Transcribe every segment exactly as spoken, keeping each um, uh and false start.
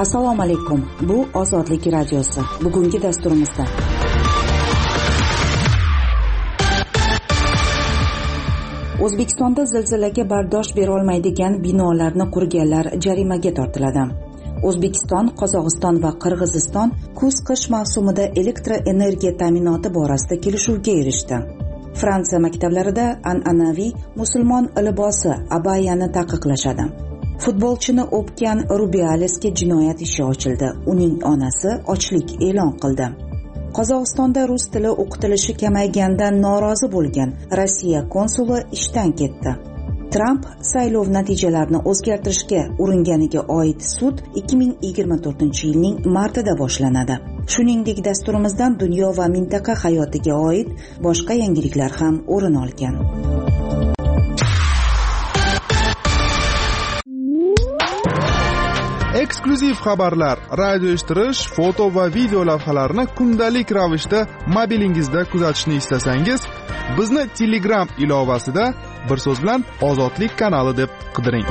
Assalomu alaykum. Bu Ozodlik radiosi. Bugungi dasturimizda O'zbekistonda zilzilaga bardosh bera olmaydigan binolarni qurganlar jarimaga tortiladi. O'zbekiston, Qozog'iston va Qirg'iziston kuz-qish mavsumida elektr energiya ta'minoti borasida kelishuvga erishdi. Fransiya maktablarida an'anaviy musulmon libosi abayani taqiqlashadi. Futbolchini o'pgan Rubialesga jinoyat ishi ochildi. Uning onasi ochlik e'lon qildi. Qozog'istonda rus tili o'qitilishi kamaygandan norozi bo'lgan Rossiya konsuli ishdan ketdi. Tramp saylov natijalarini o'zgartirishga uringaniga oid sud ikki ming yigirma to'rtinchi yilning martida boshlanadi. Shuningdek, dasturimizdan dunyo va mintaqa hayotiga oid boshqa yangiliklar ham o'rin olgan. Eksklyuziv xabarlar, radio eshittirish, foto va video lavhalarni kundalik ravishda mobilingizda kuzatishni istasangiz, bizni Telegram ilovasida bir so'z bilan Ozodlik kanali deb qidiring.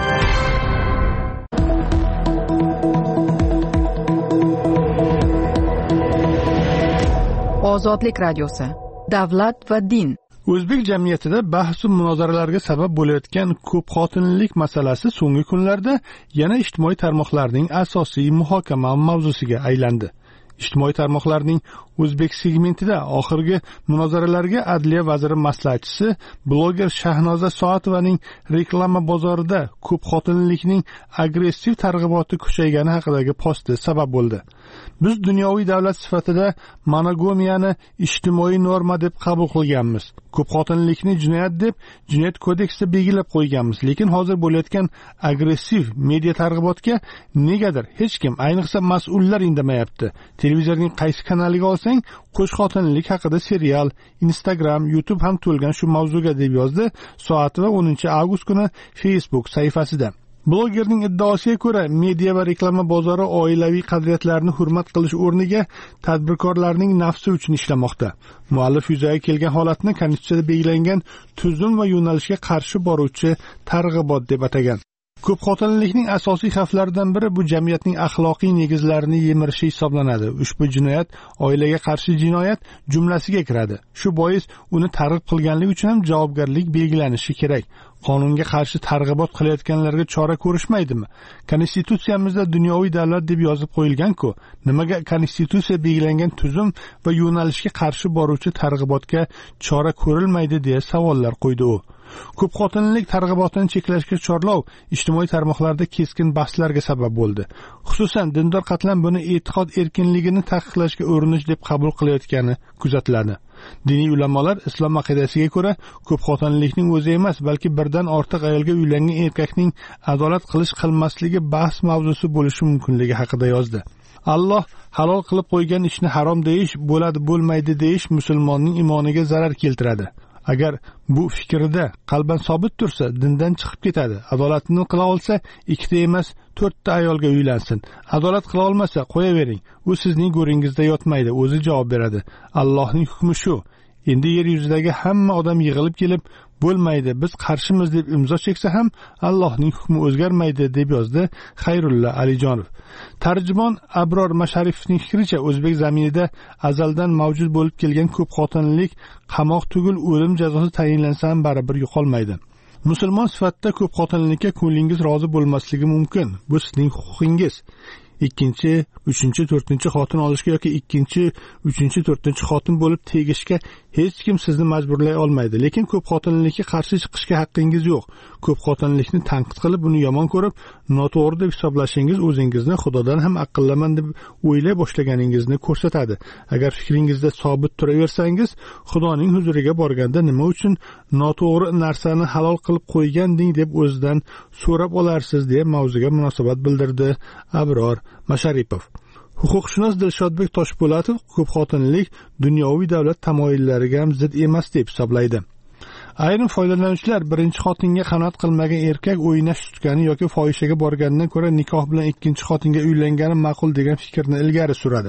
Ozodlik radiosi. Davlat va din. O'zbek jamiyatida bahs va munozaralarga sabab bo'layotgan ko'p xotinlilik masalasi so'nggi kunlarda yana ijtimoiy tarmoqlarning asosiy muhokama mavzusiga aylandi. Ijtimoiy tarmoqlarning O'zbek segmentida oxirgi munozaralarga Adliya vaziri maslahatchisi bloger Shahnoza Soatovaning reklama bozorida ko'p xotinlilikning agressiv targ'iboti kuchaygani haqidagi posti sabab bo'ldi. Biz dunyoviy davlat sifatida monogamiyani ijtimoiy norma deb qabul qilganmiz. Ko'p xotinlilikni jinoyat deb Jinoyat kodeksida belgilab qo'yganmiz. Lekin hozir bo'layotgan agressiv media targ'ibotga negadir hech kim, ayniqsa mas'ullar indamayapti. Televizorning qaysi kanaliga olsang, qo'sh xotinlik haqida serial, Instagram, YouTube ham to'lgan shu mavzuga, deb yozdi Soatova o'ninchi avgust kuni Facebook sahifasida. Blogerning iddaosiga ko'ra, media va reklama bozori oilaviy qadriyatlarni hurmat qilish o'rniga tadbirkorlarning nafsi uchun ishlamoqda. Muallif yuzaga kelgan holatni Konstitutsiyada belgilangan tuzum va yo'nalishga qarshi boruvchi targ'ibot deb atagan. Ko'p xotinlilikning asosiy xavflaridan biri bu jamiyatning axloqiy negizlarini yemirishi hisoblanadi. Ushbu jinoyat oilaga qarshi jinoyat jumlasiga kiradi. Shu bois uni targ'ib qilganlik uchun ham javobgarlik belgilanishi kerak. Qonunga qarshi targ'ibot qilayotganlarga chora ko'rishmaydimi? Konstitutsiyamizda dunyoviy davlat deb yozib qo'yilgan-ku, nimaga Konstitutsiya belgilangan tuzum va yo'nalishga qarshi boruvchi targ'ibotga chora ko'rilmaydi deya savollar qo'ydi u. Ko'p xotinlilik targ'ibotini cheklashga chorlov ijtimoiy tarmoqlarda keskin bahslarga sabab bo'ldi. Xususan, dindor qatlam buni e'tiqod erkinligini taqiqlashga urinish deb qabul qilayotgani kuzatiladi. Diniy ulamolar islom aqidasiga ko'ra ko'p xotinlilikning o'zi emas, balki birdan ortiq ayolga uylangan erkakning adolat qilish qilmasligi bahs mavzusi bo'lishi mumkinligi haqida yozdi. Alloh halol qilib qo'ygan ishni harom deyish, bo'ladi bo'lmaydi deyish musulmonning imoniga zarar keltiradi. Agar bu fikrida qalban sobit tursa, dindan chiqib ketadi. Adolatni qila olsa, ikkita emas, to'rtta ayolga uylansin. Adolat qila olmasa, qo'yavering. U sizning go'ringizda yotmaydi, o'zi javob beradi. Allohning hukmi shu. Endi yer yuzidagi hamma odam yig'ilib kelib, bo'lmaydi, biz qarshimiz deb imzo cheksa ham Allohning hukmi o'zgarmaydi, deb yozdi Xayrulla Alijonov. Tarjimon Abror Masharifning fikricha, o'zbek zaminida azaldan mavjud bo'lib kelgan ko'p xotinlilik qamoq tugul o'lim jazosi tayinlansa ham baribir yo'qolmaydi. Musulmon sifatida ko'p xotinlikka ko'nglingiz rozi bo'lmasligi mumkin. Bu sizning huquqingiz. ikkinchi, uchinchi, to'rtinchi xotin olishga yoki ikkinchi, uchinchi, to'rtinchi xotin bo'lib tegishga hech kim sizni majburlay olmaydi. Lekin ko'p xotinlikka qarshi chiqishga haqqingiz yo'q. Ko'p xotinlikni tanqid qilib, uni yomon ko'rib, noto'g'ri deb hisoblashingiz o'zingizni Xudodan ham aqllaman deb o'ylay boshlaganingizni ko'rsatadi. Agar fikringizda sobit turaversangiz, Xudoning huzuriga borganda nima uchun noto'g'ri narsani halol qilib qo'yganding deb o'zidan so'rab olarsiz, deya mavzuga munosabat bildirdi Abror Masharipov. Huquqshunos Dilshodbek Toshpo'latov ko'p xotinlik dunyoviy davlat tamoyillariga ham zid emas deb hisoblaydi. Ayrim foydalanuvchilar birinchi xotinga qanoat qilmagan erkak o'ynash tutgani yoki fohishaga borganidan ko'ra nikoh bilan ikkinchi xotinga uylangani ma'qul degan fikrni ilgari suradi.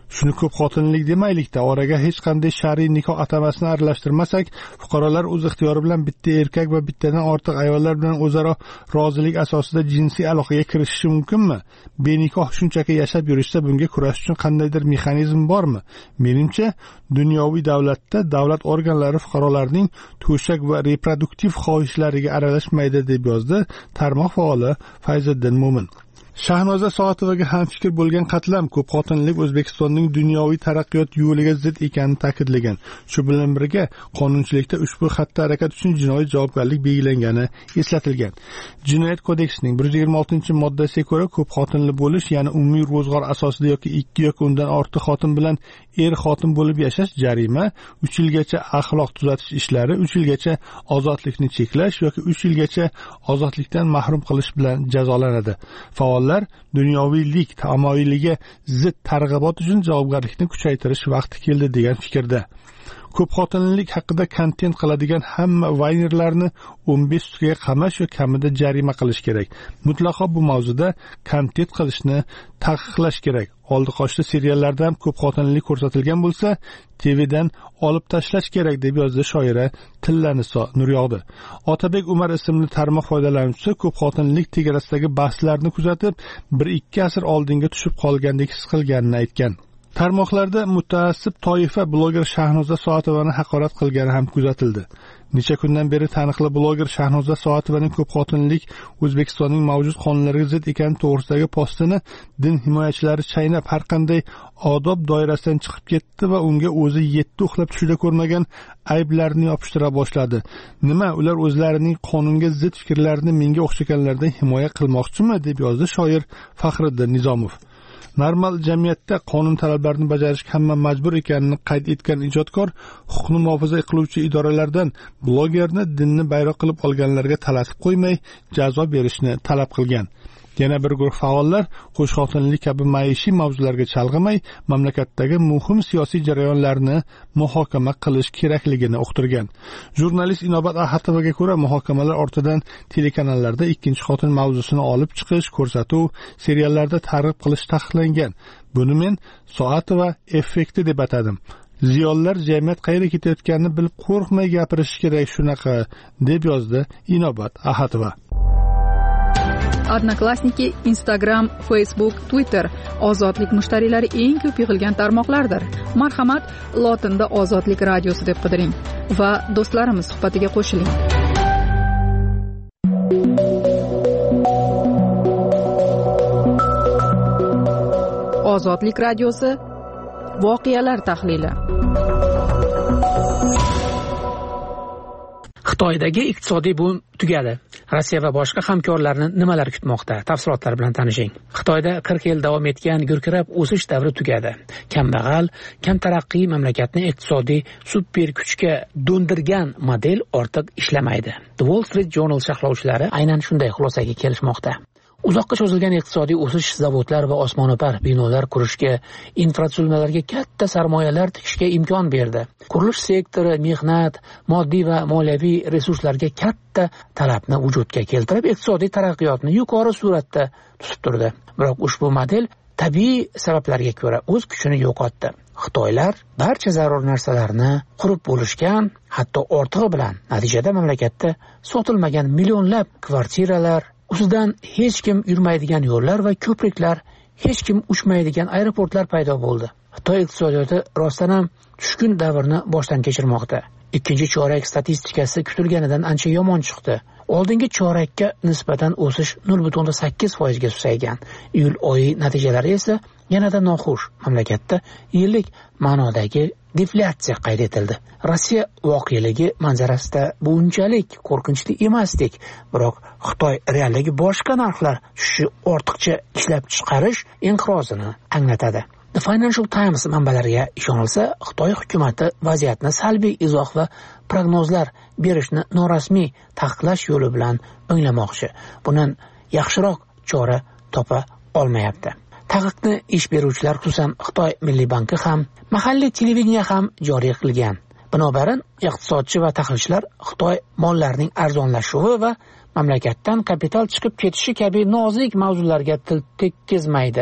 Shuni ko'p xotinlik demaylikda, oraga hech qanday shar'iy nikoh atamasini aralashtirmasak, fuqarolar o'z ixtiyori bilan bitta erkak va bittadan ortiq ayollar bilan o'zaro rozilik asosida jinsiy aloqaga kirishishi mumkinmi? Benikoh shunchaki yashab yurishsa, bunga kurash uchun qandaydir mexanizm bormi? Menimcha, dunyoviy davlatda davlat organlari fuqarolarning to'shak va reproduktiv xohishlariga aralashmaydi, deb yozdi tarmoq faoli Fayziddin Mo'min. Shahnoza Soatovaga ham fikr bo'lgan qatlam ko'p xotinlik O'zbekistonning dunyoviy taraqqiyot yo'liga zid ekanini ta'kidlagan. Shu bilan birga qonunchilikda ushbu xatti harakat uchun jinoiy javobgarlik belgilangani eslatilgan. Jinoyat kodeksining bir yuz yigirma oltinchi moddasiga ko'ra, ko'p xotinli bo'lish, ya'ni umumiy ro'zg'or asosida yoki ikki yoki undan ortiq xotin bilan er xotin bo'lib yashash jarima, uch yilgacha axloq tuzatish ishlari, uch yilgacha ozodlikni cheklash yoki uch yilgacha ozodlikdan mahrum qilish bilan jazolanadi. Faollar dunyoviylik tamoyiliga zid targ'ibot uchun javobgarlikni kuchaytirish vaqti keldi degan fikrda. Ko'p xotinlilik haqida kontent qiladigan hamma vaynerlarni o'n besh sutkaga qamash va kamida jarima qilish kerak. Mutlaqo bu mavzuda kontent qilishni taqiqlash kerak. Oldi qochdi seriallarda ham ko'p xotinlilik ko'rsatilgan bo'lsa, T Vdan olib tashlash kerak, deb yozdi shoira Tillaniso Nuryog'di. Otabek Umar ismli tarmoq foydalanuvchisi ko'p xotinlilik tegarasidagi bahslarni kuzatib, bir ikki asr oldinga tushib qolgandek his qilganini aytgan. Tarmoqlarda mutaassib toifa bloger Shahnoza Soatovani haqorat qilgani ham kuzatildi. Necha kundan beri taniqli bloger Shahnoza Soatovaning ko'p xotinlik O'zbekistonning mavjud qonunlariga zid ekani to'g'risidagi postini din himoyachilari chaynab, har qanday odob doirasidan chiqib ketdi va unga o'zi yetti uxlab tushida ko'rmagan ayblarni yopishtira boshladi. Nima, ular o'zlarining qonunga zid fikrlarini menga o'xshaganlardan himoya qilmoqchimi, deb yozdi shoir Faxriddin Nizomov. Normal jamiyatda qonun talablarini bajarishga hamma majbur ekanini qayd etgan ijodkor, huquqni muhofaza qiluvchi idoralardan blogerni dinni bayroq qilib olganlarga talatib qo'ymay, jazo berishni talab qilgan. Yana bir guruh faollar qo'shxotinlik kabi maishiy mavzularga chalg'imay, mamlakatdagi muhim siyosiy jarayonlarni muhokama qilish kerakligini uqtirgan. Jurnalist Inobat Ahatovaga ko'ra, muhokamalar ortidan telekanallarda ikkinchi xotin mavzusini olib chiqish, ko'rsatuv, seriallarda targ'ib qilish taqiqlangan. Buni men Soatova effekti deb atadim. Ziyolilar jamiyat qayerga ketayotganini bilib qo'rqmay gapirish kerak shunaqa, deb yozdi Inobat Ahotova. Odnoklassniki, Instagram, Facebook, Twitter ozodlik mushtariylari eng ko'p yig'ilgan tarmoqlardir. Marhamat, lotinda Ozodlik radiosi deb qidiring va do'stlarimiz suhbatiga qo'shiling. Ozodlik radiosi voqealar tahlili. Xitoydagi iqtisodiy boom tugadi. Rossiya va boshqa hamkorlarni nimalar kutmoqda? Tafsilotlar bilan tanishing. Xitoyda qirq yil davom etgan gurkirab o'sish davri tugadi. Kambag'al, kam taraqqiy mamlakatni iqtisodiy super kuchga do'ndirgan model ortiq ishlamaydi. The Wall Street Journal sharhlovchilari aynan shunday xulosaga kelishmoqda. Uzoqqa cho'zilgan iqtisodiy o'sish zavodlar va osmono'par binolar qurishga, infratuzilmalarga katta sarmoyalar tikishga imkon berdi. Qurilish sektori mehnat, moddiy va moliyaviy resurslarga katta talabni vujudga keltirib, iqtisodiy taraqqiyotni yuqori sur'atda tutib turdi. Biroq ushbu model tabiiy sabablarga ko'ra o'z kuchini yo'qotdi. Xitoylar barcha zarur narsalarni qurib bo'lishgan, hatto ortig'i bilan. Natijada mamlakatda sotilmagan millionlab kvartiralar, ustidan hech kim yurmaydigan yo'llar va ko'priklar, hech kim uchmaydigan aeroportlar paydo bo'ldi. Xitoy iqtisodiyoti rostdan ham tushkun davrni boshdan kechirmoqda. Ikkinchi chorak statistikasi kutilganidan ancha yomon chiqdi. Oldingi chorakka nisbatan o'sish nol butun sakkiz foiz ga susaygan. Iyul oyi natijalari esa yanada noxush. Mamlakatda yillik ma'nodagi deflyatsiya qayd etildi. Rossiya voqealigi manzarasida bu unchalik qo'rqinchli emasdik, biroq Xitoy realligi boshqa narxlar tushishi ortiqcha ishlab chiqarish inqirozini anglatadi. The Financial Times manbalariga ishonilsa, Xitoy hukumati vaziyatni salbiy izoh va prognozlar berishni norasmiy taqiqlash yo'li bilan o'nglamoqchi. Bundan yaxshiroq chora topa olmayapti. Taqiqni ish beruvchilar, xususan Xitoy Milliy banki ham, mahalliy televideniya ham joriy qilgan. Binobarin, iqtisodchi va tahlilchilar Xitoy mollarining arzonlashuvi va mamlakatdan kapital chiqib ketishi kabi nozik mavzularga til tekkizmaydi.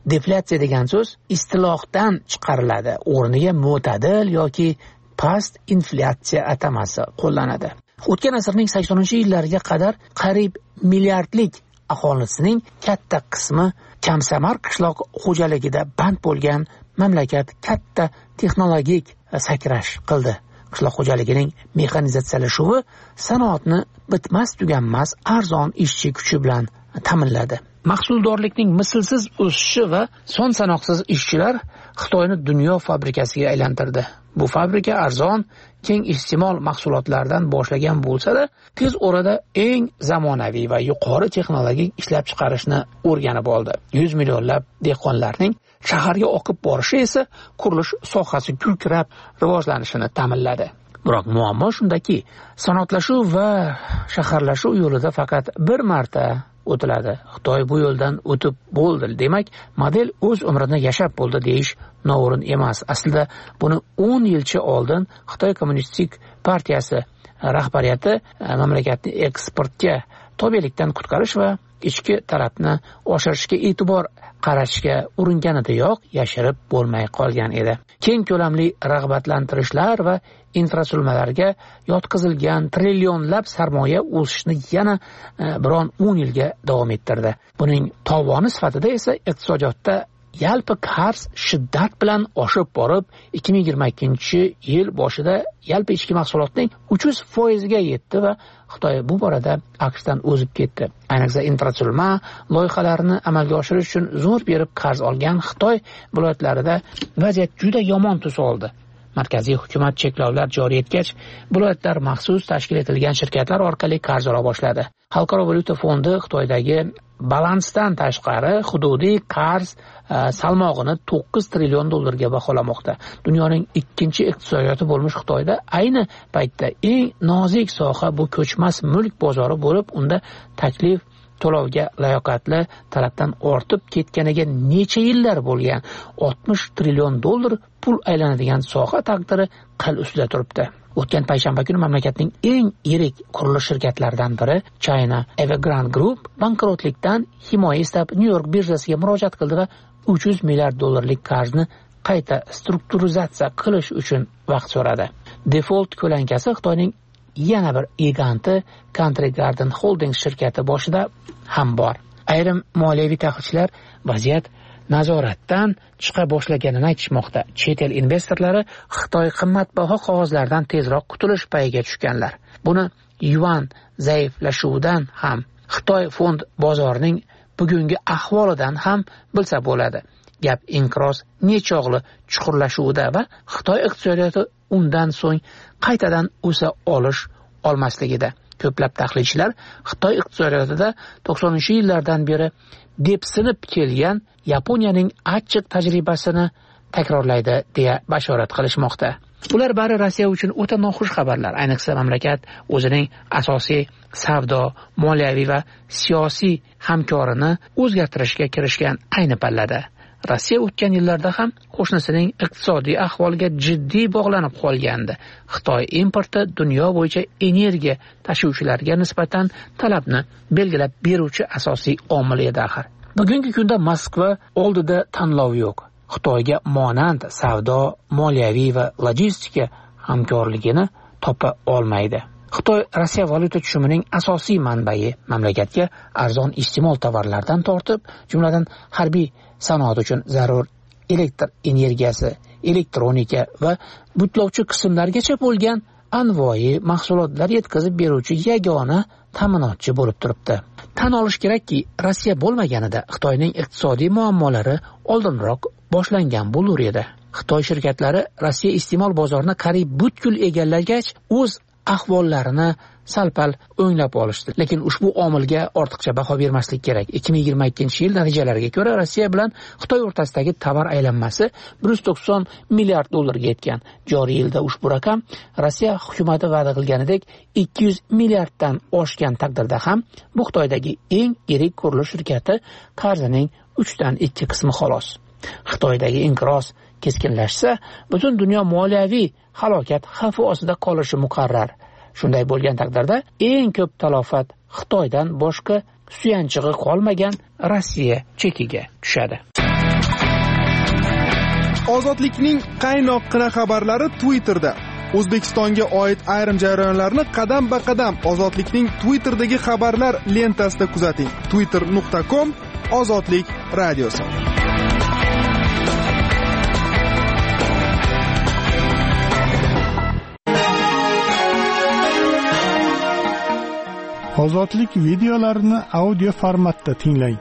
deflyatsiya degan so'z istilohdan chiqariladi. O'rniga mo'tadil yoki past inflyatsiya atamasi qo'llanadi. O'tgan asrning saksoninchi yillariga qadar qariyb milliardlik aholisining katta qismi kamsamar qishloq xo'jaligida band bo'lgan mamlakat katta texnologik sakrash qildi. Qishloq xo'jaligining mexanizatsiyalashuvi sanoatni bitmas tuganmas arzon ishchi kuchi bilan ta'minladi. Mahsuldorlikning mislsiz o'sishi va son sanoqsiz ishchilar Xitoyni dunyo fabrikasiga aylantirdi. Bu fabrika arzon, keng iste'mol mahsulotlardan boshlagan bo'lsa-da, tez orada eng zamonaviy va yuqori texnologik ishlab chiqarishni o'rganib oldi. yuz millionlab dehqonlarning shaharga oqib borishi esa qurilish sohasi gurkirab rivojlanishini ta'minladi. Biroq muammo shundaki, sanoatlashuv va shaharlashuv yo'lida faqat bir marta o'tiladi. Xitoy bu yo'ldan o'tib bo'ldi. Demak, model o'z umrini yashab bo'ldi deyish noo'rin emas. Aslida buni o'n yilcha oldin Xitoy Kommunistik partiyasi rahbariyati mamlakatni eksportga tobelikdan qutqarish va ichki talabni oshirishga e'tibor qaratishga uringganidayoq yashirib bo'lmay qolgan edi. Keng ko'lamli rag'batlantirishlar va infratuzilmalarga yotqizilgan trillionlab sarmoya o'sishni yana biron o'n yilga davom ettirdi. Buning tovoni sifatida esa iqtisodiyotda yalpi qarz shiddat bilan oshib borib, ikki ming yigirma ikkinchi yil boshida yalpi ichki mahsulotning uch yuz foizga yetdi va Xitoy bu borada AQShdan o'zib ketdi. Ayniqsa infratuzilma loyihalarini amalga oshirish uchun zo'r berib qarz olgan Xitoy viloyatlarida vaziyat juda yomon tus oldi. Markaziy hukumat cheklovlar joriy etgach, viloyatlar maxsus tashkil etilgan shirkatlar orqali qarz ola boshladi. Xalqaro valyuta fondi Xitoydagi balansdan tashqari hududiy qarz salmog'ini to'qqiz trillion dollarga baholamoqda. Dunyoning ikkinchi iqtisodiyoti bo'lmish Xitoyda ayni paytda eng nozik soha bu ko'chmas mulk bozori bo'lib, unda taklif to'lovga layoqatli talabdan ortib ketganiga necha yillar bo'lgan oltmish trillion dollar pul aylanadigan soha taqdiri qil ustida turibdi. O'tgan payshanba kuni mamlakatning eng yirik qurilish shirkatlaridan biri China Evergrande Group bankrotlikdan himoya istab New York birjasiga murojaat qildi va uch yuz milliard dollarlik qarzni qayta strukturizatsiya qilish uchun vaqt so'radi. Default ko'lankasi Xitoyning yana bir giganti Country Garden Holdings shirkati boshida ham bor. Ayrim moliyaviy tahlilchilar vaziyat nazoratdan chiqa boshlaganini aytishmoqda. Chet el investorlari Xitoy qimmatbaho qog'ozlardan tezroq qutulish payiga tushganlar. Buni yuan zaiflashuvidan ham, Xitoy fond bozorining bugungi ahvolidan ham bilsa bo'ladi. Gap inqiroz nechog'li chuqurlashuvida va Xitoy iqtisodiyoti undan so'ng qaytadan o'sa olish olmasligida. Ko'plab tahlilchilar Xitoy iqtisodiyotida to'qsoninchi yillardan beri depsinib kelgan Yaponiyaning achchiq tajribasini takrorlaydi deya bashorat qilishmoqda. Ular bari Rossiya uchun o'ta noxush xabarlar. Ayniqsa mamlakat o'zining asosiy savdo, moliyaviy va siyosiy hamkorini o'zgartirishga kirishgan ayni pallada. Rossiya o'tgan yillarda ham qo'shnisining iqtisodiy ahvoliga jiddiy bog'lanib qolgandi. Xitoy importi dunyo bo'yicha energiya tashuvchilariga nisbatan talabni belgilab beruvchi asosiy omil edi axir. Bugungi kunda Moskva oldida tanlov yo'q. Xitoyga monand savdo, moliyaviy va logistika hamkorligini topa olmaydi. Xitoy Rossiya valyuta tushumining asosiy manbai, mamlakatga arzon iste'mol tovarlardan tortib, jumladan harbiy sanoat uchun zarur elektr energiyasi, elektronika va butlovchi qismlargacha bo'lgan anvoyi mahsulotlar yetkazib beruvchi yagona ta'minotchi bo'lib turibdi. Tan olish kerakki, Rossiya bo'lmaganida Xitoyning iqtisodiy muammolari oldinroq boshlangan bo'lur edi. Xitoy shirkatlari Rossiya iste'mol bozorini qariyb butkul egallagach, o'z ahvollarini salpal o'nglab olishdi. Lekin ushbu omilga ortiqcha baho bermaslik kerak. ikki ming yigirma ikkinchi yil natijalariga ko'ra Rossiya bilan Xitoy o'rtasidagi tovar aylanmasi bir yuz to'qson milliard dollarga yetgan. Joriy yilda ushbu raqam Rossiya hukumati va'da qilganidek ikki yuz milliarddan oshgan taqdirda ham bu Xitoydagi eng yirik qurilish shirkati qarzining uchdan ikki qismi xolos. Xitoydagi inqiroz keskinlashsa, butun dunyo moliyaviy halokat xavfi ostida qolishi muqarrar. Shunday bo'lgan taqdirda eng ko'p talofat Xitoydan boshqa suyanchig'i qolmagan Rossiya chekiga tushadi. Ozodlikning qaynoqqina xabarlari Twitterda. O'zbekistonga oid ayrim jarayonlarni qadam-ba-qadam Ozodlikning Twitter'dagi xabarlar lentasida kuzating. twitter nuqta com Ozodlik radiosi. Ozodlik videolarini audio formatda tinglang.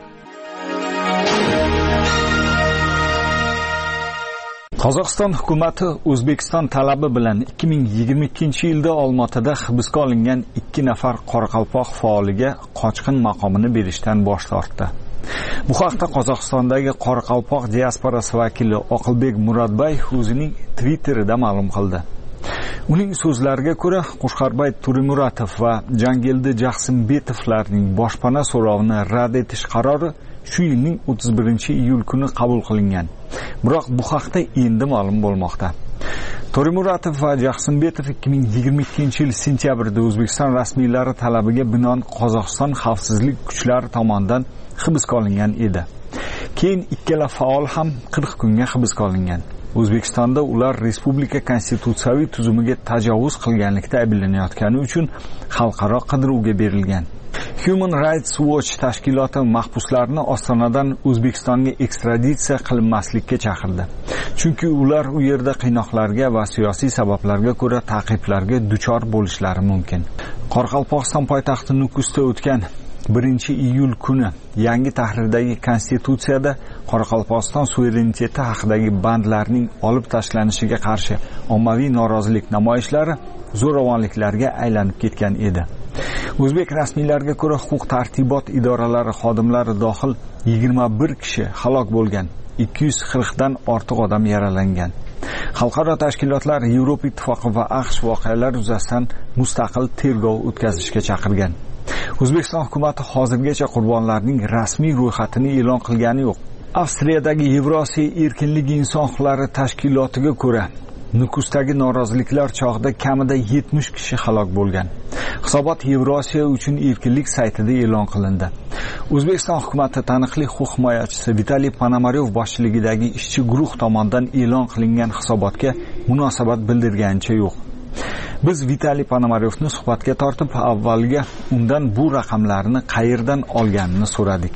Qozog'iston hukumati O'zbekiston talabi bilan ikki ming yigirma ikkinchi yilda Olmaotada hibsga olingan ikki nafar qoraqalpoq faoliga qochqin maqomini berishdan bosh tortdi. Bu haqda Qozog'istondagi qoraqalpoq diasporasi vakili Oqilbek Murodbay o'zining Twitterida ma'lum qildi. Uning so'zlariga ko'ra, Qo'shqarbay Turimuratov va Jangildi Jaxsimbetovlarning boshpana so'rovini rad etish qarori shu yilning o'ttiz birinchi iyul kuni qabul qilingan. Biroq bu haqda endi ma'lum bo'lmoqda. Turimuratov va Jaxsimbetov ikki ming yigirma ikkinchi yil sentyabrda O'zbekiston rasmiylari talabiga binoan Qozog'iston xavfsizlik kuchlari tomonidan hibsga olingan edi. Keyin ikkala faol ham qirq kunga hibsga olingan. O'zbekistonda ular respublika konstitutsiyaviy tuzumiga tajovuz qilganlikda ayblanayotgani uchun xalqaro qidiruvga berilgan. Human Rights Watch tashkiloti mahbuslarni Ostonadan O'zbekistonga ekstraditsiya qilinmaslikka chaqirdi. Chunki ular u yerda qiynoqlarga va siyosiy sabablarga ko'ra ta'qiblarga duchor bo'lishlari mumkin. Qoraqalpog'iston poytaxti Nukusda o'tgan birinchi iyul kuni yangi tahrirdagi konstitutsiyada Qoraqalpog'iston suvereniteti haqidagi bandlarning olib tashlanishiga qarshi ommaviy norozilik namoyishlari zo'ravonliklarga aylanib ketgan edi. O'zbek rasmiylariga ko'ra, huquq tartibot idoralari xodimlari dohil yigirma bir kishi halok bo'lgan, ikki yuz qirq dan ortiq odam yaralangan. Xalqaro tashkilotlar Yevropa Ittifoqi va AQSh voqealar yuzasidan mustaqil tergov o'tkazishga chaqirgan. O'zbekiston hukumati hozirgacha qurbonlarning rasmiy ro'yxatini e'lon qilgani yo'q. Avstriyadagi Yevrosiyo erkinlik inson huquqlari tashkilotiga ko'ra, Nukusdagi noroziliklar chog'ida kamida yetmish kishi halok bo'lgan. Hisobot Yevrosiyo uchun erkinlik saytida e'lon qilindi. O'zbekiston hukumati taniqli huquq himoyachisi Vitaliy Ponomaryov boshchiligidagi ishchi guruh tomonidan e'lon qilingan hisobotga munosabat bildirganicha yo'q. Biz Vitaliy Ponomaryovni suhbatga tortib, avvaliga undan bu raqamlarni qayerdan olganini so'radik.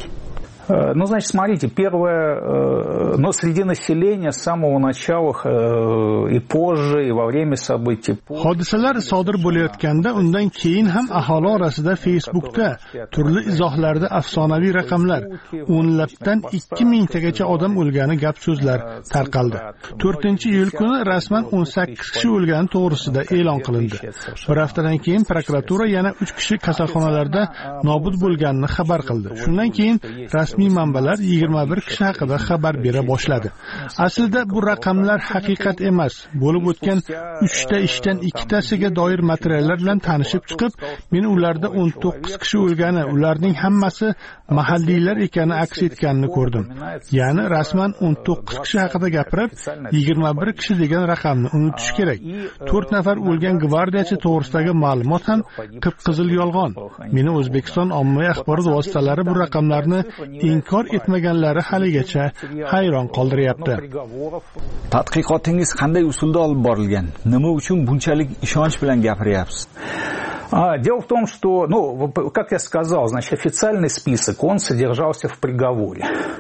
Ну, значит, смотрите, первое, но среди населения с самого начала и позже, и во время событий. Hodisalar sodir bo'layotganda undan keyin ham aholi orasida Facebookda turli izohlarda afsonaviy raqamlar, o'nlabdan ikki mingtagacha odam o'lgani gap so'zlar tarqaldi. to'rtinchi iyul kuni rasman o'n sakkiz kishi o'lgani to'g'risida e'lon qilindi. Bir haftadan keyin prokuratura yana uch kishi kasalxonalarda nobud bo'lganini xabar qildi. Shundan keyin rasmiy manbalar yigirma bir kishi haqida xabar bera boshladi. Aslida bu raqamlar haqiqat emas. Bo'lib o'tgan uchta ishdan ikkitasiga doir materiallar bilan tanishib chiqib, men ularda o'n to'qqiz kishi o'lgani, ularning hammasi mahalliylar ekani aks etganini ko'rdim. Ya'ni rasman o'n to'qqiz kishi haqida gapirib, yigirma bir kishi degan raqamni unutish kerak. to'rt nafar o'lgan gvardiyachi to'g'risidagi ma'lumot ham qip-qizil yolg'on. Meni O'zbekiston ommaviy axborot vositalari bu raqamlarni inkor etmaganlari haligacha hayron qoldiryapti. Tadqiqotingiz qanday usulda olib borilgan? Nima uchun bunchalik ishonch bilan gapiryapsiz? А, дело в том, что, ну, как я сказал, значит, официальный список, он содержался в приговоре.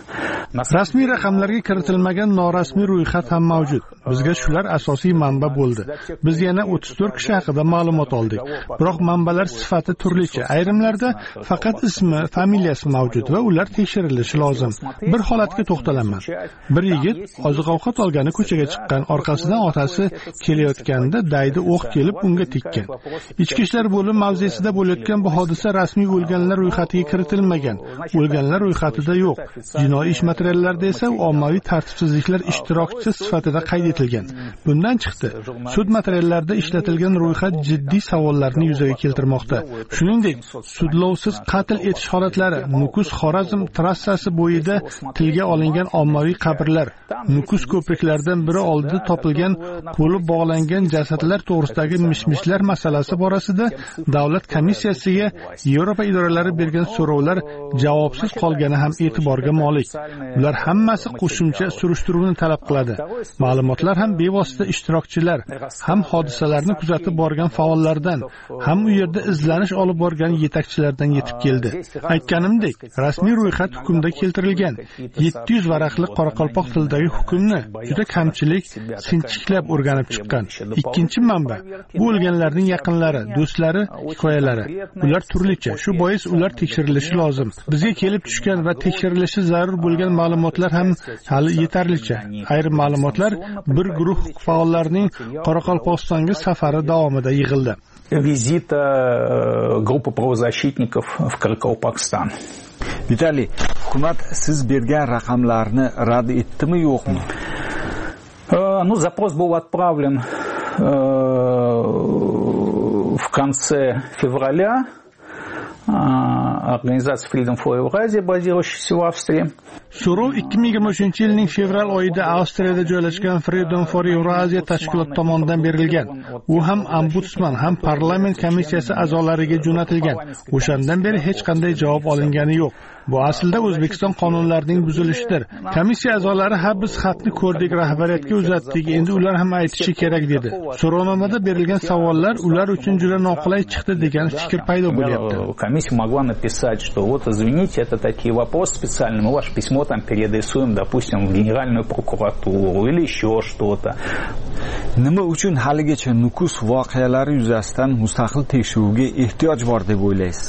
Rasmiy raqamlarga kiritilmagan norasmiy ro'yxat ham mavjud. Bizga shular asosiy manba bo'ldi. Biz yana o'ttiz to'rt kishi haqida ma'lumot oldik. Biroq manbalar sifati turlicha. Ayrimlarda faqat ismi, familiyasi mavjud va ular tekshirilishi lozim. Bir holatga to'xtalaman. Bir yigit oziq-ovqat olgani ko'chaga chiqqan, orqasidan otasi kelayotganda daydi o'q kelib unga tekkan. Ichki ishlar bo'lim mavzesida bo'layotgan bu hodisa rasmiy o'lganlar ro'yxatiga kiritilmagan. O'lganlar ro'yxatida yo'q. Jinoiy ish materiallarida esa ommaviy tartibsizliklar ishtirokchisi sifatida qayd etilgan. Bundan chiqdi, sud materiallarida ishlatilgan ro'yxat jiddiy savollarni yuzaga keltirmoqda. Shuningdek, sudlovsiz qatl etish holatlari, Nukus Xorazm trassasi bo'yida tilga olingan ommaviy qabrlar, Nukus ko'priklaridan biri oldida topilgan qo'li bog'langan jasadlar to'g'risidagi mishmishlar masalasi borasida davlat komissiyasiga Yevropa idoralari bergan so'rovlar javobsiz qolgani ham e'tiborga molik. Ular hammasi qo'shimcha surishtiruvni talab qiladi. Ma'lumotlar ham bevosita ishtirokchilar, ham hodisalarni kuzatib borgan faollardan, ham u yerda izlanish olib borgan yetakchilardan yetib keldi. Aytganimdek, rasmiy ro'yxat hukmda keltirilgan yetti yuz varaqli qoraqalpoq tilidagi hukmni juda kamchilik, sinchiklab o'rganib chiqqan. Ikkinchi manba bu o'lganlarning yaqinlari, do'stlari hikoyalari. Ular turlicha, shu bois ular tekshirilishi lozim. Bizga kelib tushgan va tekshirilishi zarur bo'lgan ma'lumotlar ham hali yetarlicha. Ayrim ma'lumotlar bir guruh faollarning Qoraqalpog'istonga safari davomida yig'ildi. Визита группы правозащитников в Каракалпакстан. Vitaliy, hukumat siz bergan raqamlarni rad etdimi, yo'qmi? Ну, запрос был отправлен в конце февраля. Organizatsiya Freedom for Eurasia, bазирующаяся в Австрии. So'rov ikki ming yigirma uchinchi yilning fevral oyida Avstriyada joylashgan Freedom for Eurasia tashkiloti tomonidan berilgan. U ham ombudsman, ham parlament komissiyasi a'zolariga jo'natilgan. O'shandan beri hech qanday javob olingani yo'q. Bu aslida O'zbekiston qonunlarining buzilishidir. Komissiya a'zolari ha biz xatni ko'rdik, rahbariyatga uzatdik, endi ular ham aytishi kerak dedi. So'rovnomada berilgan savollar ular uchun juda noqulay chiqdi degan fikr paydo bo'lyapti. Комиссия могла написать, что вот извините, это такие вопросы специальные, мы ваше письмо там переадресуем, допустим, в Генеральную прокуратуру или еще что-то. Nima uchun haligacha Nukus voqealari yuzasidan mustaqil tekshiruvga ehtiyoj bor deb o'ylaysiz?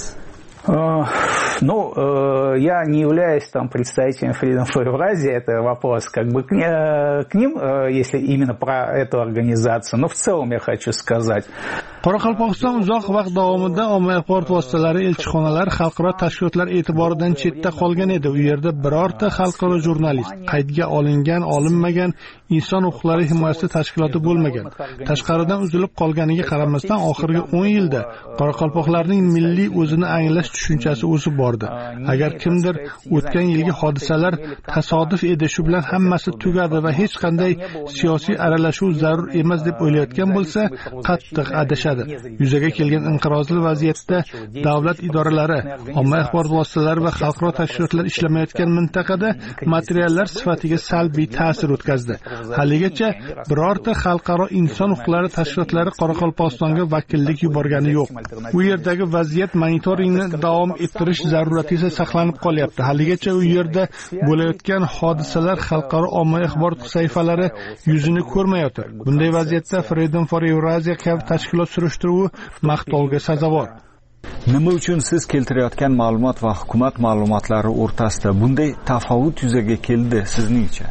Ну, я не являюсь там представителем Freedom for Eurasia, это вопрос как бы к ним, если именно про эту организацию, но в целом я хочу сказать. Qoraqalpog'iston uzoq vaqt davomida ommaviy axborot vositalari, elchixonalar, xalqaro tashkilotlar e'tiboridan chetda qolgan edi. U yerda birorta xalqaro jurnalist, qaydga olingan, olinmagan inson huquqlari himoyasi tashkiloti bo'lmagan. Tashqaridan uzilib qolganiga qaramasdan oxirgi o'n yilda qoraqalpoqlarning milliy o'zini anglash tushunchasi o'sib bordi. Agar kimdir o'tgan yilgi hodisalar tasodif edi, shu bilan hammasi tugadi va hech qanday siyosiy aralashuv zarur emas deb o'ylayotgan bo'lsa, qattiq adashadi. Yuzaga kelgan inqirozli vaziyatda davlat idoralari, ommaviy axborot vositalari va xalqaro tashkilotlar ishlamayotgan mintaqada materiallar sifatiga salbiy ta'sir o'tkazdi. Haligacha birorta xalqaro inson huquqlari tashkilotlari Qoraqalpog'istonga vakillik yuborgani yo'q. U yerdagi vaziyat monitoringni davom ettirish zarurati esa saqlanib qolyapti. Haligacha u yerda bo'layotgan hodisalar xalqaro ommaviy axborot sahifalari yuzini ko'rmayotir. Bunday vaziyatda Freedom for Eurasia kabi tashkilot surishtiruvi maqtovga sazovor. Nima uchun siz keltirayotgan ma'lumot va hukumat ma'lumotlari o'rtasida bunday tafovut yuzaga keldi sizningcha?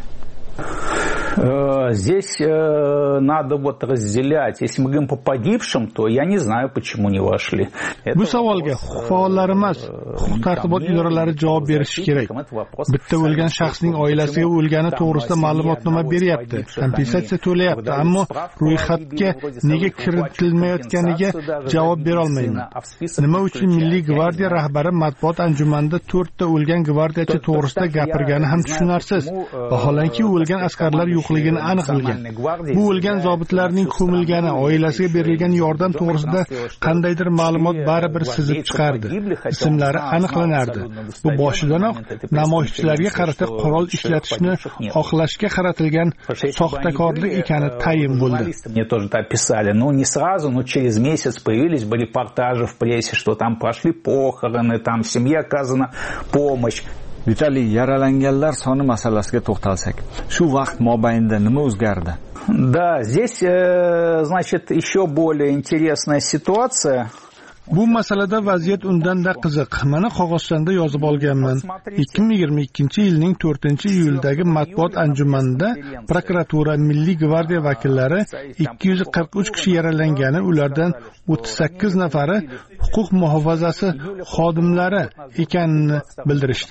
Здесь э, надо вот разделять. Если мы говорим по погибшим, то я не знаю, почему не вошли. Bu savolga huquq faollari emas, huquq tartibot idoralari javob berishi kerak. Bitta o'lgan shaxsning oilasiga o'lgani to'g'risida ma'lumotnoma beryapti, kompensatsiya to'layapti, ammo ro'yxatga nega kiritilmayotganiga javob bera olmayman. Nima uchun Milliy gvardiya rahbari matbuot anjumanida to'rtta o'lgan gvardiyachi to'g'risida gapirgani ham tushunarsiz. Vaholanki o'lgan askarlar yo'qligini aniq bilgan. Bu o'lgan zobitlarning ko'milgani, oilasiga berilgan yordam to'g'risida qandaydir ma'lumot baribir sizib chiqardi. Ismlari aniqlanardi. Bu boshidanoq namoyishchilarga qarata qurol ishlatishni xohlashga qaratilgan soxtakorlik ekani tayin bo'ldi. Мне тоже так писали, но не сразу, но через месяц появились бы репортажи в прессе, что там прошли похороны, там семье оказана помощь. Vitaliy, yaralanganlar soni masalasiga to'xtalsak, shu vaqt mobaynida nima o'zgardi? Да, здесь, значит, еще более интересная ситуация. Bu masalada vaziyat undanda qiziq. Mana qog'ozchanda yozib olganman. ikki ming yigirma ikkinchi yilning to'rtinchi iyuldagi matbuot anjumanida prokuratura, Milliy gvardiya vakillari ikki yuz qirq uch kishi yaralangani, ulardan o'ttiz sakkiz nafari huquq muhofazasi xodimlari ekanini bildirishdi.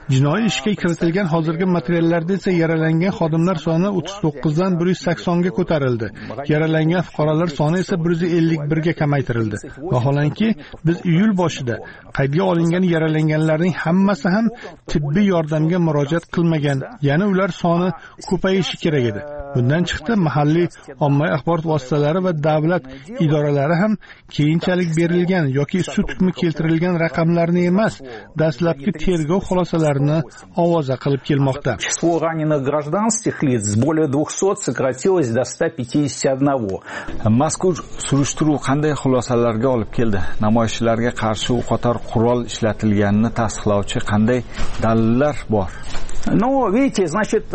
Jinoiy ishga kiritilgan hozirgi materiallarda esa yaralangan xodimlar soni o'ttiz to'qqizdan bir yuz saksonga ko'tarildi. Yaralangan fuqarolar soni esa bir yuz ellik birga kamaytirildi. Vaholanki, biz iyul boshida qaydga olingan yaralanganlarning hammasi ham tibbiy yordamga murojaat qilmagan, ya'ni ular soni ko'payishi kerak edi. Bundan chiqdi, mahalliy ommaviy axborot vositalari va davlat idoralari ham keyinchalik berilgan yoki sud hukmi keltirilgan raqamlarni emas, dastlabki tergov xulosalarini ovoza qilib kelmoqda. Число раненых гражданских лиц с более двухсот сократилось до ста пятидесяти одного. Mazkur surishtiruv qanday xulosalarga olib keldi? Namoyishchilarga qarshi u qator qurol ishlatilganini tasdiqlovchi qanday dalillar bor? Ну, видите, значит,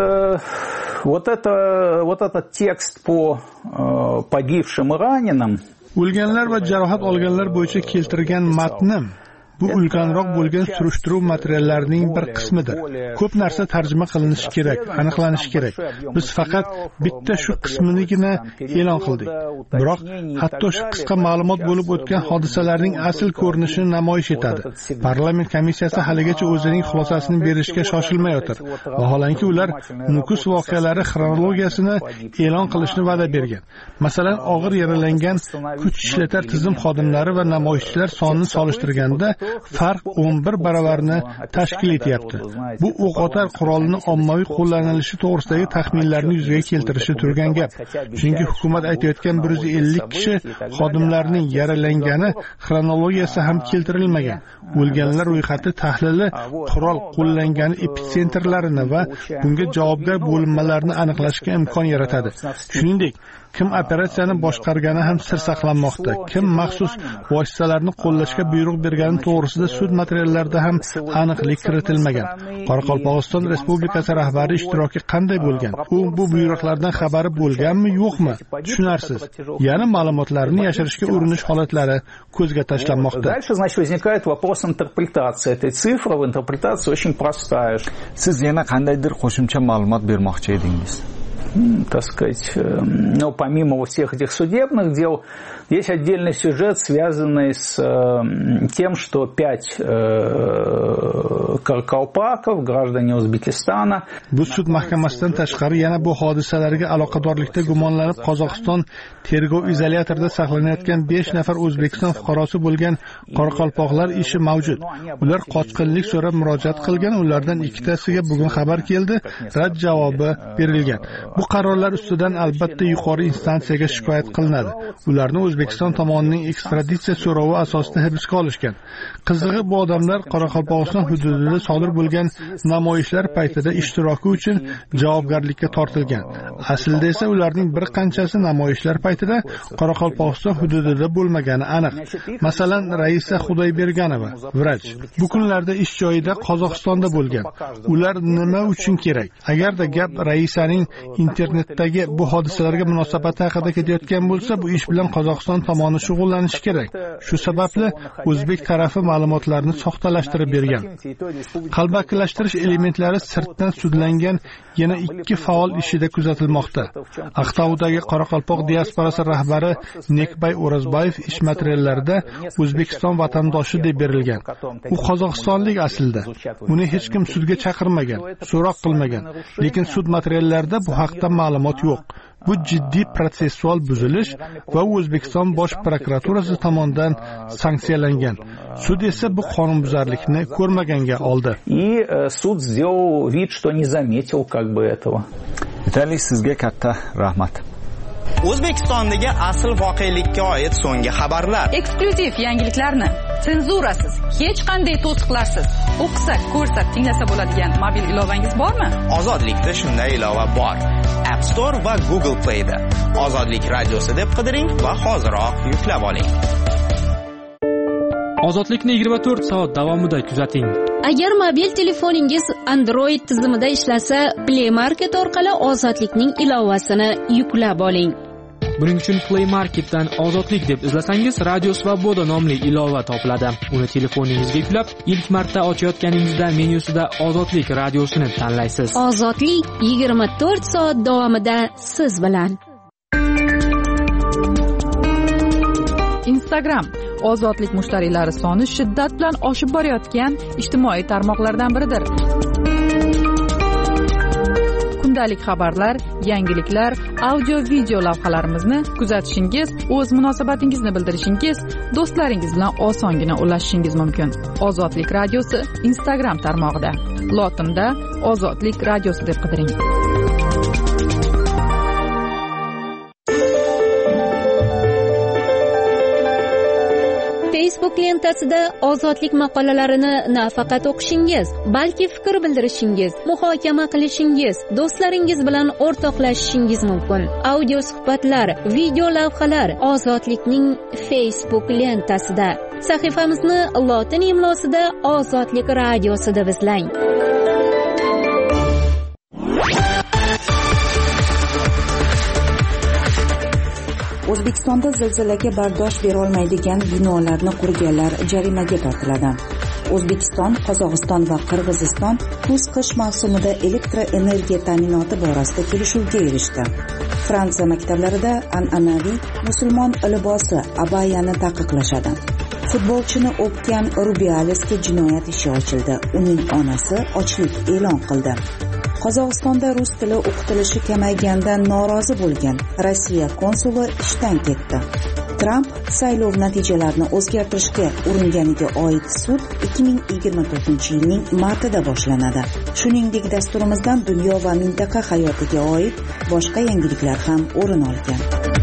вот это вот этот текст по погибшим и раненым. O'lganlar va jarohat olganlar bo'yicha keltirgan matnim bu ulkanroq bo'lgan surishtiruv materiallarining bir qismidir. Ko'p narsa tarjima qilinishi kerak, aniqlanishi kerak. Biz faqat bitta shu qisminigina e'lon qildik. Biroq hatto shu qisqa ma'lumot bo'lib o'tgan hodisalarning asl ko'rinishini namoyish etadi. Parlament komissiyasi haligacha o'zining xulosasini berishga shoshilmayotir. Vaholanki ular Nukus voqealari xronologiyasini e'lon qilishni va'da bergan. Masalan, og'ir yaralangan kuch ishlatar tizim xodimlari va namoyishchilar sonini solishtirganda farq o'n bir baravarni tashkil etyapti. Bu o'qotar qurolni ommaviy qo'llanilishi to'g'risidagi taxminlarni yuzaga keltirishi turgan gap. Chunki hukumat aytayotgan bir yuz ellik kishi xodimlarning yaralangani xronologiyasi ham keltirilmagan. O'lganlar ro'yxati tahlili qurol qo'llangani epitsentrlarini va bunga javobgar bo'linmalarni aniqlashga imkon yaratadi. Shuningdek, kim operatsiyani boshqargani ham sir saqlanmoqda. Kim maxsus vositalarni qo'llashga buyruq bergani to'g'risida sud materiallarida ham aniqlik kiritilmagan. Qoraqalpog'iston Respublikasi rahbari ishtiroki qanday bo'lgan? U bu buyruqlardan xabari bo'lganmi, yo'qmi? Tushunarsiz. Ya'ni ma'lumotlarni yashirishga urinish holatlari ko'zga tashlanmoqda. Дальше, значит, возникает вопрос интерпретации этой цифры. Интерпретация очень простая. Siz yana qandaydir qo'shimcha ma'lumot bermoqchi edingiz? Так сказать, ну, помимо всех этих судебных дел, есть отдельный сюжет, связанный с тем, что пять каракалпаков, граждане Узбекистана. Bu sud mahkamasidan tashqari yana bu hodisalarga aloqadorlikda gumonlanib Qozog'iston tergov izolyatorida saqlanayotgan besh nafar O'zbekiston fuqarosi bo'lgan qoraqalpoqlar ishi mavjud. Ular qochqinlik so'rab murojaat qilgan, ulardan ikkitasiga bugun xabar keldi, rad javobi berilgan. Bu qarorlar ustidan albatta yuqori instansiyaga shikoyat qilinadi. Ularni O'zbekiston tomonining ekstraditsiya so'rovi asosida hibsga olishgan. Qizig'i, bu odamlar Qoraqalpog'iston hududida sodir bo'lgan namoyishlar paytida ishtiroki uchun javobgarlikka tortilgan. Aslida esa ularning bir qanchasi namoyishlar paytida Qoraqalpog'iston hududida bo'lmagani aniq. Masalan, Raisa Xudoyberganova, vrach, bu kunlarda ish joyida Qozog'istonda bo'lgan. Ular nima uchun kerak? Agarda gap Raisaning internetdagi bu hodisalarga munosabati haqida ketayotgan bo'lsa, bu ish bilan Qozog'iston tomoni shug'ullanishi kerak. Shu sababli o'zbek tarafi ma'lumotlarni soxtalashtirib bergan. Qalbakilashtirish elementlari sirtdan sudlangan yana ikki faol ishida kuzatilmoqda. Aqtoudagi Qoraqalpoq diasporasi rahbari Nekbay O'razbayev ish materiallarida O'zbekiston vatandoshi deb berilgan. U qozog'istonlik aslida. Uni hech kim sudga chaqirmagan, so'roq qilmagan. Lekin sud materiallarida bu haqda ma'lumot yo'q. Bu jiddiy protsessual buzilish va O'zbekiston bosh prokuraturasi tomonidan sanksiyalangan. Sud esa bu qonunbuzarlikni ko'rmaganga oldi. И суд сделал вид, что не заметил как бы этого. Vitaliy, sizga katta rahmat. O'zbekistondagi asl voqelikka oid so'nggi xabarlar, eksklyuziv yangiliklarni senzurasiz, hech qanday to'siqlarsiz o'qisak, ko'rsak, tinglasa bo'ladigan mobil ilovangiz bormi? Ozodlikda shunday ilova bor. App Store va Google Play da Ozodlik radiosi deb qidiring va hoziroq yuklab oling. Ozodlikni yigirma to'rt soat davomida kuzating. Agar mobil telefoningiz Android tizimida ishlasa, Play Market orqali Ozodlikning ilovasini yuklab oling. Buning uchun Play Marketdan Ozodlik deb izlasangiz, Radio Svoboda nomli ilova topiladi. Uni telefoningizga yuklab, ilk marta ochayotganingizda menyusida Ozodlik radiosini tanlaysiz. Ozodlik yigirma to'rt soat davomida siz bilan. Instagram ozodlik mushtariylari soni shiddat bilan oshib borayotgan ijtimoiy tarmoqlardan biridir. Kundalik xabarlar, yangiliklar, audio-video lavhalarimizni kuzatishingiz, o'z munosabatingizni bildirishingiz, do'stlaringiz bilan osongina ulashishingiz mumkin. Ozodlik radiosi Instagram tarmog'ida. Lotinda Ozodlik radiosi deb qidiring. Facebook lentasida ozodlik maqolalarini nafaqat o'qishingiz, balki fikr bildirishingiz, muhokama qilishingiz, do'stlaringiz bilan o'rtoqlashishingiz mumkin. Audio suhbatlar, video lavhalar ozodlikning Facebook lentasida. Sahifamizni lotin imlosida Ozodlik radiosi deb izlang. O'zbekistonda zilzilaga bardosh bera olmaydigan binolarni qurganlar jarimaga tortiladi. O'zbekiston, Qozog'iston va Qirg'iziston kuz-qish mavsumida elektroenergiya ta'minoti borasida kelishuvga erishdi. Fransiya maktablarida an'anaviy musulmon libosi abayani taqiqlashadi. Futbolchini o'pgan Rubialesga jinoyat ishi ochildi. Uning onasi ochlik e'lon qildi. Qozog'istonda rus tili o'qitilishi kamaygandan norozi bo'lgan Rossiya konsuli ishdan ketdi. Tramp saylov natijalarini o'zgartirishga uringaniga oid sud ikki ming yigirma to'rtinchi yilning martida boshlanadi. Shuningdek, dasturimizdan dunyo va mintaqa hayotiga oid boshqa yangiliklar ham o'rin olgan.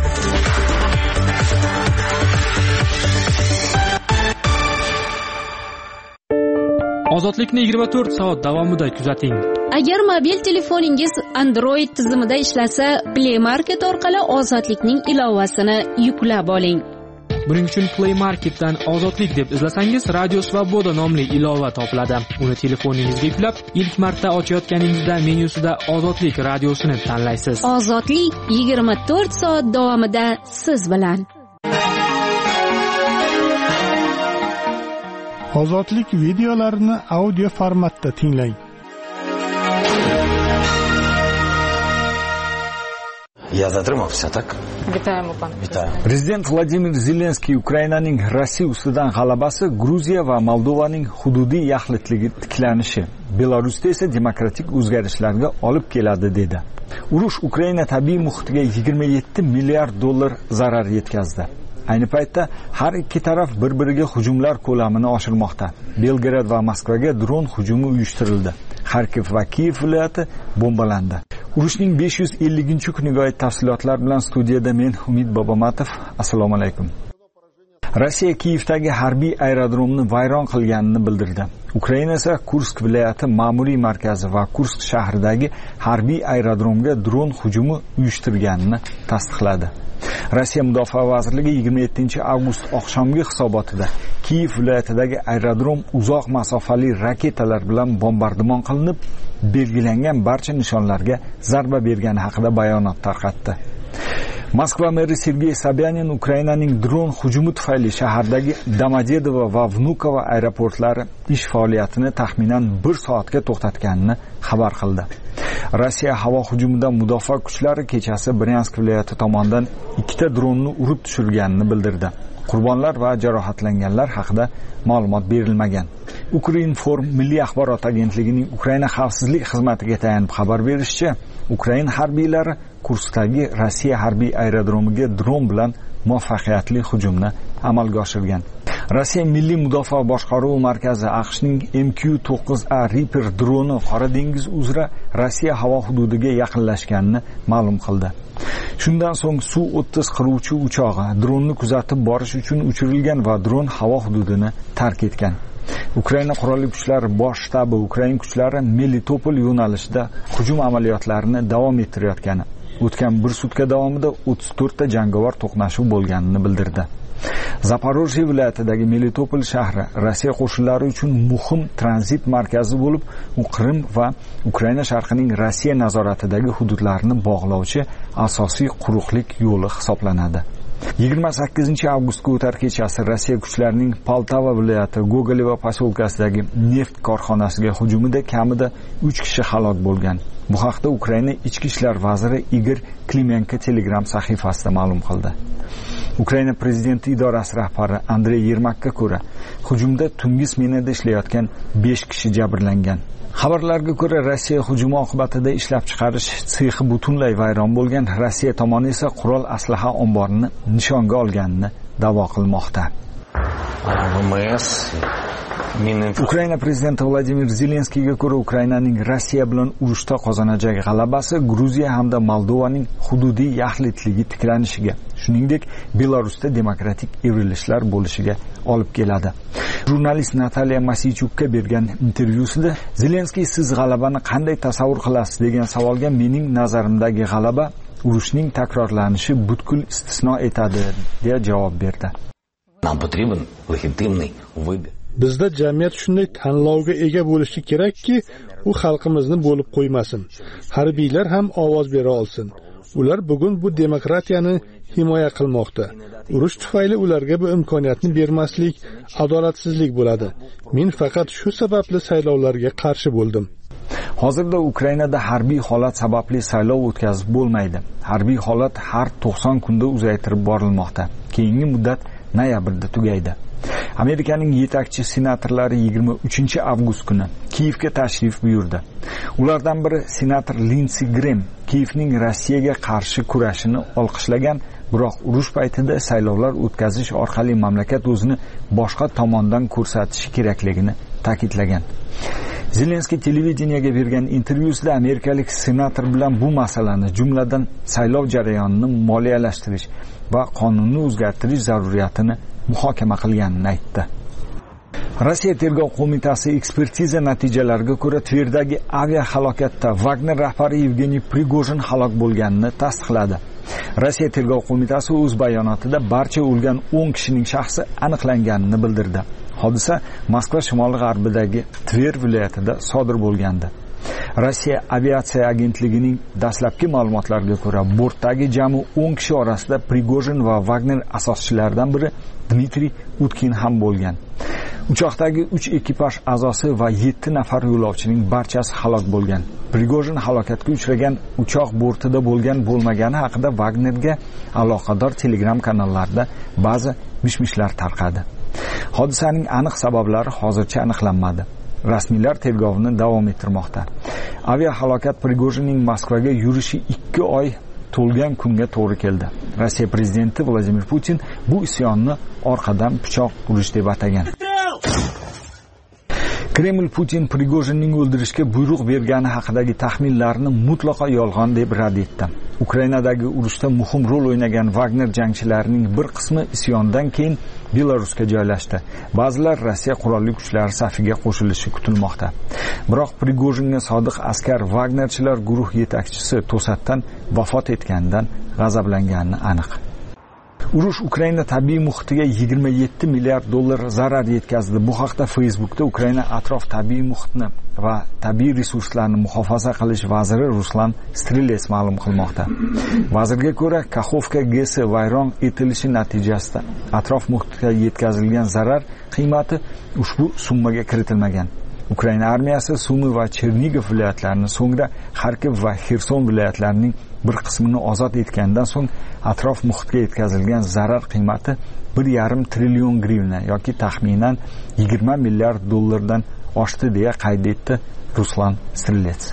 Ozodlikni yigirma to'rt soat davomida kuzating. Agar mobil telefoningiz Android tizimida ishlasa, Play Market orqali Ozodlikning ilovasini yuklab oling. Buning uchun Play Marketdan Ozodlik deb izlasangiz, Radio Svoboda nomli ilova topiladi. Uni telefoningizga yuklab, ilk marta ochayotganingizda menyusida Ozodlik radiosini tanlaysiz. Ozodlik yigirma to'rt soat davomida siz bilan. Ozodlik videolarini audio formatda tinglang. Я затримався, так? Вітаємо, пан. Вітаю. Prezident Vladimir Zelenskiy Ukrainaning Rossiya ustidan g'alabasi Gruziya va Moldovaning hududiy yaxlitligi tiklanishi, Belarusda esa demokratik o'zgarishlarga olib keladi dedi. Urush Ukraina tabiiy muhitiga yigirma yetti milliard dollar zarar yetkazdi. Ayni paytda har ikki taraf bir-biriga hujumlar ko'lamini oshirmoqda. Belgrad va Moskvaga dron hujumi uyushtirildi. Kharkiv va Kiyev viloyati bombalandi. Urushning besh yuz ellinchi kuniga oid tafsilotlar bilan studiyada men Umid Bobomatov. Assalomu alaykum. Rossiya Kiyevdagi harbiy aerodromni vayron qilganini bildirdi. Ukraina esa Kursk viloyati ma'muriy markazi va Kursk shahridagi harbiy aerodromga dron hujumi uyushtirganini tasdiqladi. Rossiya Mudofaa vazirligi yigirma yettinchi avgust oqshomgi hisobotida Kiyev viloyatidagi aerodrom uzoq masofali raketalar bilan bombardimon qilinib, belgilangan barcha nishonlarga zarba bergani haqida bayonot tarqatdi. Moskva meri Sergey Sobyanin Ukrainaning dron hujumi tufayli shahardagi Domodedovo va Vnukovo aeroportlari ish faoliyatini taxminan bir soatga to'xtatganini xabar qildi. Rossiya havo hujumidan mudofaa kuchlari kechasi Bryansk viloyati tomonidan ikkita dronni urib tushirganini bildirdi. Qurbonlar va jarohatlanganlar haqida ma'lumot berilmagan. Ukrinform milliy axborot agentligining Ukraina xavfsizlik xizmatiga tayanib xabar berishicha, Ukraina harbiylari Kurskdagi Rossiya harbiy aerodromiga dron bilan muvaffaqiyatli hujumni amalga oshirgan. Rossiya Milliy mudofaa boshqaruvi markazi AQShning M Q to'qqiz A Reaper droni Qora dengiz uzra Rossiya havo hududiga yaqinlashganini ma'lum qildi. Shundan so'ng Su o'ttiz qiruvchi uchog'i dronni kuzatib borish uchun uchirilgan va dron havo hududini tark etgan. Ukraina qurolli kuchlari bosh shtabi Ukraina kuchlari Melitopol yo'nalishida hujum amaliyotlarini davom ettirayotgani, o'tgan bir sutka davomida o'ttiz to'rtta jangovar to'qnashuv bo'lganini bildirdi. Zaporojye viloyatidagi Melitopol shahri Rossiya qo'shinlari uchun muhim tranzit markazi bo'lib, u Qrim va Ukraina sharqining Rossiya nazoratidagi hududlarini bog'lovchi asosiy quruqlik yo'li hisoblanadi. yigirma sakkizinchi avgustga o'tar kechasi Rossiya kuchlarining Poltava viloyati Gogolevo posyolkasidagi neft korxonasiga hujumida kamida uch kishi halok bo'lgan. Bu haqda Ukraina ichki ishlar vaziri Igor Klimenko Telegram sahifasida ma'lum qildi. Ukraina prezidenti idorasi rahbari Andrey Yermakka ko'ra, hujumda tungi smenada ishlayotgan besh kishi jabrlangan. Xabarlarga ko'ra, Rossiya hujumi oqibatida ishlab chiqarish sexi butunlay vayron bo'lgan. Rossiya tomoni esa qurol aslaha omborini nishonga olganini da'vo qilmoqda. Ukraina prezidenti Vladimir Zelenskiyga ko'ra, Ukrainaning Rossiya bilan urushda qozonajak g'alabasi Gruziya hamda Moldovaning hududiy yaxlitligi tiklanishiga, shuningdek, Belarusda demokratik evrilishlar bo'lishiga olib keladi. Jurnalist Nataliya Masichukka bergan intervyusida Zelenskiy siz g'alabani qanday tasavvur qilasiz degan savolga mening nazarimdagi g'alaba urushning takrorlanishi butkul istisno etadi deya javob berdi. Нам потребен легитимный выбор. Bizda jamiyat shunday tanlovga ega bo'lishi kerakki, u xalqimizni bo'lib qo'ymasin. Harbiylar ham ovoz bera olsin. Ular bugun bu demokratiyani himoya qilmoqda. Urush tufayli ularga bu imkoniyatni bermaslik adolatsizlik bo'ladi. Men faqat shu sababli saylovlarga qarshi bo'ldim. Hozirda Ukrainada harbiy holat sababli saylov o'tkazib bo'lmaydi. Harbiy holat har to'qson kunda uzaytirib borilmoqda. Keyingi muddat noyabrda tugaydi. Amerikaning yetakchi senatorlari yigirma uchinchi avgust kuni Kiyevga tashrif buyurdi. Ulardan biri senator Lindsey Graham Kiyevning Rossiyaga qarshi kurashini olqishlagan, biroq urush paytida saylovlar o'tkazish orqali mamlakat o'zini boshqa tomondan ko'rsatishi kerakligini ta'kidlagan. Zelenskiy televideniyaga bergan intervyusida amerikalik senator bilan bu masalani, jumladan saylov jarayonini moliyalashtirish va qonunni o'zgartirish zaruriyatini muhokama qilganini aytdi. Rossiya tergov qo'mitasi ekspertiza natijalariga ko'ra Tverdagi aviahalokatda Wagner rahbari Yevgeniy Prigojin halok bo'lganini tasdiqladi. Rossiya tergov qo'mitasi o'z bayonotida barcha o'lgan o'n kishining shaxsi aniqlanganini bildirdi. Hodisa Moskva shimoli-g'arbidagi Tver viloyatida sodir bo'lgandi. Rossiya aviatsiya agentligining dastlabki ma'lumotlariga ko'ra, bortdagi jami o'n kishi orasida Prigojin va Wagner asoschilaridan biri Dmitriy Utkin ham bo'lgan. Uchoqdagi uch ekipaj a'zosi va yetti nafar yo'lovchining barchasi halok bo'lgan. Prigojin halokatga uchragan uchoq bortida bo'lgan bo'lmagani haqida Wagnerga aloqador Telegram kanallarida ba'zi mishmishlar tarqadi. Hodisaning aniq sabablari hozircha aniqlanmadi. Rasmiylar tergovni davom ettirmoqda. Aviahalokat Prigojinning Moskvaga yurishi ikki oy to'lgan kunga to'g'ri keldi. Rossiya prezidenti Vladimir Putin bu isyonni orqadan pichoq urish deb atagan. Kreml Putin Prigojinning o'ldirishga buyruq bergani haqidagi taxminlarni mutlaqo yolg'on deb rad etdi. Ukrainadagi urushda muhim rol o'ynagan Wagner jangchilarining bir qismi isyondan keyin Belarusga joylashdi. Ba'zilar Rossiya qurolli kuchlari safiga qo'shilishi kutilmoqda. Biroq Prigojinga sodiq askar Wagnerchilar guruh yetakchisi to'satdan vafot etganidan g'azablangani aniq. Urush Ukraina tabiiy muhitiga yigirma yetti milliard dollar zarar yetkazdi. Bu haqda Facebookda Ukraina atrof tabiiy muhitni va tabiiy resurslarni muhofaza qilish vaziri Ruslan Strelets ma'lum qilmoqda. Vazirga ko'ra, Kakhovka gesi vayron etilishi natijasida atrof muhitga yetkazilgan zarar qiymati ushbu summaga kiritilmagan. Ukraina armiyasi Sumi va Chernigov viloyatlarini, so'ngra Xarkov va Xerson viloyatlarining bir qismini ozod etgandan so'ng atrof muhitga yetkazilgan zarar qiymati bir yarim trillion grivna yoki taxminan yigirma milliard dollardan oshdi deya qayd etdi Ruslan Strelets.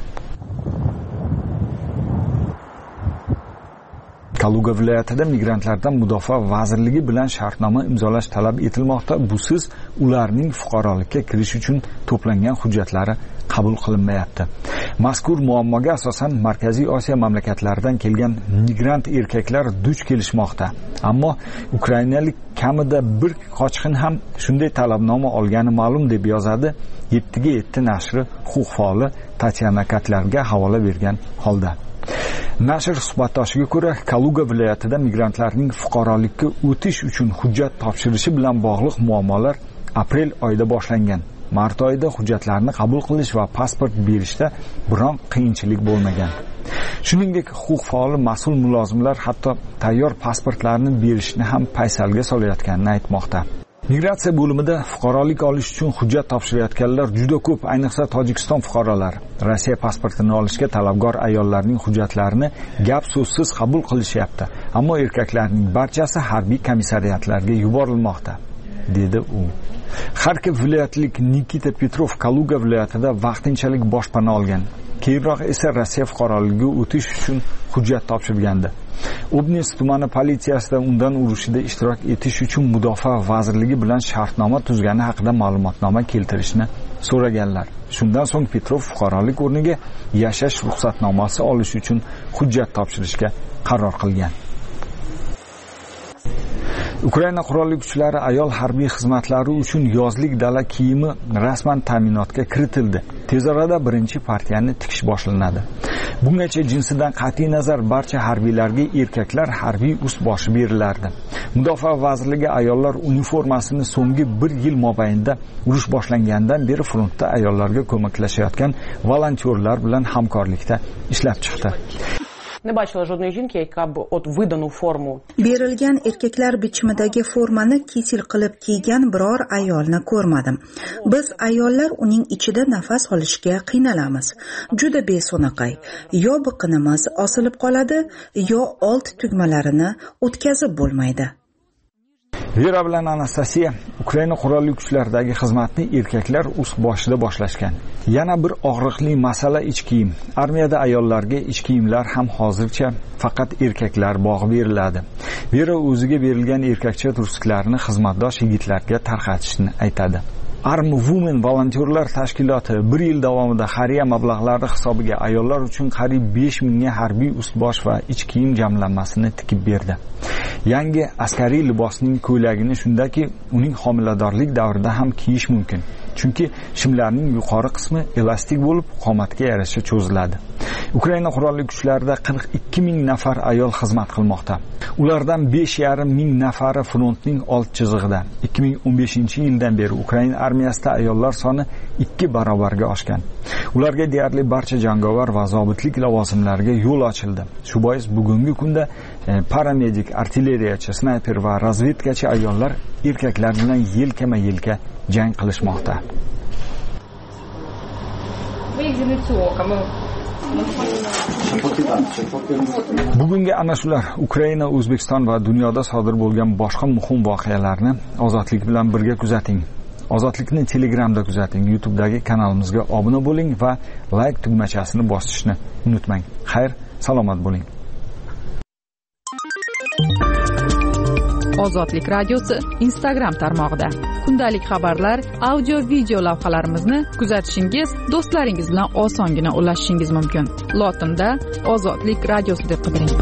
Kaluga viloyatida migrantlardan mudofaa vazirligi bilan shartnoma imzolash talab etilmoqda. Busiz ularning fuqarolikka kirish uchun to'plangan hujjatlari qabul qilinmayapti. Mazkur muammoga asosan Markaziy Osiyo mamlakatlaridan kelgan migrant erkaklar duch kelishmoqda. Ammo ukrainalik kamida bir qochqin ham shunday talabnoma olgani ma'lum deb yozadi yetti ga yetti nashri huquq faoli Tatyana Katlarga havola bergan holda. Nashr suhbatdoshiga ko'ra, Kaluga viloyatida migrantlarning fuqarolikka o'tish uchun hujjat topshirishi bilan bog'liq muammolar aprel oyida boshlangan. Mart oyida hujjatlarni qabul qilish va pasport berishda biron qiyinchilik bo'lmagan. Shuningdek, huquq faoli mas'ul mulozimlar hatto tayyor pasportlarni berishni ham paysalga solayotganini aytmoqda. Migratsiya bo'limida fuqarolik olish uchun hujjat topshirayotganlar juda ko'p, ayniqsa Tojikiston fuqarolari. Rossiya pasportini olishga talabgor ayollarning hujjatlarini gap so'zsiz qabul qilishyapti, ammo erkaklarning barchasi harbiy komissariatlarga yuborilmoqda, dedi u. Xarkov viloyatlik Nikita Petrov Kaluga viloyatida vaqtinchalik boshpana olgan. Keyinroq esa Rossiya fuqaroligiga o'tish uchun hujjat topshirgandi. Obninsk tumani politsiyasida undan urushida ishtirok etish uchun mudofaa vazirligi bilan shartnoma tuzgani haqida ma'lumotnoma keltirishni so'raganlar. Shundan so'ng Petrov fuqarolik o'rniga yashash ruxsatnomasi olish uchun hujjat topshirishga qaror qilgan. Ukraina qurolli kuchlari ayol harbiy xizmatlari uchun yozlik dala kiyimi rasman ta'minotga kiritildi. Tez orada birinchi partiyani tikish boshlanadi. Bungacha jinsidan qat'iy nazar barcha harbiylarga erkaklar harbiy ust-boshi berilardi. Mudofaa vazirligi ayollar uniformasini so'nggi bir yil mobaynida urush boshlangandan beri frontda ayollarga ko'maklashayotgan volontyorlar bilan hamkorlikda ishlab chiqdi. Не бачила жодної жінки, яка б от видану форму. Berilgan erkaklar bichimidagi formani kisil qilib kiygan biror ayolni ko'rmadim. Biz ayollar uning ichida nafas olishga qiynalamiz. Juda beso'naqay. Yo biqinimiz osilib qoladi, yo old tugmalarini o'tkazib bo'lmaydi. Vera bilan Anastasiya Ukraina qurolli kuchlaridagi xizmatni erkaklar ust boshida boshlashgan. Yana bir og'riqli masala ichki kiyim. Armiyada ayollarga ichki kiyimlar ham hozircha faqat erkaklar bog'i beriladi. Vera o'ziga berilgan erkakcha tursiklarini xizmatdosh yigitlarga tarqatishni aytadi. Army Women volontyorlar tashkiloti bir yil davomida xayriya mablag'lari hisobiga ayollar uchun qariyb besh mingga harbiy ust-bosh va ichki kiyim jamlanmasini tikib berdi. Yangi askariy libosning ko'ylagini shundaki, uning homiladorlik davrida ham kiyish mumkin. Chunki shimlarning yuqori qismi elastik bo'lib, qomatga yarasha cho'ziladi. Ukraina qurolli kuchlarida qirq ikki ming nafar ayol xizmat qilmoqda. Ulardan besh yarim ming nafari frontning old chizig'ida. ikki ming o'n beshinchi yildan beri Ukraina armiyasida ayollar soni ikki barobarga oshgan. Ularga deyarli barcha jangovar va zobitlik lavozimlariga yo'l ochildi. Shu bois bugungi kunda e, paramedik, artilleriyachi, snayper va razvedkachi ayollar erkaklar bilan yelkama-yelka jang qilishmoqda. Bugungi ana shular Ukraina, O'zbekiston va dunyoda sodir bo'lgan boshqa muhim voqealarni Ozodlik bilan birga kuzating. Ozodlikni Telegramda kuzating, YouTube'dagi kanalimizga obuna bo'ling va like tugmachasini bosishni unutmang. Xayr, salomat bo'ling. Ozodlik radiosi Instagram tarmog'ida kundalik xabarlar, audio, video lavhalarimizni kuzatishingiz, do'stlaringiz bilan osongina ulashishingiz mumkin. Lotinda Ozodlik radiosi deb qidiring.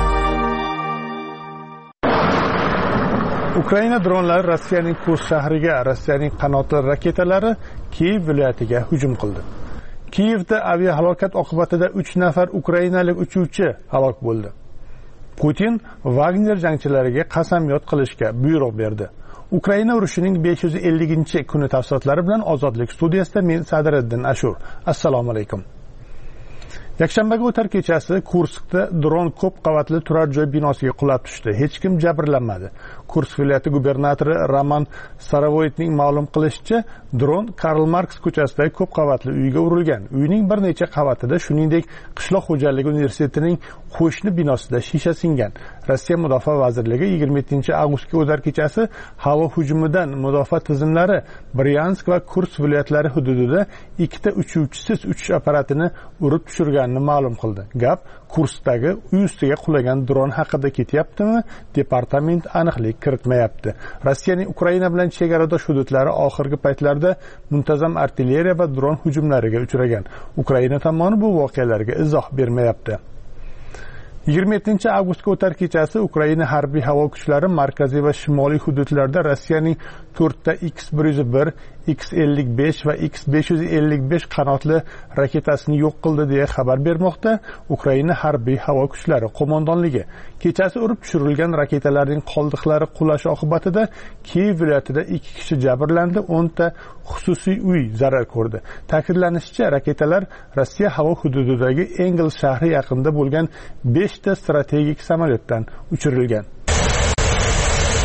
Ukraina dronlari Rossiyaning Kursk shahriga, Rossiyaning qanotli raketalari Kiyev viloyatiga hujum qildi. Kiyevda aviahalokat oqibatida uch nafar ukrainalik uchuvchi halok bo'ldi. Putin Wagner jangchilariga qasamyod qilishga buyruq berdi. Ukraina urushining besh yuz ellinchi kuni tafsilotlari bilan Ozodlik studiyasida men Sadriddin Ashur. Assalomu alaykum. Yakshanbaga o'tar kechasi Kurskda dron ko'p qavatli turar joy binosiga qulab tushdi. Hech kim jabrlanmadi. Kursk viloyati gubernatori Roman Saravoytning ma'lum qilishicha, dron Karl Marx ko'chasidagi ko'p qavatli uyga urilgan. Uyning bir necha qavatida, shuningdek, qishloq xo'jaligi universitetining qo'shni binosida shisha singan. Rossiya mudofaa vazirligi yigirma yettinchi avgustga o'tar kechasi havo hujumidan mudofaa tizimlari Bryansk va Kursk viloyatlari hududida ikkita uchuvchisiz uchish apparatini urib tushirganini ma'lum qildi. Gap Kurskdagi uy ustiga qulagan dron haqida ketyaptimi? Departament aniqlik kiritmayapti. Rossiyaning Ukraina bilan chegaradosh hududlari oxirgi paytlarda muntazam artilleriya va dron hujumlariga uchragan. Ukraina tomoni bu voqealarga izoh bermayapti. yigirma yettinchi avgustga o'tar kechasi Ukraina harbiy havo kuchlari markaziy va shimoliy hududlarda Rossiyaning to'rtta X bir yuz bir, X ellik besh va X besh yuz ellik besh qanotli raketasini yo'q qildi deya xabar bermoqda Ukraina harbiy havo kuchlari qo'mondonligi. Kechasi urib tushirilgan raketalarning qoldiqlari qulashi oqibatida Kiyev viloyatida ikki kishi jabrlandi, o'nta xususiy uy zarar ko'rdi. Ta'kidlanishicha, raketalar Rossiya havo hududidagi Engel shahri yaqinida bo'lgan besh ta strategik samolyotdan uchirilgan.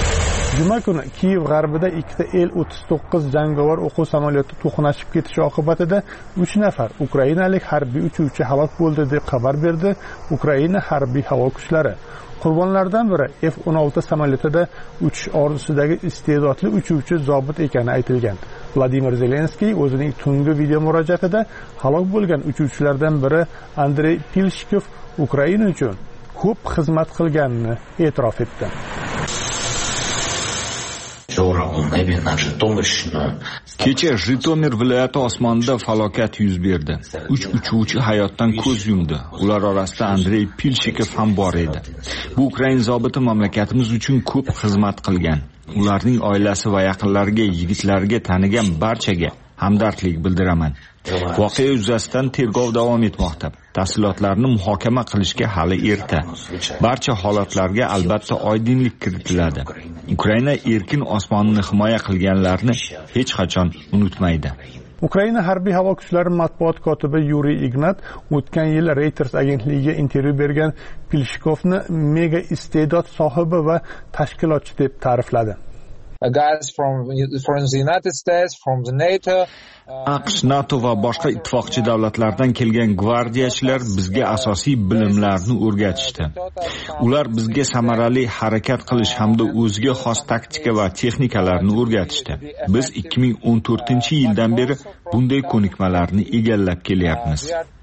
Juma kuni Kiyev g'arbida ikkita El o'ttiz to'qqiz jangovar o'quv samolyoti to'qnashib ketishi oqibatida uch nafar ukrainalik harbiy uchuvchi halok bo'ldi deb xabar berdi Ukraina harbiy havo kuchlari. Qurbonlardan biri F o'n olti samolyotida uchish orzusidagi iste'dodli uchuvchi zobit ekani aytilgan. Vladimir Zelenskiy o'zining tungi video murojaatida halok bo'lgan uchuvchilardan biri Andrey Pilshkov Ukraina uchun ko'p xizmat qilganini e'tirof etdi. Kecha Jitomir viloyati osmonida falokat yuz berdi. uch uchuvchi hayotdan ko'z yumdi. Ular orasida Andrey Pilshikov ham bor edi. Bu Ukraina zobiti mamlakatimiz uchun ko'p xizmat qilgan. Ularning oilasi va yaqinlariga, yigitlarga, tanigan barchaga hamdardlik bildiraman. Voqea yuzasidan tergov davom etmoqda. Tafsilotlarni muhokama qilishga hali erta. Barcha holatlarga albatta oydinlik kiritiladi. Ukraina erkin osmonni himoya qilganlarni hech qachon unutmaydi. Ukraina harbiy havo kuchlari matbuot kotibi Yuriy Ignat o'tgan yil Reuters agentligiga intervyu bergan Pilshkovni mega iste'dod sohibi va tashkilotchi deb ta'rifladi. AQSh, NATO va boshqa ittifoqchi davlatlardan kelgan gvardiyachilar bizga asosiy bilimlarni o'rgatishdi. Ular bizga samarali harakat qilish hamda o'ziga xos taktika va texnikalarni o'rgatishdi. Biz ikki ming o'n to'rtinchi yildan beri bunday ko'nikmalarni egallab kelyapmiz.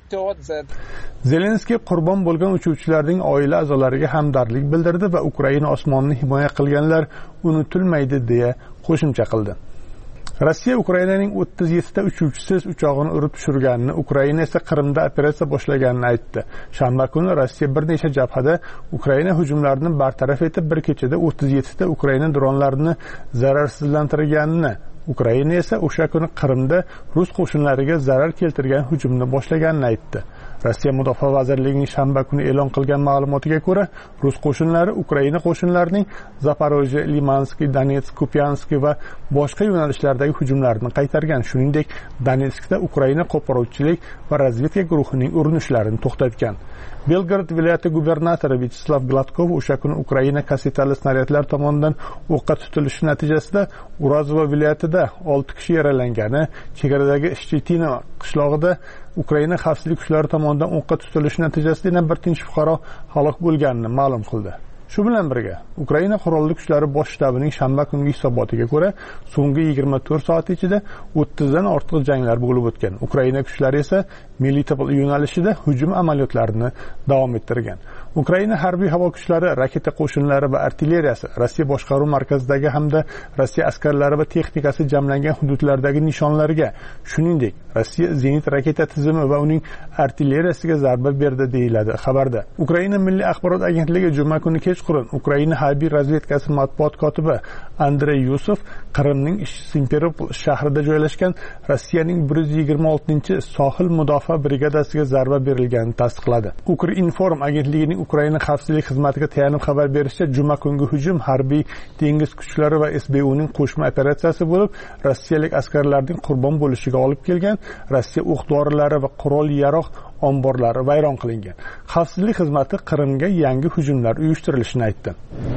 Zelenskiy qurbon bo'lgan uchuvchilarning oila a'zolariga hamdardlik bildirdi va Ukraina osmonini himoya qilganlar unutilmaydi deya qo'shimcha qildi. Rossiya Ukrainaning o'ttiz yettita uchuvchisiz uchog'ini urib tushirganini, Ukraina esa Qrimda operatsiya boshlaganini aytdi. Shanba kuni Rossiya bir necha jabhada Ukraina hujumlarini bartaraf etib, bir kechada o'ttiz yettita Ukraina dronlarini zararsizlantirganini, Ukraina esa o'sha kuni Qrimda rus qo'shinlariga zarar keltirgan hujumni boshlaganini aytdi. Rossiya Mudofaa vazirligining shanba kuni e'lon qilgan ma'lumotiga ko'ra, rus qo'shinlari Ukraina qo'shinlarining Zaporojye, Limansk, Donetsk, Kupyansk va boshqa yo'nalishlardagi hujumlarini qaytargan. Shuningdek, Donetskda Ukraina qo'poruvchilik va razvedka guruhining urinishlarini to'xtatgan. Belgorod viloyati gubernatori Vyacheslav Gladkov o'sha kuni Ukraina kasetali snaryadlar tomonidan o'qqa tutilishi natijasida Urazova viloyatida olti kishi yaralangani, chegaradagi Shchetina qishlog'ida Ukraina xavfsizlik kuchlari tomonidan o'qqa tutilishi natijasida yana bir tinch fuqaro halok bo'lganini ma'lum qildi. Shu bilan birga, Ukraina qurolli kuchlari bosh shtabining shanba kungi hisobotiga ko'ra, so'nggi yigirma to'rt soat ichida o'ttizdan ortiq janglar bo'lib o'tgan. Ukraina kuchlari esa Melitopol yo'nalishida hujum amaliyotlarini davom ettirgan. Ukraina harbiy havo kuchlari, raketa qo'shinlari va artilleriyasi Rossiya boshqaruv markazidagi hamda Rossiya askarlari va texnikasi jamlangan hududlardagi nishonlarga, shuningdek, Rossiya zenit raketa tizimi va uning artilleriyasiga zarba berdi deyiladi xabarda. Ukraina Milliy axborot agentligi juma kuni kechqurun Ukraina harbiy razvedkasi matbuot kotibi Andrey Yusov Qrimning Simferopol shahrida joylashgan Rossiyaning bir yuz yigirma oltinchi sohil mudofaa brigadasiga zarba berilganini tasdiqladi. Ukrinform agentligining Ukraina xavfsizlik xizmatiga tayanib xabar berishicha, juma kungi hujum harbiy dengiz kuchlari va S B Uning qo'shma operatsiyasi bo'lib, rossiyalik askarlarning qurbon bo'lishiga olib kelgan. Rossiya o'q-dorilari va qurol-yarog' omborlari vayron qilingan. Xavfsizlik xizmati Qrimga yangi hujumlar uyushtirilishini aytdi.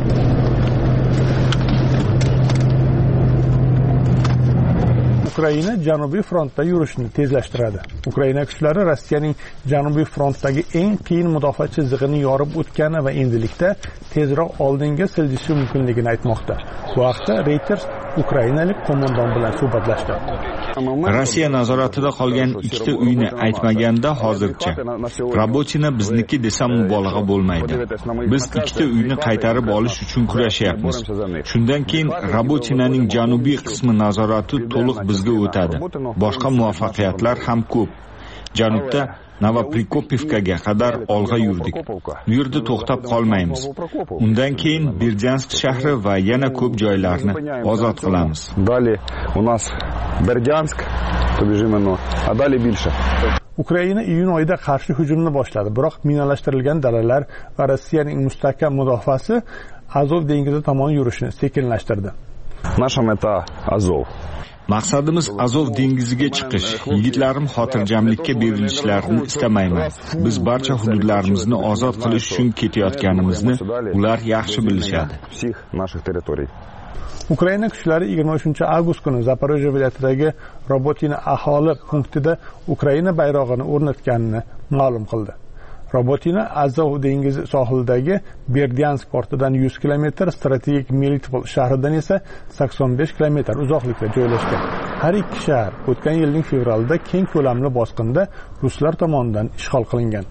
Ukraina Janubiy frontda yurishni tezlashtiradi. Ukraina kuchlari Rossiyaning Janubiy frontdagi eng qiyin mudofaa chizig'ini yorib o'tgani va endilikda tezroq oldinga siljishi mumkinligini aytmoqda. Bu haqda Reuters ukrainalik qo'mondon bilan suhbatlashdi. Rossiya nazoratida qolgan ikkita uyni aytmaganda hozircha Rabotina bizniki desam mubolag'a bo'lmaydi. Biz ikkita uyni qaytarib olish uchun kurashyapmiz. Shundan keyin Rabotinaning janubiy qismi nazorati to'liq bizga o'tadi. Boshqa muvaffaqiyatlar ham ko'p. Janubda Novoprikopivkaga qadar olg'a yurdik. Bu yerda to'xtab qolmaymiz. Undan keyin Berjansk shahri va yana ko'p joylarni ozod qilamiz. Dali u nas Berjansk, pobежим, a dali больше. Ukraina iyun oyida qarshi hujumni boshladi, biroq minalashtirilgan dalalar va Rossiyaning mustahkam mudofaasi Azov dengizi tomon yurishni sekinlashtirdi. Naša meta Azov. Maqsadimiz Azov dengiziga chiqish. Yigitlarim xotirjamlikka berilishlarini istamayman. Biz barcha hududlarimizni ozod qilish uchun ketayotganimizni ular yaxshi bilishadi. Ukraina kuchlari yigirma uchinchi avgust kuni Zaporojye viloyatidagi Robotina aholi punktida Ukraina bayrog'ini o'rnatganini ma'lum qildi. Robotina Azov dengizi sohilidagi Berdyansk portidan yuz kilometr, strategik Melitopol shahridan esa sakson besh kilometr uzoqlikda joylashgan. Har ikki shahar o'tgan yilning fevralida keng ko'lamli bosqinda ruslar tomonidan ishg'ol qilingan.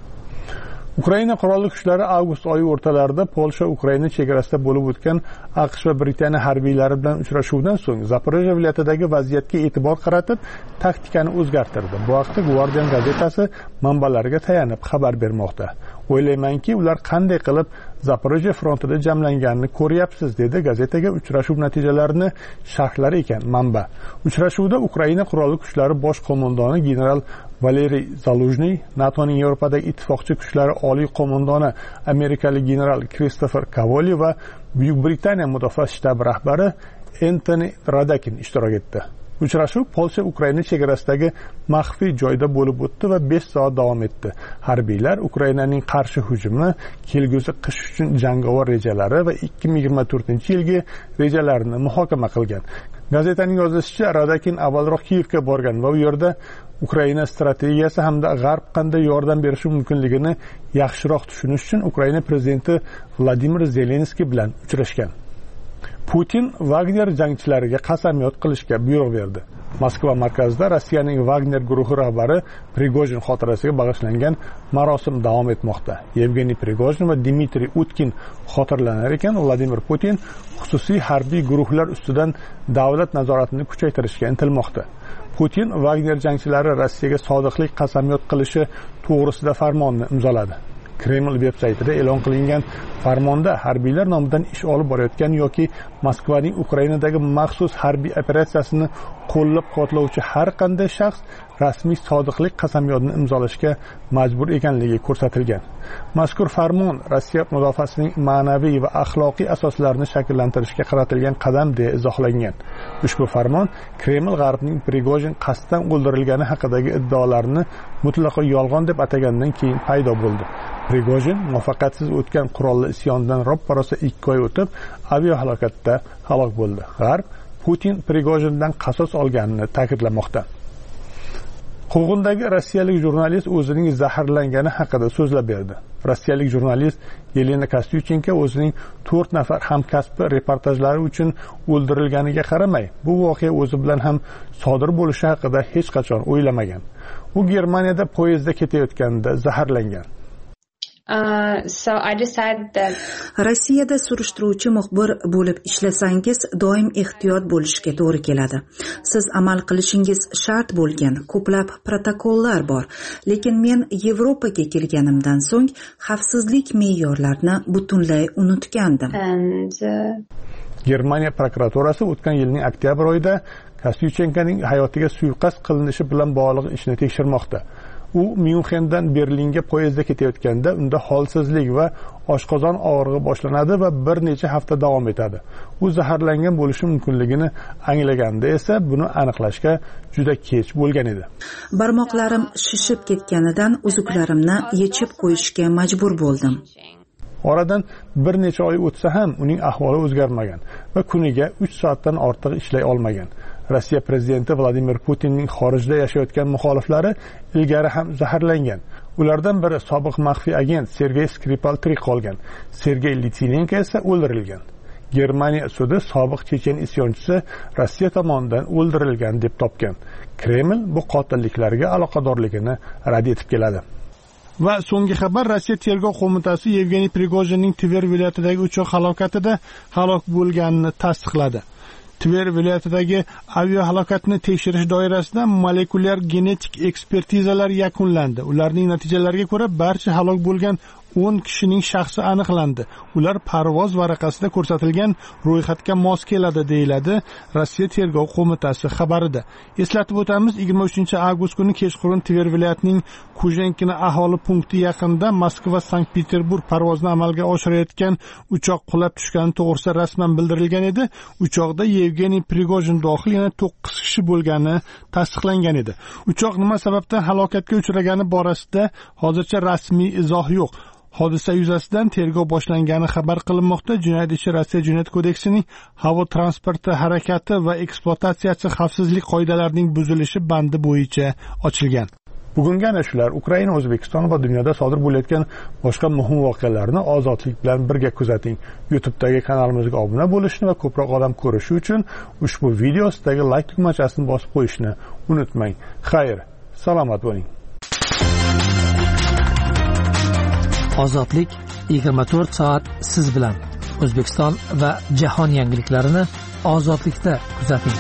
Ukraina qurolli kuchlari avgust oyi o'rtalarida Polsha Ukraina chegarasida bo'lib o'tgan AQSh va Britaniya harbiylari bilan uchrashuvdan so'ng Zaporojye viloyatidagi vaziyatga e'tibor qaratib, taktikani o'zgartirdi. Bu haqda Guardian gazetasi manbalariga tayanib xabar bermoqda. O'ylaymanki, ular qanday qilib Zaporojye frontida jamlanganini ko'ryapsiz, dedi gazetaga uchrashuv natijalarini sharhlar ekan manba. Uchrashuvda Ukraina qurolli kuchlari bosh qo'mondoni general Valeriy Zaluzhniy, NATOning Yevropadagi ittifoqchi kuchlari oliy qo'mondoni amerikalik general Kristofer Kavoli va Buyuk Britaniya mudofaa shtabi rahbari Antoni Radakin ishtirok etdi. Uchrashuv Polsha Ukraina chegarasidagi maxfiy joyda bo'lib o'tdi va besh soat davom etdi. Harbiylar Ukrainaning qarshi hujumi, kelgusi qish uchun jangovar rejalari va ikki ming yigirma to'rtinchi yilgi rejalarini muhokama qilgan. Gazetaning yozishicha, Radakin avvalroq Kiyevga borgan va u yerda Ukraina strategiyasi hamda G'arb qanday yordam berishi mumkinligini yaxshiroq tushunish uchun Ukraina prezidenti Vladimir Zelenskiy bilan uchrashgan. Putin Wagner jangchilariga qasamyod qilishga buyruq berdi. Moskva markazida Rossiyaning Wagner guruhi rahbari Prigojin xotirasiga bag'ishlangan marosim davom etmoqda. Yevgeniy Prigojin va Dmitriy Utkin xotirlanar ekan, Vladimir Putin xususiy harbiy guruhlar ustidan davlat nazoratini kuchaytirishga intilmoqda. Putin Wagner jangchilari Rossiyaga sodiqlik qasamyod qilishi to'g'risida farmonni imzoladi. Kreml veb-saytida e'lon qilingan farmonda harbiylar nomidan ish olib borayotgan yoki Moskvaning Ukrainadagi maxsus harbiy operatsiyasini qo'llab-quvvatlovchi har qanday shaxs rasmiy sodiqlik qasamyodini imzolashga majbur ekanligi ko'rsatilgan. Mazkur farmon Rossiya mudofaasining ma'naviy va axloqiy asoslarini shakllantirishga qaratilgan qadam deya izohlangan. Ushbu farmon Kreml G'arbning Prigojin qasddan o'ldirilgani haqidagi iddaolarini mutlaqo yolg'on deb atagandan keyin paydo bo'ldi. Prigojin muvaffaqiyatsiz o'tgan qurolli isyondan roppa-rosa ikki oy o'tib aviahalokatda halok bo'ldi. G'arb Putin Prigojindan qasos olganini ta'kidlamoqda. Quvg'indagi rossiyalik jurnalist o'zining zaharlangani haqida so'zlab berdi. Rossiyalik jurnalist Yelena Kostyuchenko o'zining to'rt nafar hamkasbi reportajlari uchun o'ldirilganiga qaramay, bu voqea o'zi bilan ham sodir bo'lishi haqida hech qachon o'ylamagan. U Germaniyada poyezdda ketayotganda zaharlangan. Uh, so I decided that Rossiyada surishtiruvchi muxbir bo'lib ishlasangiz, doim ehtiyot bo'lishga to'g'ri keladi. Siz amal qilishingiz shart bo'lgan ko'plab protokollar bor, lekin men Yevropaga kelganimdan so'ng xavfsizlik me'yorlarini butunlay unutgandim. And uh... Germaniya prokuraturasi o'tgan yilning oktyabr oyida Kostyuchenkoning hayotiga suiqasd qilinishi bilan bog'liq ishni tekshirmoqda. U Myunxendan Berlinga poyezdda ketayotganda unda holsizlik va oshqozon og'rig'i boshlanadi va bir necha hafta davom etadi. U zaharlangan bo'lishi mumkinligini anglaganda esa buni aniqlashga juda kech bo'lgan edi. Barmoqlarim shishib ketganidan uzuklarimni yechib qo'yishga majbur bo'ldim. Oradan bir necha oy o'tsa ham uning ahvoli o'zgarmagan va kuniga uch soatdan ortiq ishlay olmagan. Rossiya prezidenti Vladimir Putinning xorijda yashayotgan muxoliflari ilgari ham zaharlangan. Ulardan biri sobiq maxfiy agent Sergey Skripal tirik qolgan. Sergey Litvinenko esa o'ldirilgan. Germaniya sudi sobiq chechen isyonchisi Rossiya tomonidan o'ldirilgan deb topgan. Kreml bu qotilliklarga aloqadorligini rad etib keladi. Va so'nggi xabar, Rossiya tergov qo'mitasi Yevgeniy Prigojinning Tver viloyatidagi uchoq halokatida halok bo'lganini tasdiqladi. Tver viloyatidagi aviahalokatni tekshirish doirasida molekulyar genetik ekspertizalar yakunlandi. Ularning natijalariga ko'ra barcha halok bo'lgan o'n kishining shaxsi aniqlandi. Ular parvoz varaqasida ko'rsatilgan ro'yxatga mos keladi, deyiladi Rossiya tergov qo'mitasi xabarida. Eslatib o'tamiz, yigirma uchinchi avgust kuni kechqurun Tver viloyatining Kujenkina aholi punkti yaqinida Moskva Sankt Peterburg parvozini amalga oshirayotgan uchoq qulab tushgani to'g'risida rasman bildirilgan edi. Uchoqda Yevgeniy Prigojin dohil yana to'qqiz kishi bo'lgani tasdiqlangan edi. Uchoq nima sababdan halokatga uchragani borasida hozircha rasmiy izoh yo'q. Hodisa yuzasidan tergov boshlangani xabar qilinmoqda. Jinoyat ishi Rossiya Jinoyat kodeksining havo transporti harakati va ekspluatatsiyasi xavfsizlik qoidalarining buzilishi bandi bo'yicha ochilgan. Bugungi ana shular Ukraina, O'zbekiston va dunyoda sodir bo'layotgan boshqa muhim voqealarni ozodlik bilan birga kuzating. YouTube'dagi kanalimizga obuna bo'lishni va ko'proq odam ko'rishi uchun ushbu video ostidagi like tugmachasini bosib qo'yishni unutmang. Xayr, salomat bo'ling. Ozodlik yigirma to'rt soat siz bilan. O'zbekiston va jahon yangiliklarini ozodlikda kuzating.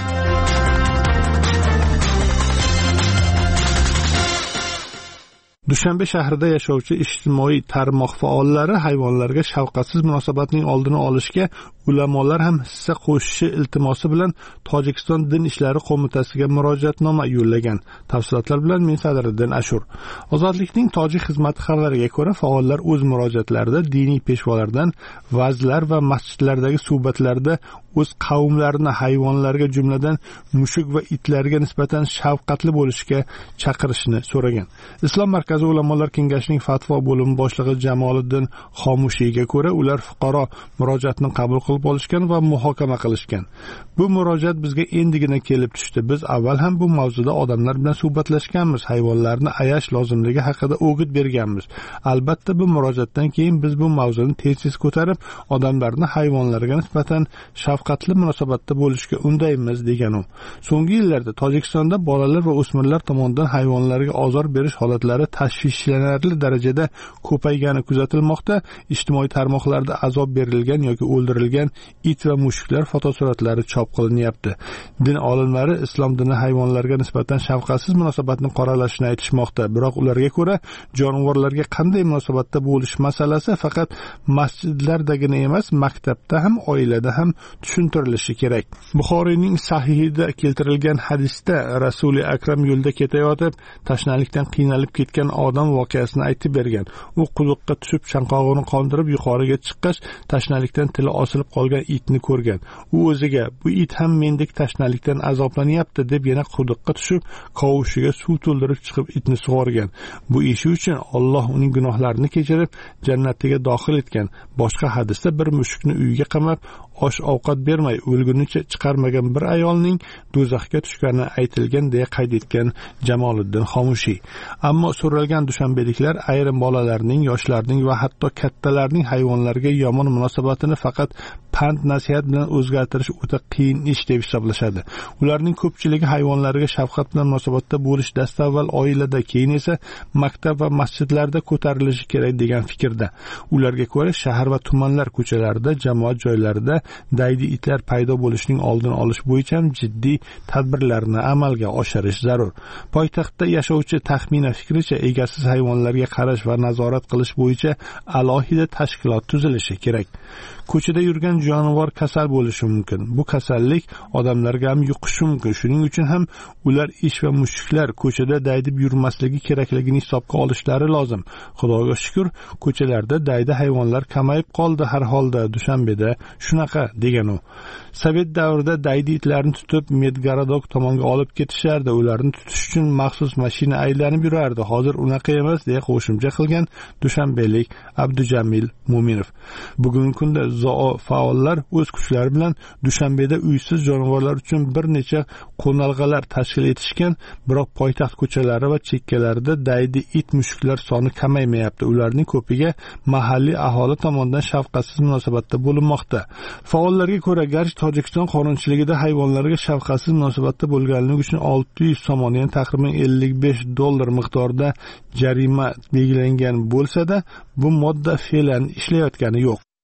Dushanbe shahrida yashovchi ijtimoiy tarmoq faollari hayvonlarga shafqatsiz munosabatning oldini olishga ulamolar ham hissa qo'shishi iltimosi bilan Tojikiston din ishlari qo'mitasiga murojaatnoma yo'llagan. Tafsilotlar bilan men Sadriddin Ashur. Ozodlikning tojik xizmati xabariga ko'ra, faollar o'z murojaatlarida diniy peshvolardan vazlar va masjidlardagi suhbatlarda o'z qavmlarini hayvonlarga, jumladan mushuk va itlarga nisbatan shafqatli bo'lishga chaqirishni so'ragan. Islom markazi ulamolar kengashining fatvo bo'limi boshlig'i Jamoliddin Xomushiyga ko'ra, ular fuqaro murojaatni qabul qilib olishgan va muhokama qilishgan. Bu murojaat bizga endigina kelib tushdi. Biz avval ham bu mavzuda odamlar bilan suhbatlashganmiz, hayvonlarni ayash lozimligi haqida o'g'it berganmiz. Albatta bu murojaatdan keyin biz bu mavzuni tez-tez ko'tarib, odamlarni hayvonlarga nisbatan shafqatli munosabatda bo'lishga undaymiz degan u. So'nggi yillarda Tojikistonda bolalar va o'smirlar tomonidan hayvonlarga ozor berish holatlari tashvishlanarli darajada ko'paygani kuzatilmoqda. Ijtimoiy tarmoqlarda azob berilgan yoki o'ldirilgan it va mushuklar fotosuratlari chop qilinyapti. Din olimlari islom dini hayvonlarga nisbatan shafqatsiz munosabatni qoralashini aytishmoqda. Biroq ularga ko'ra, jonivorlarga qanday munosabatda bo'lish masalasi faqat masjidlardagina emas, maktabda ham, oilada ham tushuntirilishi kerak. Buxoriyning sahihida keltirilgan hadisda Rasuli Akram yo'lda ketayotib, tashnalikdan qiynalib ketgan odam voqeasini aytib bergan. U quduqqa tushib chanqog'ini qondirib yuqoriga chiqqach, tashnalikdan tili osilib qolgan itni ko'rgan. U o'ziga, bu it ham mendek tashnalikdan azoblanyapti deb yana quduqqa tushib, qovushiga suv to'ldirib chiqib itni sug'organ. Bu ishi uchun Alloh uning gunohlarini kechirib, jannatiga dohil etgan. Boshqa hadisda bir mushukni uyiga qamab, osh ovqat bermay o'lgunicha chiqarmagan bir ayolning do'zaxga tushgani aytilgan deya qayd etgan Jamoliddin Xomushiy. Ammo so'ralgan dushanbeliklar ayrim bolalarning, yoshlarning va hatto kattalarning hayvonlarga yomon munosabatini faqat pand nasihat bilan o'zgartirish o'ta qiyin ish deb hisoblashadi. Ularning ko'pchiligi hayvonlarga shafqat bilan munosabatda bo'lish dastavval oilada, keyin esa maktab va masjidlarda ko'tarilishi kerak degan fikrda. Ularga ko'ra, shahar va tumanlar ko'chalarida, jamoat joylarida daydi itlar paydo bo'lishining oldini olish bo'yicha ham jiddiy tadbirlarni amalga oshirish zarur. Poytaxtda yashovchi taxmina fikricha, egasiz hayvonlarga qarash va nazorat qilish bo'yicha alohida tashkilot tuzilishi kerak. Ko'chada yurgan jonivor kasal bo'lishi mumkin. Bu kasallik odamlarga ham yuqishi mumkin. Shuning uchun ham ular ish va mushuklar ko'chada daydib yurmasligi kerakligini hisobga olishlari lozim. Xudoga shukr, ko'chalarda daydi hayvonlar kamayib qoldi har holda. Dushanbeda shunaqa degan u. Sovet davrida daydi itlarni tutib Medgaradok tomonga olib ketishardi. Ularni tutish uchun maxsus mashina aylanib yurardi. Hozir unaqa emas deya qo'shimcha qilgan dushanbelik Abdujamil Mo'minov. Bugungi kunda zoo faollar o'z kuchlari bilan Dushanbeda uysiz jonivorlar uchun bir necha qo'nalg'alar tashkil etishgan, biroq poytaxt ko'chalari va chekkalarida daydi it mushuklar soni kamaymayapti. Ularning ko'piga mahalliy aholi tomonidan shafqatsiz munosabatda bo'linmoqda. Faollarga ko'ra, garchi Tojikiston qonunchiligida hayvonlarga shafqatsiz munosabatda bo'lganligi uchun olti yuz so'm, ya'ni taxminan ellik besh dollar miqdorida jarima belgilangan bo'lsa-da, bu modda fe'lan ishlayotgani yo'q.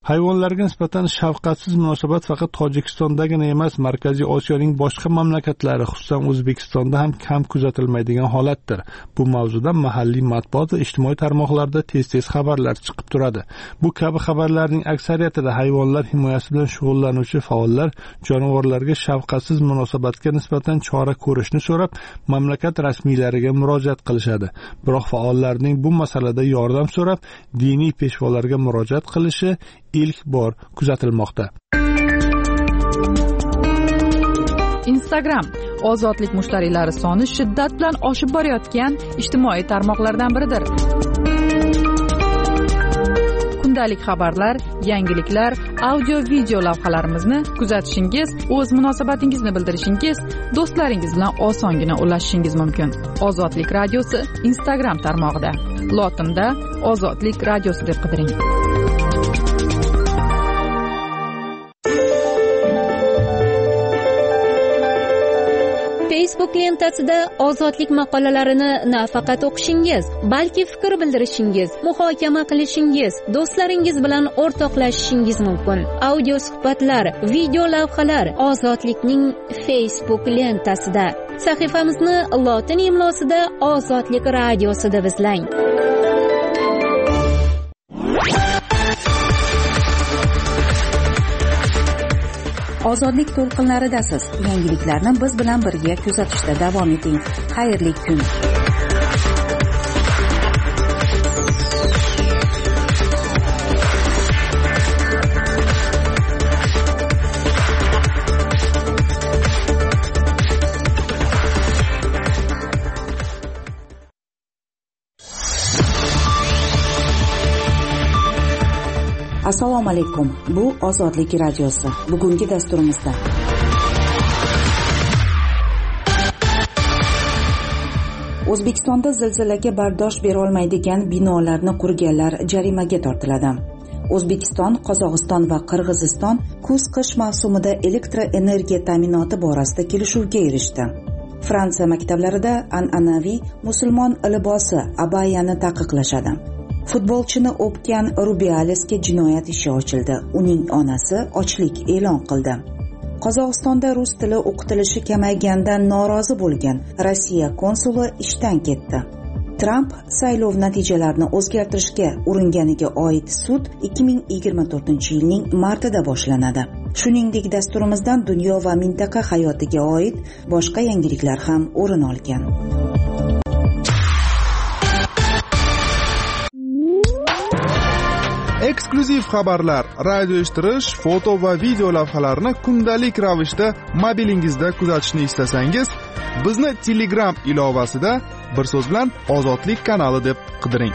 Hayvonlarga nisbatan shafqatsiz munosabat faqat Tojikistondagina emas, Markaziy Osiyoning boshqa mamlakatlari, xususan O'zbekistonda ham kam kuzatilmaydigan holatdir. Bu mavzuda mahalliy matbuot va ijtimoiy tarmoqlarda tez-tez xabarlar chiqib turadi. Bu kabi xabarlarning aksariyatida hayvonlar himoyasi bilan shug'ullanuvchi faollar jonivorlarga shafqatsiz munosabatga nisbatan chora ko'rishni so'rab, mamlakat rasmiylariga murojaat qilishadi. Biroq faollarning bu masalada yordam so'rab, diniy peshvolarga murojaat qilishi ilk bor kuzatilmoqda. Instagram ozodlik mushtariylari soni shiddat bilan oshib borayotgan ijtimoiy tarmoqlardan biridir. Kundalik xabarlar, yangiliklar, audio-video lavhalarimizni kuzatishingiz, o'z munosabatingizni bildirishingiz, do'stlaringiz bilan osongina ulashishingiz mumkin. Ozodlik radiosi Instagram tarmog'ida. Lotinda Ozodlik radiosi deb qidiring. Facebook lentasida ozodlik maqolalarini nafaqat o'qishingiz, balki fikr bildirishingiz, muhokama qilishingiz, do'stlaringiz bilan o'rtoqlashishingiz mumkin. Audio suhbatlar, video lavhalar Ozodlikning Facebook lentasida. Sahifamizni lotin imlosida Ozodlik radiosi deb izlang. Ozodlik to'lqinlaridasiz. Yangiliklarni biz bilan birga kuzatishda davom eting. Xayrli kun. Assalomu alaykum. Bu Ozodlik radiosi. Bugungi dasturimizda O'zbekistonda zilzilaga bardosh bera olmaydigan binolarni qurganlar jarimaga tortiladi. O'zbekiston, Qozog'iston va Qirg'iziston kuz-qish mavsumida elektr energiya ta'minoti borasida kelishuvga erishdi. Fransiya maktablarida an'anaviy musulmon libosi abayani taqiqlashadi. Futbolchini o'pgan Rubialesga jinoyat ishi ochildi. Uning onasi ochlik e'lon qildi. Qozog'istonda rus tili o'qitilishi kamaygandan norozi bo'lgan Rossiya konsuli ishdan ketdi. Tramp saylov natijalarini o'zgartirishga uringaniga oid sud ikki ming yigirma to'rtinchi yilning martida boshlanadi. Shuningdek, dasturimizdan dunyo va mintaqa hayotiga oid boshqa yangiliklar ham o'rin olgan. Eksklyuziv xabarlar, radio eshittirish, foto va video lavhalarni kundalik ravishda mobilingizda kuzatishni istasangiz, bizni Telegram ilovasida bir so'z bilan Ozodlik kanali deb qidiring.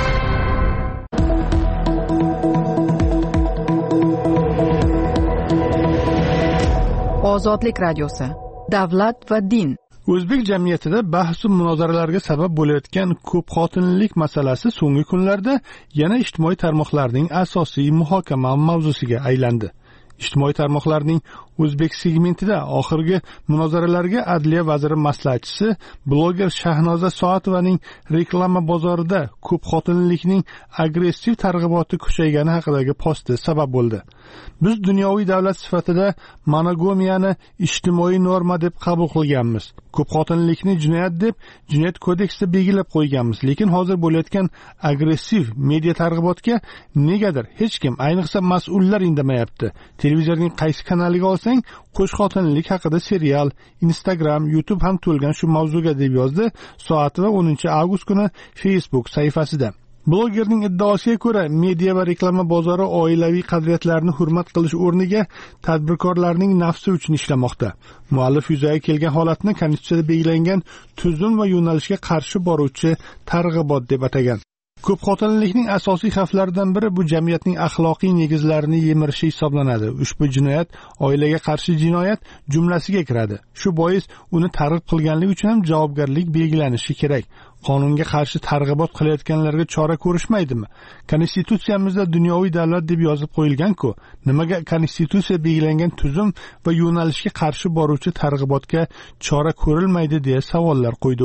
Ozodlik radiosi. Davlat va din. O'zbek jamiyatida bahs va munozaralarga sabab bo'layotgan ko'p xotinlilik masalasi so'nggi kunlarda yana ijtimoiy tarmoqlarning asosiy muhokama mavzusiga aylandi. Ijtimoiy tarmoqlarning O'zbek segmentida oxirgi munozaralarga Adliya vaziri maslahatchisi bloger Shahnoza Soatovaning reklama bozorida ko'p xotinlilikning agressiv targ'iboti kuchaygani haqidagi posti sabab bo'ldi. Biz dunyoviy davlat sifatida monogamiyani ijtimoiy norma deb qabul qilganmiz. Ko'p xotinlilikni jinoyat deb Jinoyat kodeksida belgilab qo'yganmiz. Lekin hozir bo'layotgan agressiv media targ'ibotga negadir hech kim, ayniqsa mas'ullar indamayapti. Televizorning qaysi kanaliga olsang, qo'sh xotinlik haqida serial, Instagram, YouTube ham to'lgan shu mavzuga deb yozdi Soatova o'ninchi avgust kuni Facebook sahifasida. Blogerning iddaosiga ko'ra, media va reklama bozori oilaviy qadriyatlarni hurmat qilish o'rniga tadbirkorlarning nafsi uchun ishlamoqda. Muallif yuzaga kelgan holatni konstitutsiyada belgilangan tuzum va yo'nalishga qarshi boruvchi targ'ibot deb atagan. Ko'p xotinlilikning asosiy xavflaridan biri bu jamiyatning axloqiy negizlarini yemirishi hisoblanadi. Ushbu jinoyat oilaga qarshi jinoyat jumlasiga kiradi. Shu bois uni targ'ib qilganlik uchun ham javobgarlik belgilanishi kerak. Qonunga qarshi targ'ibot qilayotganlarga chora ko'rishmaydimi? Konstitutsiyamizda dunyoviy davlat deb yozib qo'yilgan-ku. Nimaga konstitutsiya belgilangan tuzum va yo'nalishga qarshi boruvchi targ'ibotga chora ko'rilmaydi deya savollar qo'ydi u.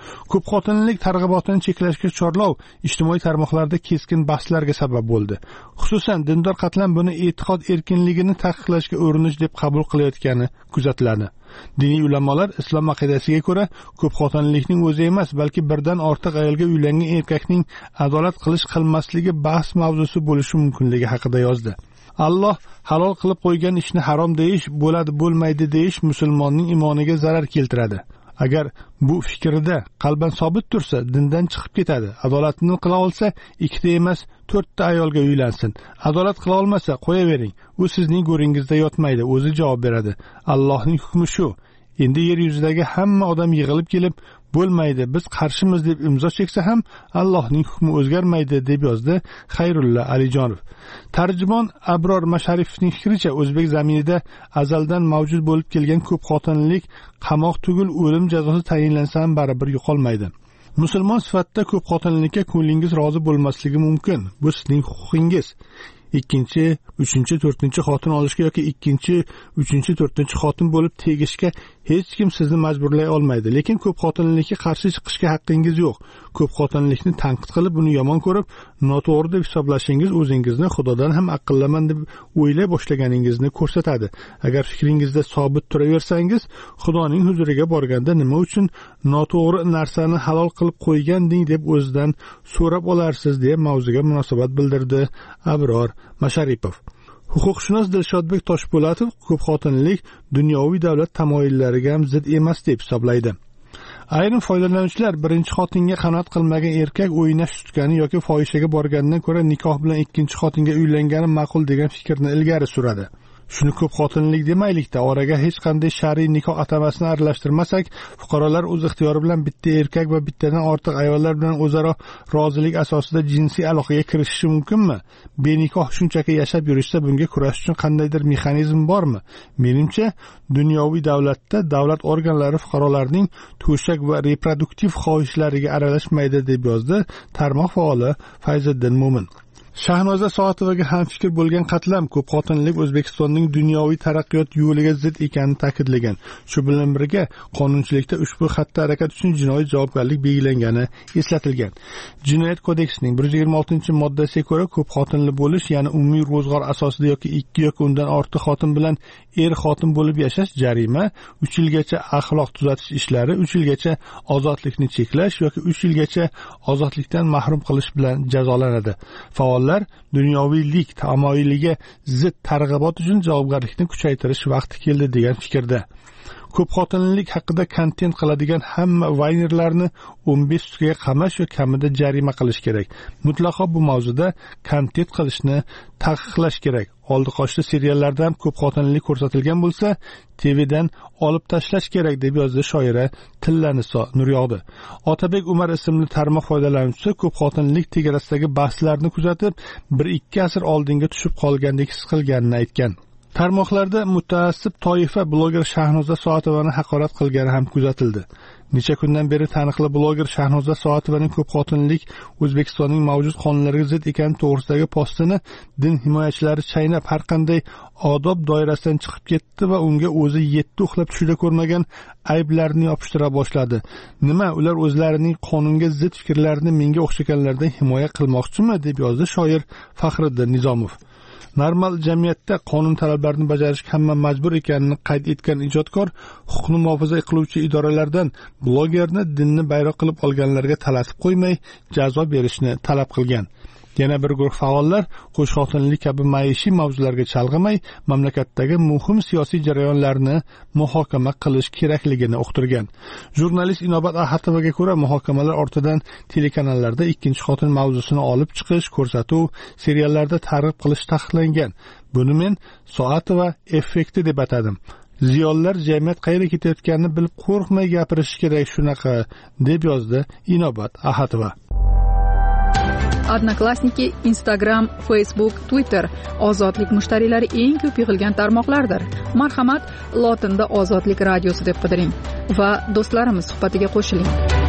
ko'p xotinlilik targ'ibotini cheklashga chorlov ijtimoiy tarmoqlarda keskin bahslarga sabab bo'ldi. Xususan dindor qatlam buni e'tiqod erkinligini taqiqlashga urinish deb qabul qilayotgani kuzatiladi. Diniy ulamolar islom aqidasiga ko'ra ko'p xotinlilikning o'zi emas, balki birdan ortiq ayolga uylangan erkakning adolat qilish qilmasligi bahs mavzusi bo'lishi mumkinligi haqida yozdi. Alloh halol qilib qo'ygan ishni harom deyish, bo'ladi bo'lmaydi deyish musulmonning iymoniga zarar keltiradi. Agar bu fikrida qalban sobit tursa, dindan chiqib ketadi. Adolatni qila olsa, ikkita emas, to'rtta ayolga uylansin. Adolat qila olmasa, qo'yavering. U sizning go'ringizda yotmaydi, o'zi javob beradi. Allohning hukmi shu. Endi yer yuzidagi hamma odam yig'ilib kelib, bo'lmaydi, biz qarshimiz deb imzo cheksa ham Allohning hukmi o'zgarmaydi deb yozdi Xayrulla Alijonov. Tarjimon Abror Masharifning fikricha, o'zbek zaminida azaldan mavjud bo'lib kelgan ko'p xotinlilik qamoq tugul o'lim jazosi tayinlansa ham baribir yo'qolmaydi. Musulmon sifatida ko'p xotinlilikka ko'nglingiz rozi bo'lmasligi mumkin. Bu sizning huquqingiz. ikkinchi, uchinchi, to'rtinchi xotin olishga yoki ikkinchi, uchinchi, to'rtinchi xotin bo'lib tegishga hech kim sizni majburlay olmaydi. Lekin ko'p xotinlikka qarshi chiqishga haqqingiz yo'q. Ko'p xotinlikni tanqid qilib, uni yomon ko'rib, noto'g'ri deb hisoblashingiz o'zingizni Xudodan ham aqllaman deb o'ylay boshlaganingizni ko'rsatadi. Agar fikringizda sobit turaversangiz, Xudoning huzuriga borganda nima uchun noto'g'ri narsani halol qilib qo'yganding deb o'zidan so'rab olarsiz deya mavzuga munosabat bildirdi Abror Masharipov. Huquqshunos Dilshodbek Toshpo'latov ko'p xotinlik dunyoviy davlat tamoyillariga ham zid emas deb hisoblaydi. Ayrim foydalanuvchilar birinchi xotinga qanoat qilmagan erkak o'ynash tutgani yoki fohishaga borganidan ko'ra nikoh bilan ikkinchi xotinga uylangani ma'qul degan fikrni ilgari suradi. Shuni ko'p xotinlik demaylikda, oraga hech qanday shar'iy nikoh atamasini aralashtirmasak, fuqarolar o'z ixtiyori bilan bitta erkak va bittadan ortiq ayollar bilan o'zaro rozilik asosida jinsiy aloqaga kirishishi mumkinmi? Benikoh shunchaki yashab yurishsa, bunga kurashish uchun qandaydir mexanizm bormi? Menimcha, dunyoviy davlatda davlat organlari fuqarolarning to'shak va reproduktiv xohishlariga aralashmaydi deb yozdi tarmoq faoli Fayziddin Mo'min. Shahnoza Soatovaga ham fikr bo'lgan qatlam ko'p xotinlik O'zbekistonning dunyoviy taraqqiyot yo'liga zid ekanini ta'kidlagan. Shu bilan birga qonunchilikda ushbu xatti-harakat uchun jinoiy javobgarlik belgilangani eslatilgan. Jinoyat kodeksining bir yuz yigirma oltinchi moddasiga ko'ra ko'p xotinli bo'lish, ya'ni umumiy ro'zg'or asosida yoki ikki yoki undan ortiq xotin bilan er xotin bo'lib yashash jarima, uch yilgacha axloq tuzatish ishlari, uch yilgacha ozodlikni cheklash yoki uch yilgacha ozodlikdan mahrum qilish bilan jazolanadi. Faollar dunyoviylik tamoyiliga zid targ'ibot uchun javobgarlikni kuchaytirish vaqti keldi degan fikrda. Ko'p xotinlilik haqida kontent qiladigan hamma vaynerlarni o'n besh sutkaga qamash va kamida jarima qilish kerak. Mutlaqo bu mavzuda kontent qilishni taqiqlash kerak. Oldi qochdi seriallarda ham ko'p xotinlilik ko'rsatilgan bo'lsa, T Vdan olib tashlash kerak deb yozdi shoira Tillaniso Nuryog'di. Otabek Umar ismli tarmoq foydalanuvchisi ko'p xotinlilik tegarasidagi bahslarni kuzatib, bir ikki asr oldinga tushib qolgandek his qilganini aytgan. Tarmoqlarda mutaassib toifa bloger Shahnoza Soatovani haqorat qilgani ham kuzatildi. Necha kundan beri taniqli bloger Shahnoza Soatovaning ko'p xotinlik O'zbekistonning mavjud qonunlariga zid ekani to'g'risidagi postini din himoyachilari chaynab har qanday odob doirasidan chiqib ketdi va unga o'zi yetti uxlab tushida ko'rmagan ayblarni yopishtira boshladi. Nima, ular o'zlarining qonunga zid fikrlarini menga o'xshaganlardan himoya qilmoqchimi deb yozdi shoir Faxriddin Nizomov. Normal jamiyatda qonun talablarini bajarishga hamma majbur ekanini qayd etgan ijodkor huquqni muhofaza qiluvchi idoralardan blogerni dinni bayroq qilib olganlarga talatib qo'ymay jazo berishni talab qilgan. Yana bir guruh faollar qo'shxotinlik kabi maishiy mavzularga chalg'imay mamlakatdagi muhim siyosiy jarayonlarni muhokama qilish kerakligini uqtirgan. Jurnalist Inobat Ahatovaga ko'ra, muhokamalar ortidan telekanallarda ikkinchi xotin mavzusini olib chiqish, ko'rsatuv, seriallarda targ'ib qilish taqiqlangan. Buni men Soatova effekti deb atadim. Ziyolilar jamiyat qayerga ketayotganini bilib qo'rqmay gapirish kerak shunaqa deb yozdi Inobat Ahotova. Odnoklassniki, Instagram, Facebook, Twitter ozodlik mushtariylari eng ko'p yig'ilgan tarmoqlardir. Marhamat, lotinda Ozodlik radiosi deb qidiring va do'stlarimiz suhbatiga qo'shiling.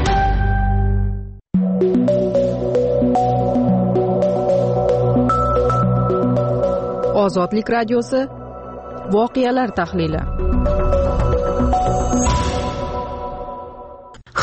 Ozodlik radiosi voqealar tahlili.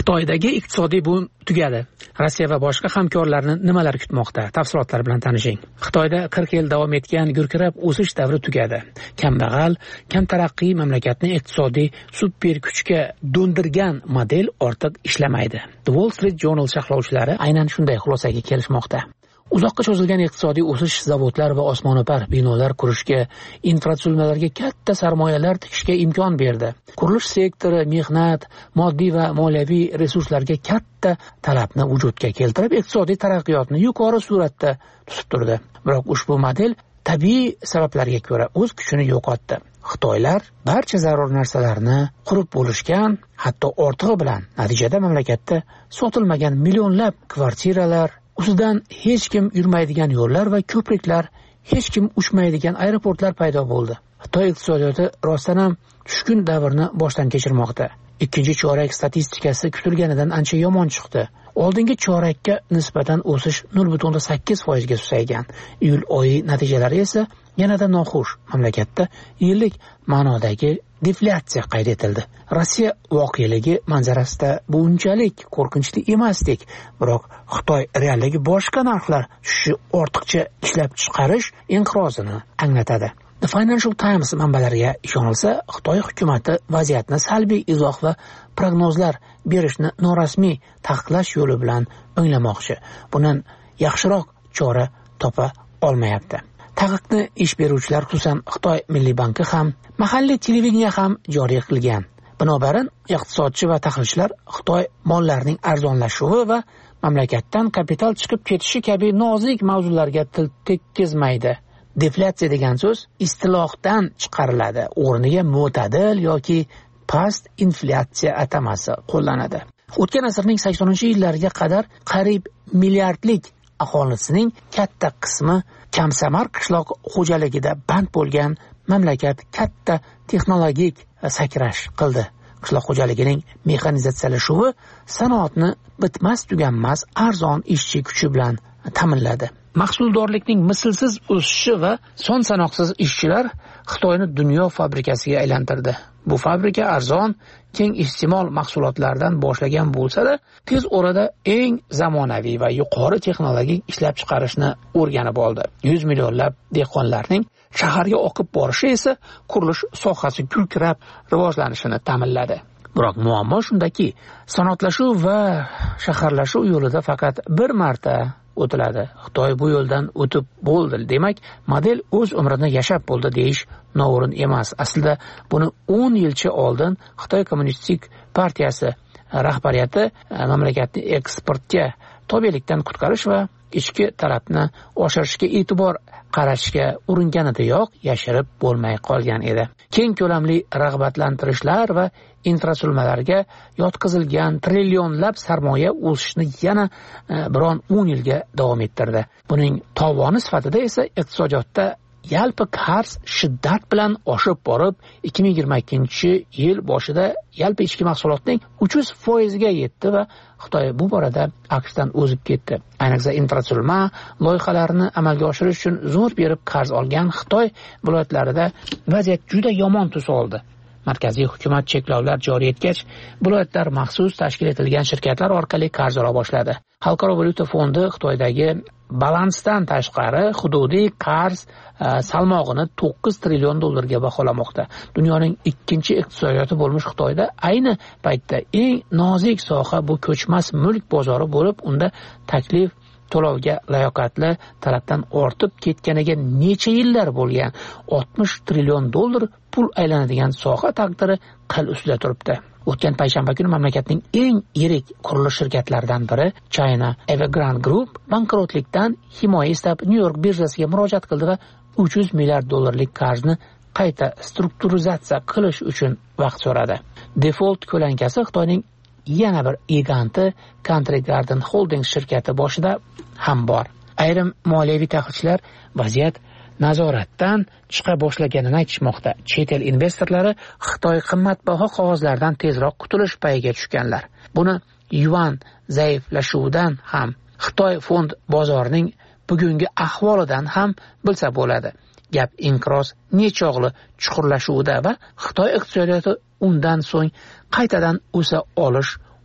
Xitoydagi iqtisodiy boom tugadi. Rossiya va boshqa hamkorlarni nimalar kutmoqda? Tafsilotlar bilan tanishing. Xitoyda qirq yil davom etgan gurkirab o'sish davri tugadi. Kambag'al, kam taraqqiy mamlakatni iqtisodiy super kuchga do'ndirgan model ortiq ishlamaydi. The Wall Street Journal sharhlovchilari aynan shunday xulosaga kelishmoqda. Uzoqqa cho'zilgan iqtisodiy o'sish zavodlar va osmono'par binolar qurishga, infratuzilmalarga katta sarmoyalar tikishga imkon berdi. Qurilish sektori mehnat, moddiy va moliyaviy resurslarga katta talabni vujudga keltirib, iqtisodiy taraqqiyotni yuqori sur'atda tutib turdi. Biroq ushbu model tabiiy sabablarga ko'ra o'z kuchini yo'qotdi. Xitoylar barcha zarur narsalarni qurib bo'lishgan, hatto ortig'i bilan. Natijada mamlakatda sotilmagan millionlab kvartiralar, ustidan hech kim yurmaydigan yo'llar va ko'priklar, hech kim uchmaydigan aeroportlar paydo bo'ldi. Xitoy iqtisodiyoti rostdan ham tushkun davrni boshdan kechirmoqda. Ikkinchi chorak statistikasi kutilganidan ancha yomon chiqdi. Oldingi chorakka nisbatan o'sish nol butun sakkiz foiz ga susaygan. Iyul oyi natijalari esa yanada noxush. Mamlakatda yillik ma'nodagi deflyatsiya qayd etildi. Rossiya voqealigi manzarasida bu unchalik qo'rqinchli emasdik, biroq Xitoy realligi boshqa narxlar tushishi ortiqcha ishlab chiqarish inqirozini anglatadi. The Financial Times manbalariga ishonilsa, Xitoy hukumati vaziyatni salbiy izoh va prognozlar berishni norasmiy taqiqlash yo'li bilan o'nglamoqchi. Bundan yaxshiroq chora topa olmayapti. Taqiqni ish beruvchilar, xususan Xitoy Milliy banki ham, mahalliy televideniya ham joriy qilgan. Binobarin, iqtisodchi va tahlilchilar Xitoy mollarining arzonlashuvi va mamlakatdan kapital chiqib ketishi kabi nozik mavzularga til tekkizmaydi. Deflyatsiya degan so'z istilohdan chiqariladi. O'rniga mo'tadil yoki past inflyatsiya atamasi qo'llanadi. O'tgan asrning saksoninchi yillariga qadar qariyb milliardlik aholisining katta qismi kamsamar qishloq xo'jaligida band bo'lgan mamlakat katta texnologik sakrash qildi. Qishloq xo'jaligining mexanizatsiyalashuvi sanoatni bitmas tuganmas arzon ishchi kuchi bilan ta'minladi. Mahsuldorlikning mislsiz o'sishi va son sanoqsiz ishchilar Xitoyni dunyo fabrikasiga aylantirdi. Bu fabrika arzon, keng iste'mol mahsulotlardan boshlagan bo'lsa-da, tez orada eng zamonaviy va yuqori texnologik ishlab chiqarishni o'rganib oldi. yuz millionlab dehqonlarning shaharga oqib borishi esa qurilish sohasi gurkirab rivojlanishini ta'minladi. Biroq muammo shundaki, sanoatlashuv va shaharlashuv yo'lida faqat bir marta o'tiladi. Xitoy bu yo'ldan o'tib bo'ldi. Demak, model o'z umrini yashab bo'ldi deyish noo'rin emas. Aslida buni o'n yilcha oldin Xitoy Kommunistik partiyasi rahbariyati mamlakatni eksportga tobelikdan qutqarish va ichki talabni oshirishga e'tibor qarashga uringganidayoq yashirib bo'lmay qolgan edi. Keng ko'lamli rag'batlantirishlar va infratuzilmalarga yotqizilgan trillionlab sarmoya o'sishni yana biron o'n yilga davom ettirdi. Buning tovoni sifatida esa iqtisodiyotda yalpi qarz shiddat bilan oshib borib, ikki ming yigirma ikkinchi yil boshida yalpi ichki mahsulotning uch yuz foiz ga yetdi va Xitoy bu borada AQShdan o'zib ketdi. Ayniqsa infratuzilma loyihalarini amalga oshirish uchun zo'r berib qarz olgan Xitoy viloyatlarida vaziyat juda yomon tus oldi. Markaziy hukumat cheklovlar joriy etgach, viloyatlar maxsus tashkil etilgan shirkatlar orqali qarz ola boshladi. Xalqaro valyuta fondi Xitoydagi balansdan tashqari hududiy qarz salmog'ini to'qqiz trillion dollarga baholamoqda. Dunyoning ikkinchi iqtisodiyoti bo'lmish Xitoyda ayni paytda eng nozik soha bu ko'chmas mulk bozori bo'lib, unda taklif to'lovga layoqatli talabdan ortib ketganiga necha yillar bo'lgan oltmish trillion dollar pul aylanadigan soha taqdiri qil ustida turibdi. O'tgan payshanba kuni mamlakatning eng yirik qurilish shirkatlaridan biri China Evergrande Group bankrotlikdan himoya istab New York birjasiga murojaat qildi va uch yuz milliard dollarlik qarzni qayta strukturizatsiya qilish uchun vaqt so'radi. Default ko'lankasi Xitoyning yana bir giganti Country Garden Holdings shirkati boshida ham bor. Ayrim moliyaviy tahlilchilar vaziyat nazoratdan chiqa boshlaganini aytishmoqda. Chet el investorlari Xitoy qimmatbaho qog'ozlardan tezroq qutulish payiga tushganlar. Buni yuan zaiflashuvidan ham, Xitoy fond bozorining bugungi ahvolidan ham bilsa bo'ladi. Gap inqiroz nechog'li chuqurlashuvida va Xitoy iqtisodiyoti undan so'ng qaytadan o'sa olish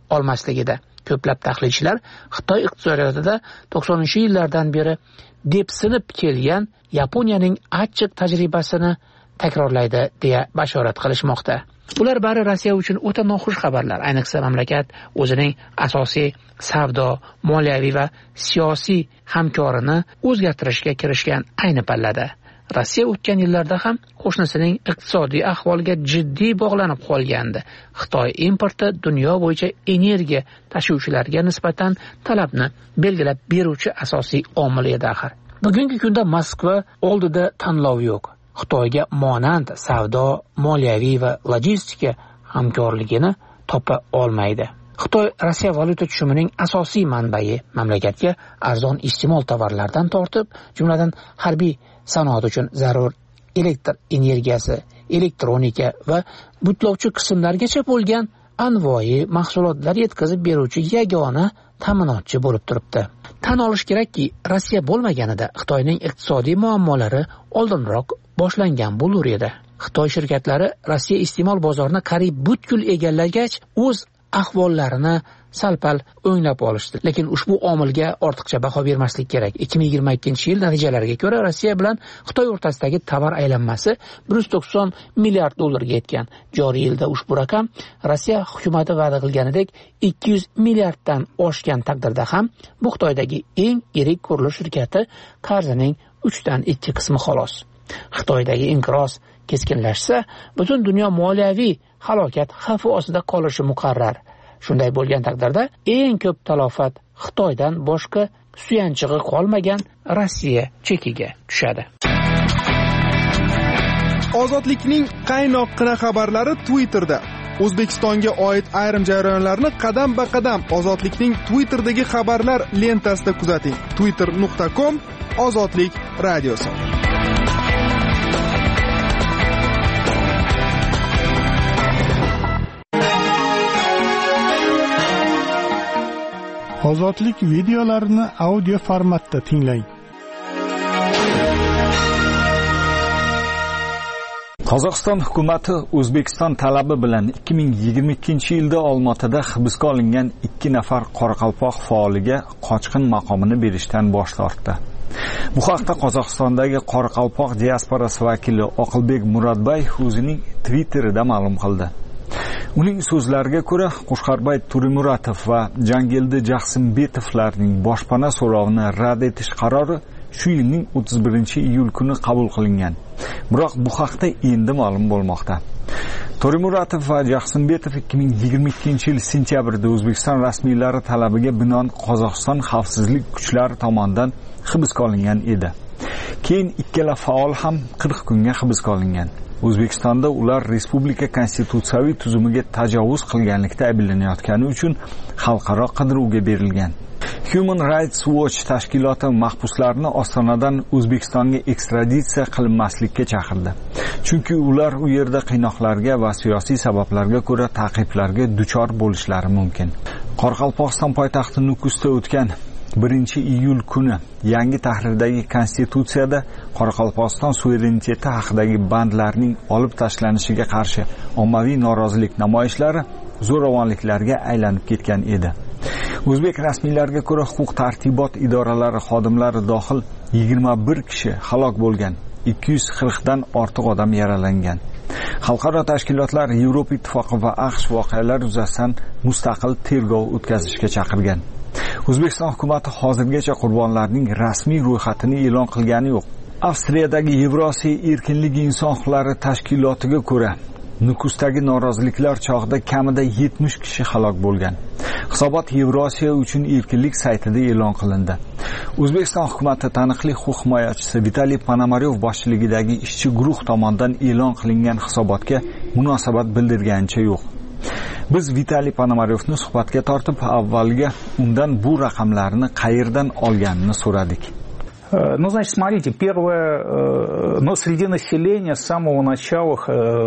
olmasligida. Ko'plab tahlilchilar Xitoy iqtisodiyotida to'qsoninchi yillardan beri depsinib kelgan Yaponiyaning achchiq tajribasini takrorlaydi deya bashorat qilishmoqda. Bular bari Rossiya uchun o'ta noxush xabarlar. Ayniqsa mamlakat o'zining asosiy savdo, moliyaviy va siyosiy hamkorini o'zgartirishga kirishgan ayni pallada. Rossiya o'tgan yillarda ham qo'shnisining iqtisodiy ahvoliga jiddiy bog'lanib qolgandi. Xitoy importi dunyo bo'yicha energiya tashuvchilariga nisbatan talabni belgilab beruvchi asosiy omil edi axir. Bugungi kunda Moskva oldida tanlov yo'q. Xitoyga monand savdo, moliyaviy va logistika hamkorligini topa olmaydi. Xitoy Rossiya valyuta tushumining asosiy manbai, mamlakatga arzon iste'mol tovarlardan tortib, jumladan harbiy sanoat uchun zarur elektr energiyasi, elektronika va butlovchi qismlargacha bo'lgan anvoyi mahsulotlar yetkazib beruvchi yagona ta'minotchi bo'lib turibdi. Tan olish kerakki, Rossiya bo'lmaganida Xitoyning iqtisodiy muammolari oldinroq boshlangan bo'lar edi. Xitoy shirkatlari Rossiya iste'mol bozorini qariyb butkul egallagach, o'z ahvollarini salpal o'nglab olishdi. Lekin ushbu omilga ortiqcha baho bermaslik kerak. ikki ming yigirma ikkinchi yil natijalariga ko'ra Rossiya bilan Xitoy o'rtasidagi tovar aylanmasi bir yuz to'qson milliard dollarga yetgan. Joriy yilda ushbu raqam Rossiya hukumati va'da qilganidek ikki yuz milliarddan oshgan taqdirda ham bu Xitoydagi eng yirik qurilish shirkati qarzining uchdan ikki qismi xolos. Xitoydagi inqiroz keskinlashsa, butun dunyo moliyaviy halokat xavfi ostida qolishi muqarrar. Shunday bo'lgan taqdirda eng ko'p talofat Xitoydan boshqa suyanchig'i qolmagan Rossiya chekiga tushadi. Ozodlikning qaynoqqina xabarlari Twitterda. O'zbekistonga oid ayrim jarayonlarni qadam-ba-qadam Ozodlikning Twitterdagi xabarlar lentasida kuzating. twitter nuqta com Ozodlik radiosi. Ozodlik videolarini audio formatda tinglang. Qozog'iston hukumati O'zbekiston talabi bilan ikki ming yigirma ikkinchi yilda Olmaotada hibsga olingan ikki nafar qoraqalpoq faoliga qochqin maqomini berishdan bosh tortdi. Bu haqda Qozog'istondagi qoraqalpoq diasporasi vakili Oqilbek Murodbay o'zining Twitterida ma'lum qildi. Uning so'zlariga ko'ra, Qo'shqarbay Turimuratov va Jangildi Jaxsimbetovlarning boshpana so'rovini rad etish qarori shu yilning o'ttiz birinchi iyul kuni qabul qilingan. Biroq bu haqda endi ma'lum bo'lmoqda. Turimuratov va Jaxsimbetov ikki ming yigirma ikkinchi yil sentyabrda O'zbekiston rasmiylari talabiga binoan Qozog'iston xavfsizlik kuchlari tomonidan hibsga olingan edi. Keyin ikkala faol ham qirq kunga hibsga olingan. O'zbekistonda ular respublika konstitutsiyaviy tuzumiga tajovuz qilganlikda ayblanayotgani uchun xalqaro qidiruvga berilgan. Human Rights Watch tashkiloti mahbuslarni Ostonadan O'zbekistonga ekstraditsiya qilinmaslikka chaqirdi. Chunki ular u yerda qiynoqlarga va siyosiy sabablarga ko'ra ta'qiblarga duchor bo'lishlari mumkin. Qoraqalpog'iston poytaxti Nukusda o'tgan birinchi iyul kuni yangi tahrirdagi konstitutsiyada Qoraqalpog'iston suvereniteti haqidagi bandlarning olib tashlanishiga qarshi ommaviy norozilik namoyishlari zo'ravonliklarga aylanib ketgan edi. O'zbek rasmiylariga ko'ra, huquq tartibot idoralari xodimlari dohil yigirma bir kishi halok bo'lgan, ikki yuz qirq dan ortiq odam yaralangan. Xalqaro tashkilotlar Yevropa Ittifoqi va AQSh voqealar yuzasidan mustaqil tergov o'tkazishga chaqirgan. O'zbekiston hukumati hozirgacha qurbonlarning rasmiy ro'yxatini e'lon qilgani yo'q. Avstriyadagi Yevrosiyo erkinlik inson huquqlari tashkilotiga ko'ra, Nukusdagi noroziliklar chog'ida kamida yetmish kishi halok bo'lgan. Hisobot Yevrosiyo uchun erkinlik saytida e'lon qilindi. O'zbekiston hukumati taniqli huquq himoyachisi Vitaliy Ponomaryov boshchiligidagi ishchi guruh tomonidan e'lon qilingan hisobotga munosabat bildirganicha yo'q. Biz Vitaliy Ponomaryovni suhbatga tortib, avvalga undan bu raqamlarni qayerdan olganini so'radik. Ну, значит, смотрите, первое, но среди населения с самого начала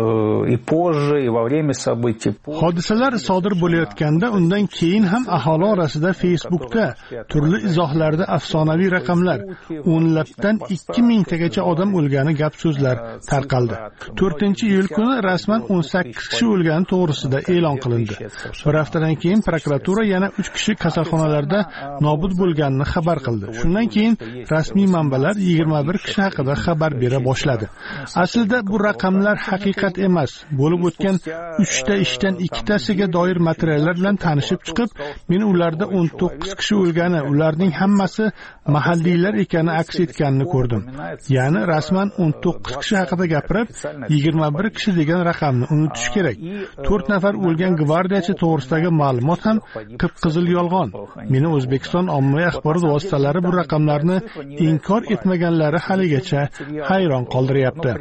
и позже, и во время событий. Hodisalar sodir bo'layotganda undan keyin ham aholi orasida Facebookda turli izohlarda afsonaviy raqamlar, o'nlabdan ikki mingtagacha odam o'lgani gap so'zlar tarqaldi. to'rtinchi iyul kuni rasman o'n sakkiz kishi o'lgani to'g'risida e'lon qilindi. Bir haftadan keyin prokuratura yana uch kishi kasalxonalarda nobud bo'lganini xabar qildi. Shundan keyin rasmiy manbalar yigirma bir kishi haqida xabar bera boshladi. Aslida bu raqamlar haqiqat emas. Bo'lib o'tgan uchta ishdan ikkitasiga doir materiallar bilan tanishib chiqib, men ularda o'n to'qqiz kishi o'lgani, ularning hammasi mahalliylar ekani aks etganini ko'rdim. Ya'ni rasman o'n to'qqiz kishi haqida gapirib, yigirma bir kishi degan raqamni unutish kerak. to'rt nafar o'lgan gvardiyachi to'g'risidagi ma'lumot ham qip-qizil yolg'on. Meni O'zbekiston ommaviy axborot vositalari bu raqamlarni inkor etmaganlari haligacha hayron qoldiryapti.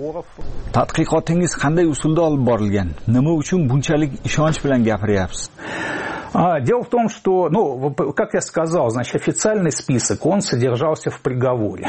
Tadqiqotingiz qanday usulda olib borilgan? Nima uchun bunchalik ishonch bilan gapiryapsiz? Дело в том, что, ну, как я сказал, значит, официальный список, он содержался в приговоре.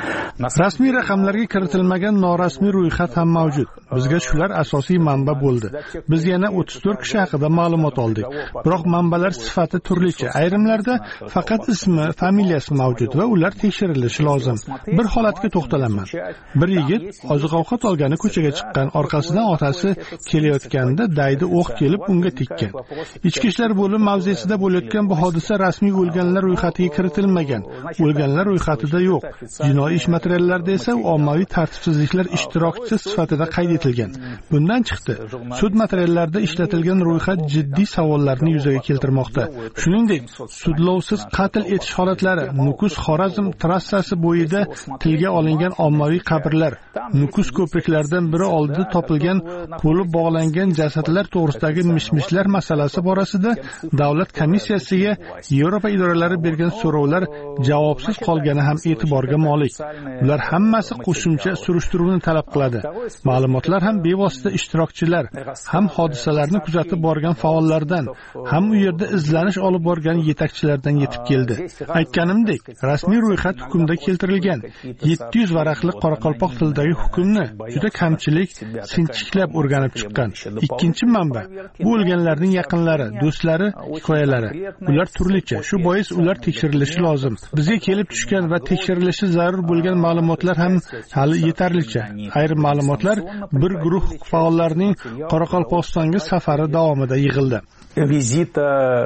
Rasmiy raqamlarga kiritilmagan norasmiy ro'yxat ham mavjud. Bizga shular asosiy manba bo'ldi. Biz yana o'ttiz to'rt kishi haqida ma'lumot oldik. Biroq manbalar sifati turlicha. Ayrimlarda faqat ismi, familiyasi mavjud va ular tekshirilishi lozim. Bir holatga to'xtalaman. Bir yigit oziq-ovqat olgani ko'chaga chiqqan, orqasidan otasi kelayotganda daydi o'q kelib unga tekkan. Ichki ishlar bo'lim mavzesida bo'layotgan bu hodisa rasmiy o'lganlar ro'yxatiga kiritilmagan. O'lganlar ro'yxatida yo'q. Jinoiy ish materiallarida esa ommaviy tartibsizliklar ishtirokchisi sifatida qayd etilgan. Bundan chiqdi, sud materiallarida ishlatilgan ro'yxat jiddiy savollarni yuzaga keltirmoqda. Shuningdek, sudlovsiz qatl etish holatlari, Nukus Xorazm trassasi bo'yida tilga olingan ommaviy qabrlar, Nukus ko'priklaridan biri oldida topilgan qo'li bog'langan jasadlar to'g'risidagi mishmishlar masalasi borasida davlat komissiyasiga Yevropa idoralari bergan so'rovlar javobsiz qolgani ham e'tiborga molik. Ular hammasi qo'shimcha surishtiruvni talab qiladi. Ma'lumotlar ham bevosita ishtirokchilar, ham hodisalarni kuzatib borgan faollardan, ham u yerda izlanish olib borgan yetakchilardan yetib keldi. Aytganimdek, rasmiy ro'yxat hukmda keltirilgan. yetti yuz varaqli qoraqalpoq tilidagi hukmni juda kamchilik, sinchiklab o'rganib chiqqan. Ikkinchi manba, bu o'lganlarning yaqinlari, do'stlari hikoyalari. Ular turlicha, shu bois ular tekshirilishi lozim. Bizga kelib tushgan va tekshirilishi zarur bo'lgan ma'lumotlar ham hali yetarlicha. Ayrim ma'lumotlar bir guruh faollarning Qoraqalpog'istonga safari davomida yig'ildi. Визита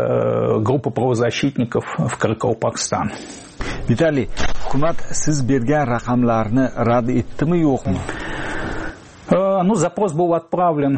группы правозащитников в Каракалпакстан. Vitaliy, hukumat siz bergan raqamlarni rad etdimi, yo'qmi? Ну, запрос был отправлен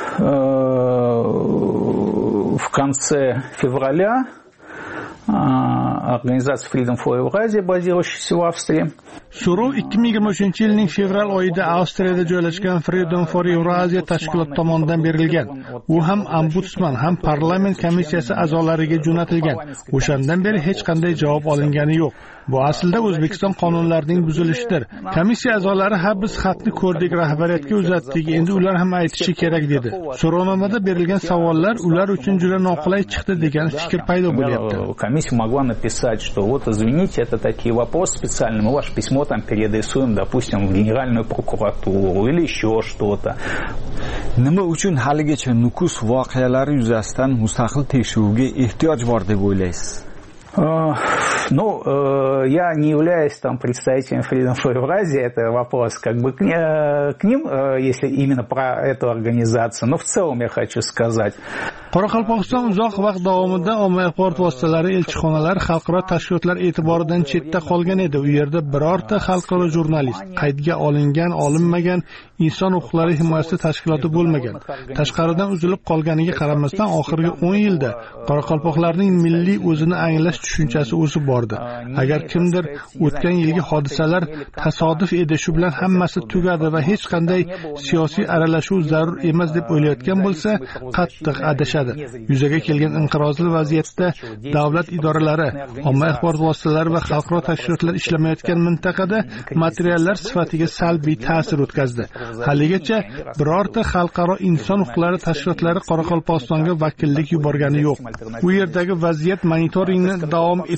в конце февраля организации Freedom for Eurasia, базирующейся в Австрии. So'rov ikki ming yigirma uchinchi yilning fevral oyida Avstriyada joylashgan Freedom for Eurasia tashkiloti tomonidan berilgan. U ham ombudsman, ham parlament komissiyasi a'zolariga jo'natilgan. O'shandan beri hech qanday javob olingani yo'q. Bu aslida O'zbekiston qonunlarining buzilishidir. Komissiya a'zolari ha biz xatni ko'rdik, rahbariyatga uzatdik, endi ular ham aytishi kerak dedi. So'rovnomada berilgan savollar ular uchun juda noqulay chiqdi degan fikr paydo bo'lyapti. Комиссия могла написать, что вот извините, это такие вопросы специальные, мы ваше письмо там переадресуем, допустим, в Генеральную прокуратуру или еще что-то. Nima uchun haligacha Nukus voqealari yuzasidan mustaqil tekshiruvga ehtiyoj bor deb o'ylaysiz? Ну, я не являюсь там представителем Freedom for Eurasia, это вопрос как бы к ним, если именно про эту организацию, но в целом я хочу сказать. Qoraqalpog'iston uzoq vaqt davomida ommaviy axborot vositalari, elchixonalar, xalqaro tashkilotlar e'tiboridan chetda qolgan edi. U yerda birorta xalqaro jurnalist, qaydga olingan, olinmagan inson huquqlari himoyasi tashkiloti bo'lmagan. Tashqaridan uzilib qolganiga qaramasdan oxirgi o'n yilda qoraqalpoqlarning milliy o'zini anglash tushunchasi o'sib bordi. Agar kimdir o'tgan yilgi hodisalar tasodif edi, shu bilan hammasi tugadi va hech qanday siyosiy aralashuv zarur emas deb o'ylayotgan bo'lsa, qattiq adashadi. Yuzaga kelgan inqirozli vaziyatda davlat idoralari, ommaviy axborot vositalari va xalqaro tashkilotlar ishlamayotgan mintaqada materiallar sifatiga salbiy ta'sir o'tkazdi. Haligacha birorta xalqaro inson huquqlari tashkilotlari Qoraqalpog'istonga vakillik yuborgani yo'q. U yerdagi vaziyat monitoringni davom ettirish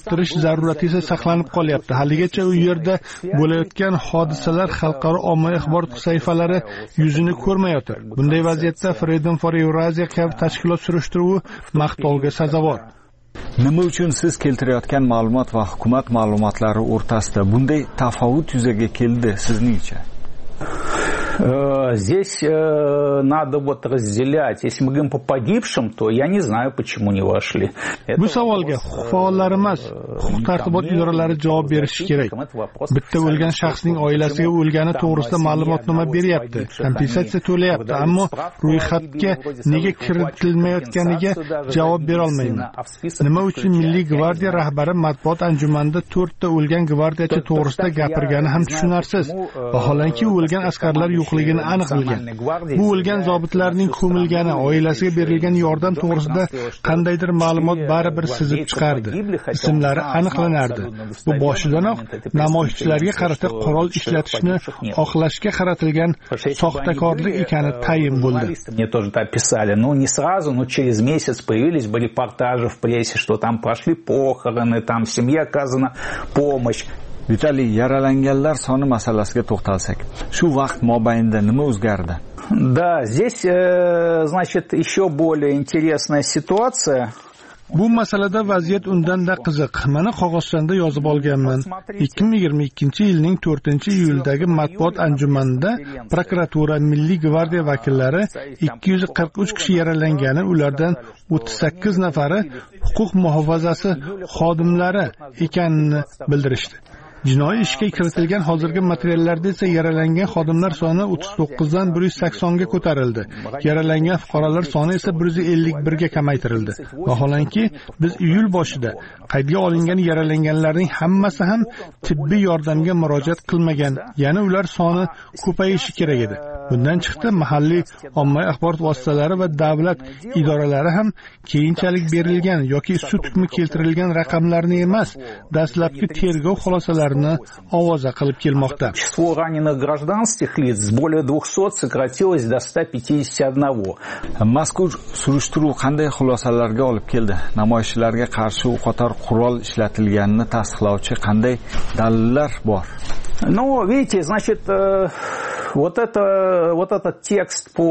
zarurati esa saqlanib qolyapti. Haligacha u yerda bo'layotgan hodisalar xalqaro ommaviy axborot sayfalari yuzini ko'rmayotir. Bunday vaziyatda Freedom for Eurasia kabi tashkilot surishtiruvi maqtovga sazovor. Nima uchun siz keltirayotgan ma'lumot va hukumat ma'lumotlari o'rtasida bunday tafovut yuzaga keldi sizningcha? Здесь э, надо вот разделять. Если мы говорим по погибшим, то я не знаю, почему не вошли. Bu savolga huquq faollari emas, huquq tartibot idoralari javob berishi kerak. Bitta o'lgan shaxsning oilasiga o'lgani to'g'risida ma'lumotnoma beryapti, kompensatsiya to'layapti, ammo ro'yxatga nega kiritilmayotganiga javob bera olmayman. Nima uchun Milliy gvardiya rahbari matbuot anjumanida to'rtta o'lgan gvardiyachi to'g'risida gapirgani ham tushunarsiz. Vaholanki o'lgan askarlar yo'qligini aniq bilgan. Bu o'lgan zobitlarning ko'milgani, oilasiga berilgan yordam to'g'risida qandaydir ma'lumot baribir sizib chiqardi. Ismlari aniqlanardi. Bu boshidanoq namoyishchilarga qarata qurol ishlatishni oqlashga qaratilgan soxtakorlik ekani tayin bo'ldi. Мне тоже это описали, но не сразу, но через месяц появились бы репортажи в прессе, что там прошли похороны, там семье оказана помощь. Vitaliy, yaralanganlar soni masalasiga to'xtalsak, shu vaqt mobaynida nima o'zgardi? Да, здесь, э, значит, еще более интересная ситуация. Bu masalada vaziyat undan-da qiziq. Mana qog'ozchanda yozib olganman. ikki ming yigirma ikkinchi yilning to'rtinchi iyuldagi matbuot anjumanida prokuratura, Milliy gvardiya vakillari ikki yuz qirq uch kishi yaralangani, ulardan o'ttiz sakkiz nafari huquq muhofazasi xodimlari ekanini bildirishdi. Jinoiy ishga kiritilgan hozirgi materiallarda esa yaralangan xodimlar soni o'ttiz to'qqiz dan bir yuz sakson ga ko'tarildi. Yaralangan fuqarolar soni esa bir yuz ellik bir ga kamaytirildi. Vaholanki biz iyul boshida qaydga olingan yaralanganlarning hammasi ham tibbiy yordamga murojaat qilmagan. Ya'ni ular soni ko'payishi kerak edi. Bundan chiqdi, mahalliy ommaviy axborot vositalari va davlat idoralari ham keyinchalik berilgan yoki sud hukmi keltirilgan raqamlarni emas, dastlabki tergov xulosalarini ovoza qilib kelmoqda. Число раненых гражданских лиц с более двухсот сократилось до ста пятидесяти одного. Mazkur surishtiruv qanday xulosalarga olib keldi? Namoyishchilarga qarshi u qator qurol ishlatilganini tasdiqlovchi qanday dalillar bor? Ну, видите, значит, э, вот это, вот этот текст по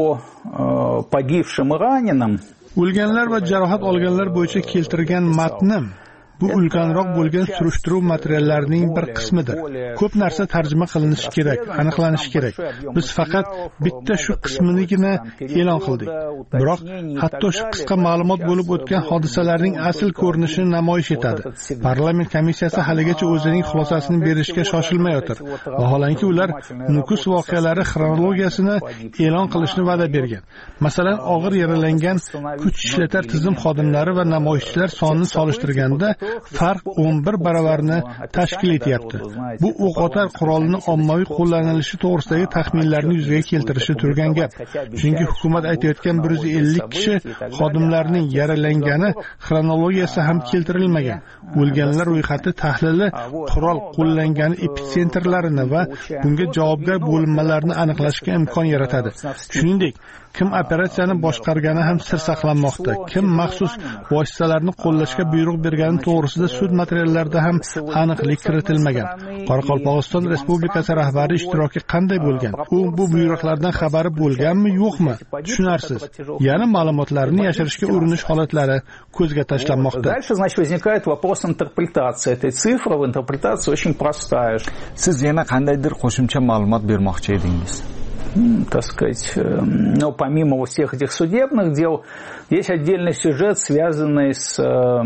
э, погибшим и раненым. O'lganlar va jarohat olganlar bo'yicha keltirgan matnim bu ulkanroq bo'lgan surishtiruv materiallarining bir qismidir. Ko'p narsa tarjima qilinishi kerak, aniqlanishi kerak. Biz faqat bitta shu qisminigina e'lon qildik. Biroq hatto shu qisqa ma'lumot bo'lib o'tgan hodisalarning asl ko'rinishini namoyish etadi. Parlament komissiyasi haligacha o'zining xulosasini berishga shoshilmayotir. Vaholanki ular Nukus voqealari xronologiyasini e'lon qilishni va'da bergan. Masalan, og'ir yaralangan kuch ishlatar tizim xodimlari va namoyishchilar sonini solishtirganda farq o'n bir baravarni tashkil etyapti. Bu o'qotar qurolni ommaviy qo'llanilishi to'g'risidagi taxminlarni yuzaga keltirishi turgan gap. Chunki hukumat aytayotgan bir yuz ellik kishi xodimlarning yaralangani xronologiyasi ham keltirilmagan. O'lganlar ro'yxati tahlili qurol qo'llangani epitsentrlarini va bunga javobgar bo'linmalarni aniqlashga imkon yaratadi. Shuningdek, kim operatsiyani boshqargani ham sir saqlanmoqda. Kim maxsus vositalarni qo'llashga buyruq bergani to'g'risida sud materiallarida ham aniqlik kiritilmagan. Qoraqalpog'iston Respublikasi rahbari ishtiroki qanday bo'lgan? U bu buyruqlardan xabari bo'lganmi, yo'qmi? Tushunarsiz. Yana ma'lumotlarni yashirishga urinish holatlari ko'zga tashlanmoqda. Дальше, значит, возникает вопрос интерпретации этой цифры. Интерпретация очень простая. Siz yana qandaydir qo'shimcha ma'lumot bermoqchi edingiz? Так сказать, но помимо всех этих судебных дел, есть отдельный сюжет, связанный с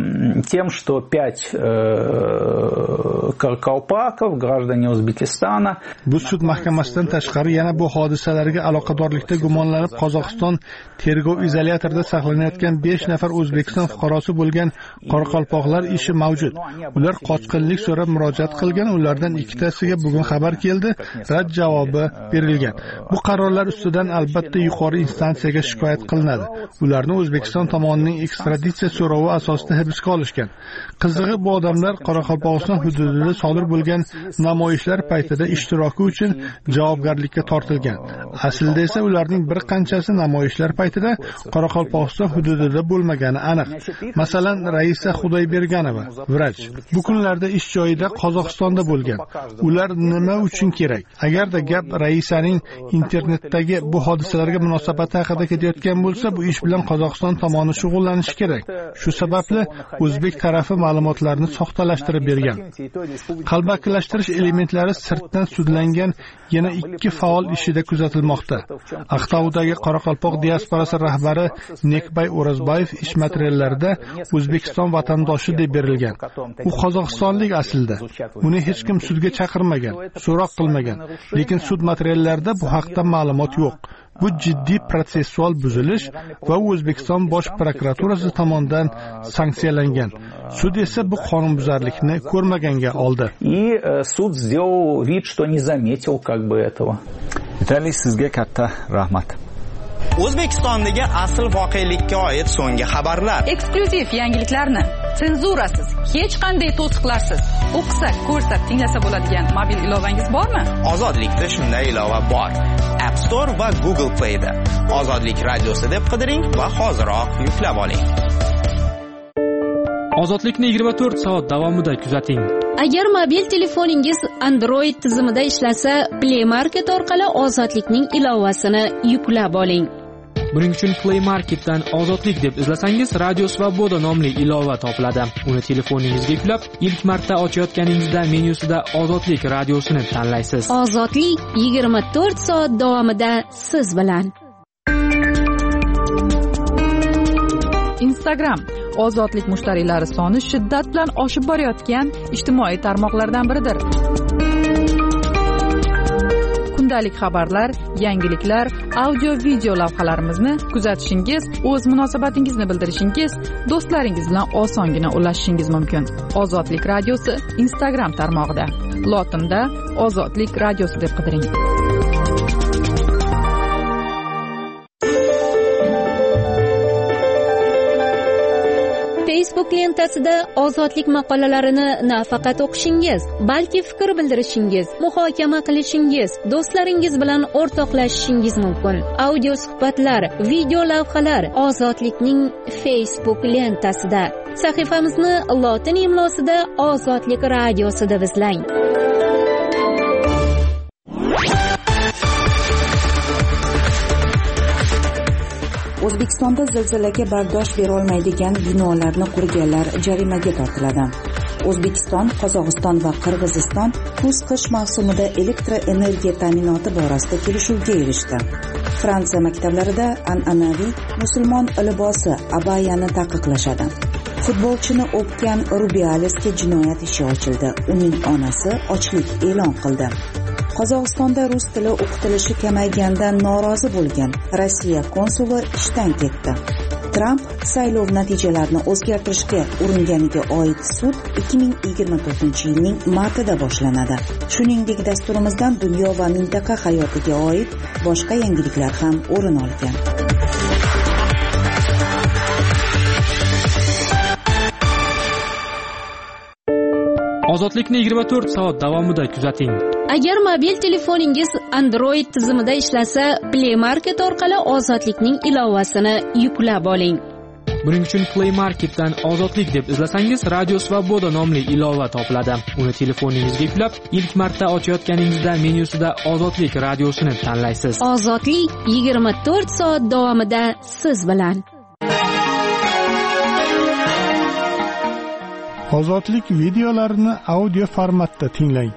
тем, что пять каракалпаков, граждане Узбекистана. Bu sud mahkamasidan tashqari yana bu hodisalarga aloqadorlikda gumonlanib Qozog'iston tergov izolyatorida saqlanayotgan besh nafar O'zbekiston fuqarosi bo'lgan qoraqalpoqlar ishi mavjud. Ular qochqinlik so'rab murojaat qilgan, ulardan ikkitasiga bugun xabar keldi, rad javobi berilgan. Bu qarorlar ustidan albatta yuqori instansiyaga shikoyat qilinadi. Ularni O'zbekiston tomonining ekstraditsiya so'rovi asosida hibsga olishgan. Qizig'i, bu odamlar Qoraqalpog'iston hududida hududida sodir bo'lgan namoyishlar paytida ishtiroki uchun javobgarlikka tortilgan. Aslida esa ularning bir qanchasi namoyishlar paytida Qoraqalpog'iston hududida bo'lmagani aniq. Masalan, Raisa Xudoyberganova, vrach, bu kunlarda ish joyida Qozog'istonda bo'lgan. Ular nima uchun kerak? Agarda gap Raisaning internetdagi bu hodisalarga munosabati haqida ketayotgan bo'lsa, bu ish bilan Qozog'iston tomoni shug'ullanishi kerak. Shu sababli o'zbek tarafi ma'lumotlarni soxtalashtirib bergan. Qalbakilashtirish elementlari sirtdan sudlangan yana ikki faol ishida kuzatilmoqda. Aqtoudagi Qoraqalpoq diasporasi rahbari Nekbay O'razbayev ish materiallarida O'zbekiston vatandoshi deb berilgan. U qozog'istonlik aslida. Uni hech kim sudga chaqirmagan, so'roq qilmagan, lekin sud materiallarida bu haqda ma'lumot yo'q. Bu jiddiy protsessual buzilish va O'zbekiston bosh prokuraturasi tomonidan sanksiyalangan. Sud esa bu qonunbuzarlikni ko'rmaganga oldi. И суд сделал вид, что не заметил как бы этого. Vitaliy, sizga katta rahmat. O'zbekistondagi asl voqelikka oid so'nggi xabarlar. Eksklyuziv yangiliklarni senzurasiz, hech qanday to'siqlarsiz o'qisak, ko'rsak, tinglasa bo'ladigan mobil ilovangiz bormi? Ozodlikda shunday ilova bor. App Store va Google Play da Ozodlik radiosi deb qidiring va hoziroq yuklab oling. Ozodlikni yigirma to'rt soat davomida kuzating. Agar mobil telefoningiz Android tizimida ishlasa, Play Market orqali Ozodlikning ilovasini yuklab oling. Buning uchun Play Marketdan Ozodlik deb izlasangiz, Radio Svoboda nomli ilova topiladi. Uni telefoningizga yuklab, ilk marta ochayotganingizda menyusida Ozodlik radiosini tanlaysiz. Ozodlik yigirma to'rt soat davomida siz bilan. Instagram Ozodlik mushtariylari soni shiddat bilan oshib borayotgan ijtimoiy tarmoqlardan biridir. Kundalik xabarlar, yangiliklar, audio-video lavhalarimizni kuzatishingiz, o'z munosabatingizni bildirishingiz, do'stlaringiz bilan osongina ulashishingiz mumkin. Ozodlik radiosi Instagram tarmog'ida. Lotinda Ozodlik radiosi deb qidiring. Facebook lentasida Ozodlik maqolalarini nafaqat o'qishingiz, balki fikr bildirishingiz, muhokama qilishingiz, do'stlaringiz bilan o'rtoqlashishingiz mumkin. Audio suhbatlar, video lavhalar Ozodlikning Facebook lentasida. Sahifamizni lotin imlosida Ozodlik radiosi deb izlang. O'zbekistonda zilzilaga bardosh bera olmaydigan binolarni qurganlar jarimaga tortiladi. O'zbekiston, Qozog'iston va Qirg'iziston kuz-qish mavsumida elektroenergiya ta'minoti borasida kelishuvga erishdi. Fransiya maktablarida an'anaviy musulmon libosi abayani taqiqlashadi. Futbolchini o'pgan Rubialesga jinoyat ishi ochildi. Uning onasi ochlik e'lon qildi. Qozog'istonda rus tili o'qitilishi kamaygandan norozi bo'lgan Rossiya konsuli ishdan ketdi. Tramp saylov natijalarini o'zgartirishga uringaniga oid sud ikki ming yigirma to'rtinchi yilning martida boshlanadi. Shuningdek, dasturimizdan dunyo va mintaqa hayotiga oid boshqa yangiliklar ham o'rin olgan. Ozodlikni yigirma to'rt soat davomida kuzating. Agar mobil telefoningiz Android tizimida ishlasa, Play Market orqali Ozodlikning ilovasini yuklab oling. Buning uchun Play Marketdan Ozodlik deb izlasangiz, Radio Svoboda nomli ilova topiladi. Uni telefoningizga yuklab, ilk marta ochayotganingizda menyusida Ozodlik radiosini tanlaysiz. Ozodlik yigirma to'rt soat davomida siz bilan. Ozodlik videolarini audio formatda tinglang.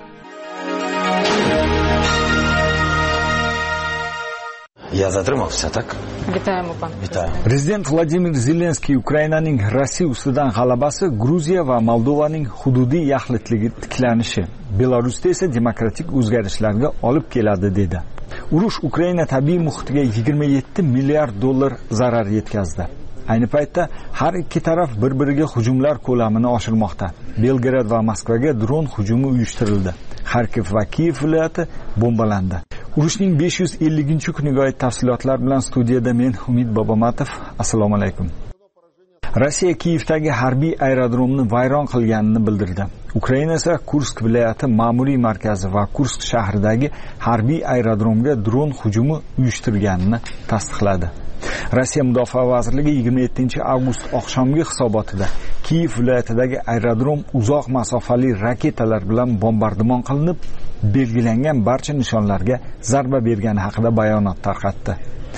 Я затримався, так? Вітаємо, пан. Вітаю. Prezident Vladimir Zelenskiy Ukrainaning Rossiya ustidan g'alabasi, Gruziya va Moldovaning hududiy yaxlitligi tiklanishi, Belarusda esa demokratik o'zgarishlarga olib keladi dedi. Urush Ukraina tabiiy muhitiga yigirma yetti milliard dollar zarar yetkazdi. Ayni paytda har ikki taraf bir-biriga hujumlar ko'lamini oshirmoqda. Belgrad va Moskvaga dron hujumi uyushtirildi. Kharkiv va Kiyev viloyati bombalandi. Urushning besh yuz ellinchi kuniga oid tafsilotlar bilan studiyada men Umid Bobomatov. Assalomu alaykum. Rossiya Kiyevdagi harbiy aerodromni vayron qilganini bildirdi. Ukraina esa Kursk viloyati ma'muriy markazi va Kursk shahridagi harbiy aerodromga dron hujumi uyushtirganini tasdiqladi. Rossiya Mudofaa vazirligi yigirma yettinchi avgust oqshomgi hisobotida Kiyev viloyatidagi aerodrom uzoq masofali raketalar bilan bombardimon qilinib, belgilangan barcha nishonlarga zarba bergani haqida bayonot tarqatdi.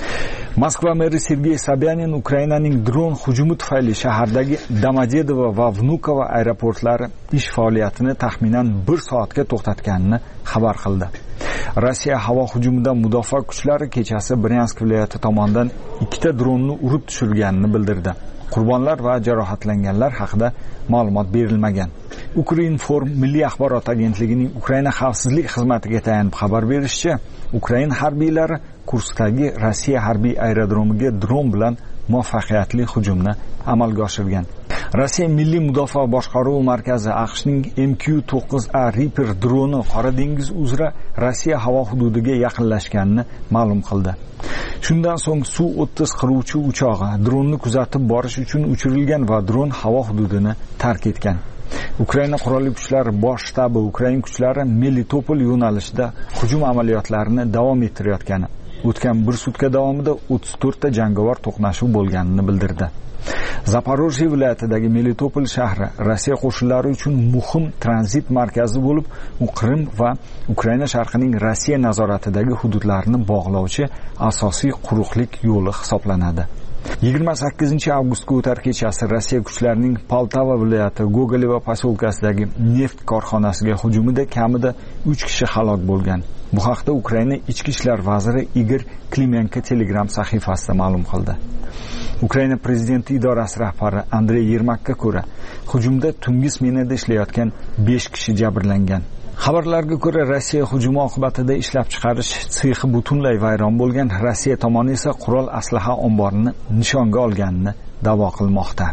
Moskva meri Sergey Sobyanin Ukrainaning dron hujumi tufayli shahardagi Domodedovo va Vnukovo aeroportlari ish faoliyatini taxminan bir soatga to'xtatganini xabar qildi. Rossiya havo hujumidan mudofaa kuchlari kechasi Bryansk viloyati tomonidan ikkita dronni urib tushirganini bildirdi. Qurbonlar va jarohatlanganlar haqida ma'lumot berilmagan. Ukrinform milliy axborot agentligining Ukraina xavfsizlik xizmatiga tayanib xabar berishicha, Ukraina harbiylari Kurskdagi Rossiya harbiy aerodromiga dron bilan muvaffaqiyatli hujumni amalga oshirgan. Rossiya Milliy mudofaa boshqaruvi markazi AQShning M Q to'qqiz A Reaper droni Qora dengiz uzra Rossiya havo hududiga yaqinlashganini ma'lum qildi. Shundan so'ng Su o'ttiz qiruvchi uchog'i dronni kuzatib borish uchun uchirilgan va dron havo hududini tark etgan. Ukraina qurolli kuchlari bosh shtabi Ukraina kuchlari Melitopol yo'nalishida hujum amaliyotlarini davom ettirayotgani, o'tgan bir sutka davomida o'ttiz to'rtta jangovar to'qnashuv bo'lganini bildirdi. Zaporojye viloyatidagi Melitopol shahri Rossiya qo'shinlari uchun muhim tranzit markazi bo'lib, u Qrim va Ukraina sharqining Rossiya nazoratidagi hududlarini bog'lovchi asosiy quruqlik yo'li hisoblanadi. yigirma sakkizinchi avgustga o'tar kechasi Rossiya kuchlarining Poltava viloyati Gogolevo posyolkasidagi neft korxonasiga hujumida kamida uch kishi halok bo'lgan. Bu haqda Ukraina ichki ishlar vaziri Igor Klimenko Telegram sahifasida ma'lum qildi. Ukraina prezidenti idorasi rahbari Andrey Yermakka ko'ra, hujumda tungi smenada ishlayotgan besh kishi jabrlangan. Xabarlarga ko'ra, Rossiya hujumi oqibatida ishlab chiqarish sexi butunlay vayron bo'lgan. Rossiya tomoni esa qurol aslaha omborini nishonga olganini da'vo qilmoqda.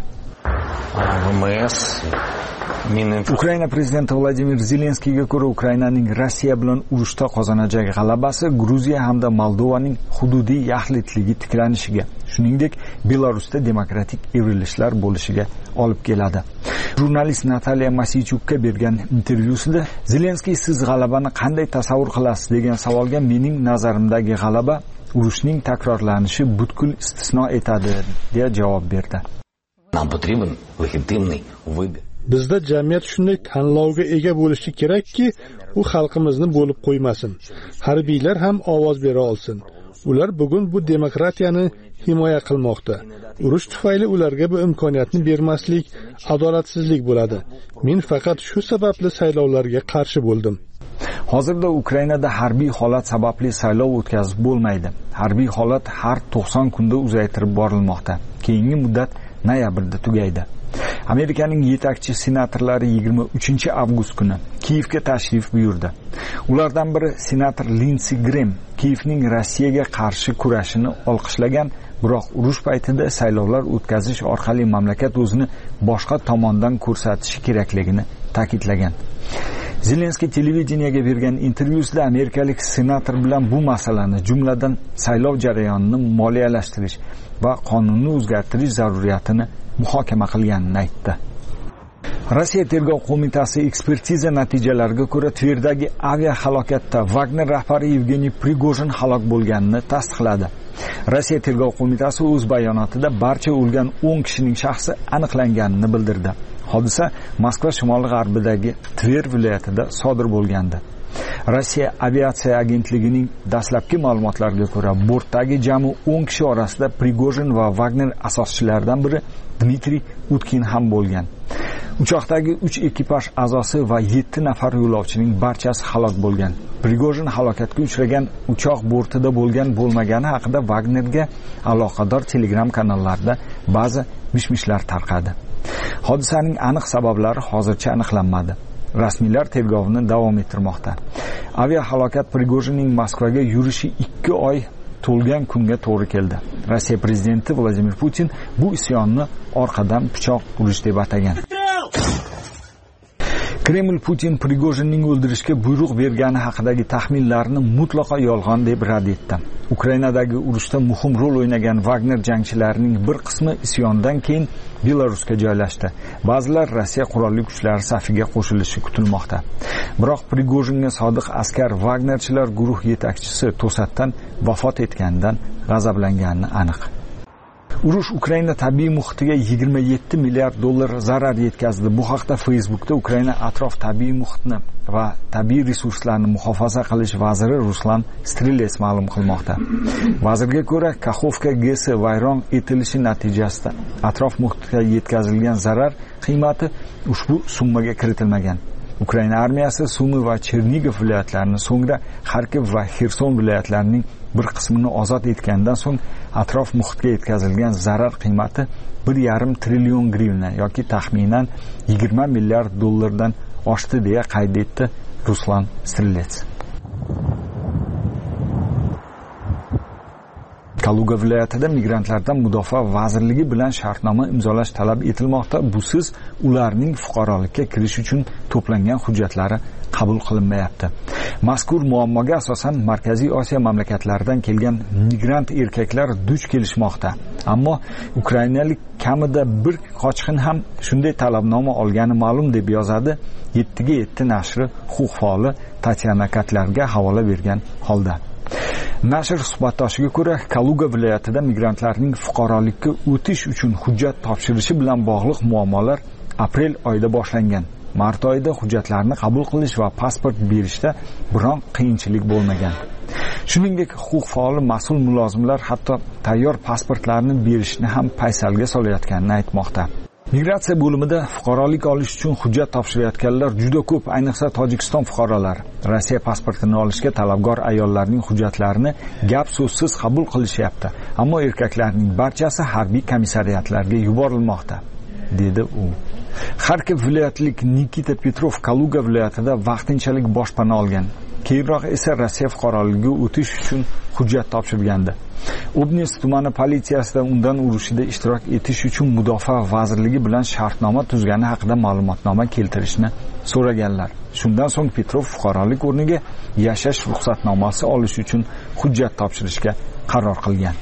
Ukraina prezidenti Vladimir Zelenskiyga ko'ra, Ukrainaning Rossiya bilan urushda qozonajak g'alabasi Gruziya hamda Moldovaning hududiy yaxlitligi tiklanishiga, shuningdek Belarusda demokratik evrilishlar bo'lishiga olib keladi. Jurnalist Nataliya Masichukka bergan intervyusida Zelenskiy siz g'alabani qanday tasavvur qilasiz degan savolga mening nazarimdagi g'alaba urushning takrorlanishi butkul istisno etadi deya javob berdi. Нам потребен легитимный выбор. Bizda jamiyat shunday tanlovga ega bo'lishi kerakki, u xalqimizni bo'lib qo'ymasin. Harbiylar ham ovoz bera olsin. Ular bugun bu demokratiyani himoya qilmoqda. Urush tufayli ularga bu imkoniyatni bermaslik adolatsizlik bo'ladi. Men faqat shu sababli saylovlarga qarshi bo'ldim. Hozirda Ukrainada harbiy holat sababli saylov o'tkazib bo'lmaydi. Harbiy holat har to'qson kunda uzaytirib borilmoqda. Keyingi muddat noyabrda tugaydi. Amerikaning yetakchi senatorlari yigirma uchinchi avgust kuni Kiyevga tashrif buyurdi. Ulardan biri senator Lindsey Graham Kiyevning Rossiyaga qarshi kurashini olqishlagan, biroq urush paytida saylovlar o'tkazish orqali mamlakat o'zini boshqa tomondan ko'rsatishi kerakligini ta'kidlagan. Zelenskiy televideniyega bergan intervyusida amerikalik senator bilan bu masalani, jumladan saylov jarayonini moliyalashtirish va qonunni o'zgartirish zaruriyatini muhokama qilganini aytdi. Rossiya tergov qo'mitasi ekspertiza natijalariga ko'ra Tverdagi avia halokatda Wagner rahbari Yevgeniy Prigozhin halok bo'lganini tasdiqladi. Rossiya tergov qo'mitasi o'z bayonotida barcha o'lgan o'n kishining shaxsi aniqlanganini bildirdi. Hodisa Moskva shimoli-g'arbidagi Tver viloyatida sodir bo'lgandi. Rossiya aviatsiya agentligining dastlabki ma'lumotlariga ko'ra, bortdagi jami o'n kishi orasida Prigozhin va Wagner asoschilaridan biri Dmitriy Utkin ham bo'lgan. Uchoqdagi uch ekipaj a'zosi va yetti nafar yo'lovchining barchasi halok bo'lgan. Prigozhin halokatga uchragan uchoq bortida bo'lgan bo'lmagani haqida Wagnerga aloqador Telegram kanallarida ba'zi mishmishlar tarqadi. Hodisaning aniq sabablari hozircha aniqlanmadi. Rasmiylar tergovini davom ettirmoqda. Avia halokat Prigozhinning Moskvaga yurishi ikki oy to'lgan kunga to'g'ri keldi. Rossiya prezidenti Vladimir Putin bu isyonni orqadan pichoq urish deb atagan. Kreml Putin Prigojinning o'ldirishga buyruq bergani haqidagi taxminlarni mutlaqo yolg'on deb rad etdi. Ukrainadagi urushda muhim rol o'ynagan Wagner jangchilarining bir qismi isyondan keyin Belarusga joylashdi. Ba'zilar Rossiya qurolli kuchlari safiga qo'shilishi kutilmoqda. Biroq Prigojinga sodiq askar Wagnerchilar guruh yetakchisi to'satdan vafot etganidan g'azablanganini aniq. Urush Ukraina tabiiy muhitiga yigirma yetti milliard dollar zarar yetkazdi. Bu haqda Facebookda Ukraina atrof tabiiy muhitni va tabiiy resurslarni muhofaza qilish vaziri Ruslan Strelets ma'lum qilmoqda. Vazirga ko'ra, Kaxovka GES vayron etilishi natijasida atrof muhitga yetkazilgan zarar qiymati ushbu summaga kiritilmagan. Ukraina armiyasi Sumi va Chernigov viloyatlarini, so'ngra Xarkov va Xerson viloyatlarining bir qismini ozod etgandan so'ng atrof muhitga yetkazilgan zarar qiymati bir yarim trillion grivna yoki taxminan yigirma milliard dollardan oshdi deya qayd etdi Ruslan Strelets. Kaluga viloyatida migrantlardan mudofaa vazirligi bilan shartnoma imzolash talab etilmoqda. Busiz ularning fuqarolikka kirish uchun to'plangan hujjatlari qabul qilinmayapti. Mazkur muammoga asosan Markaziy Osiyo mamlakatlaridan kelgan migrant erkaklar duch kelishmoqda. Ammo ukrainalik kamida bir qochqin ham shunday talabnoma olgani ma'lum deb yozadi yetti ga yetti nashri huquq faoli Tatyana Katlarga havola bergan holda. Nashr suhbatdoshiga ko'ra, Kaluga viloyatida migrantlarning fuqarolikka o'tish uchun hujjat topshirishi bilan bog'liq muammolar aprel oyida boshlangan. Mart oyida hujjatlarni qabul qilish va pasport berishda biron qiyinchilik bo'lmagan. Shuningdek, huquq faoli mas'ul mulozimlar hatto tayyor pasportlarni berishni ham paysalga solayotganini aytmoqda. Migratsiya bo'limida fuqarolik olish uchun hujjat topshirayotganlar juda ko'p, ayniqsa Tojikiston fuqarolari. Rossiya pasportini olishga talabgor ayollarning hujjatlarini gap so'zsiz qabul qilishyapti, ammo erkaklarning barchasi harbiy komissariyatlarga yuborilmoqda, dedi u. Xarkov viloyatlik Nikita Petrov Kaluga viloyatida vaqtinchalik boshpana olgan. Keyinroq esa Rossiya fuqaroligiga o'tish uchun hujjat topshirgandi. Obnest tumani politsiyasida undan urushida ishtirok etish uchun mudofaa vazirligi bilan shartnoma tuzgani haqida ma'lumotnoma keltirishni so'raganlar. Shundan so'ng Petrov fuqarolik o'rniga yashash ruxsatnomasi olish uchun hujjat topshirishga qaror qilgan.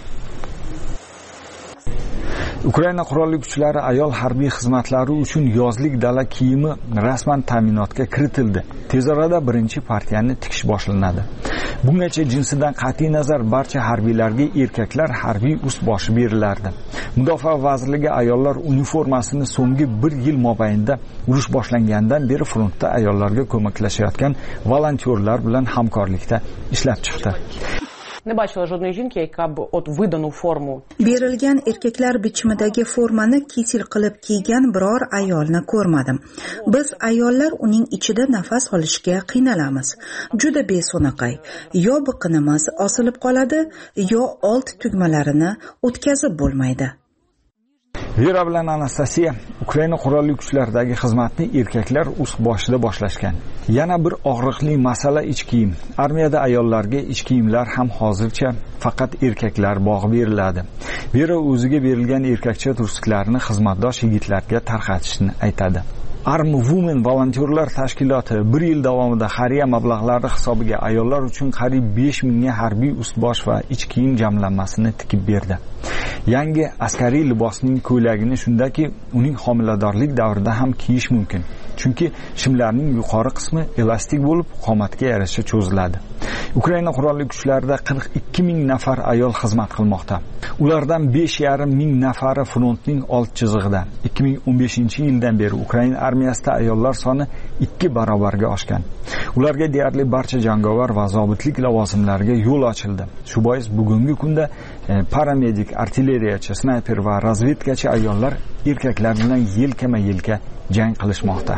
Ukraina qurolli kuchlari ayol harbiy xizmatlari uchun yozlik dala kiyimi rasman ta'minotga kiritildi. Tez orada birinchi partiyani tikish boshlanadi. Bungacha jinsidan qat'iy nazar barcha harbiylarga erkaklar harbiy ust boshi berilardi. Mudofaa vazirligi ayollar uniformasini so'nggi bir yil mobaynida urush boshlangandan beri frontda ayollarga ko'maklashayotgan volontyorlar bilan hamkorlikda ishlab chiqdi. Не бачила жодної жінки, яка б от видану форму. Berilgan erkaklar bichimidagi formani kisil qilib kiygan biror ayolni ko'rmadim. Biz ayollar uning ichida nafas olishga qiynalamiz. Juda beso'naqay. Yo biqinimiz osilib qoladi, yo old tugmalarini o'tkazib bo'lmaydi. Vera bilan Anastasiya Ukraina qurolli kuchlaridagi xizmatni erkaklar ust boshida boshlashgan. Yana bir og'riqli masala ich kiyim. Armiyada ayollarga ich kiyimlar ham hozircha faqat erkaklar bog'i beriladi. Vera o'ziga berilgan erkakcha tursiklarini xizmatdosh yigitlarga tarqatishni aytadi. Arm Women volontyorlar tashkiloti bir yil davomida xayriya mablag'lari hisobiga ayollar uchun qariyb besh mingga harbiy ust-bosh va ich kiyim jamlanmasini tikib berdi. Yangi askariy libosning ko'ylagini shundaki, uning homiladorlik davrida ham kiyish mumkin. Chunki shimlarning yuqori qismi elastik bo'lib, qomatga yarasha cho'ziladi. Ukraina qurolli kuchlarida qirq ikki ming nafar ayol xizmat qilmoqda. Ulardan besh yarim ming nafari frontning old chizig'ida. ikki ming o'n beshinchi yildan beri Ukraina armiyasida ayollar soni ikki barobarga oshgan. Ularga deyarli barcha jangovar va zobitlik lavozimlariga yo'l ochildi. Shu bois bugungi kunda e, paramedik, artilleriyachi, snayper va razvedkachi ayollar erkaklar bilan yelkama-yelka jang qilishmoqda.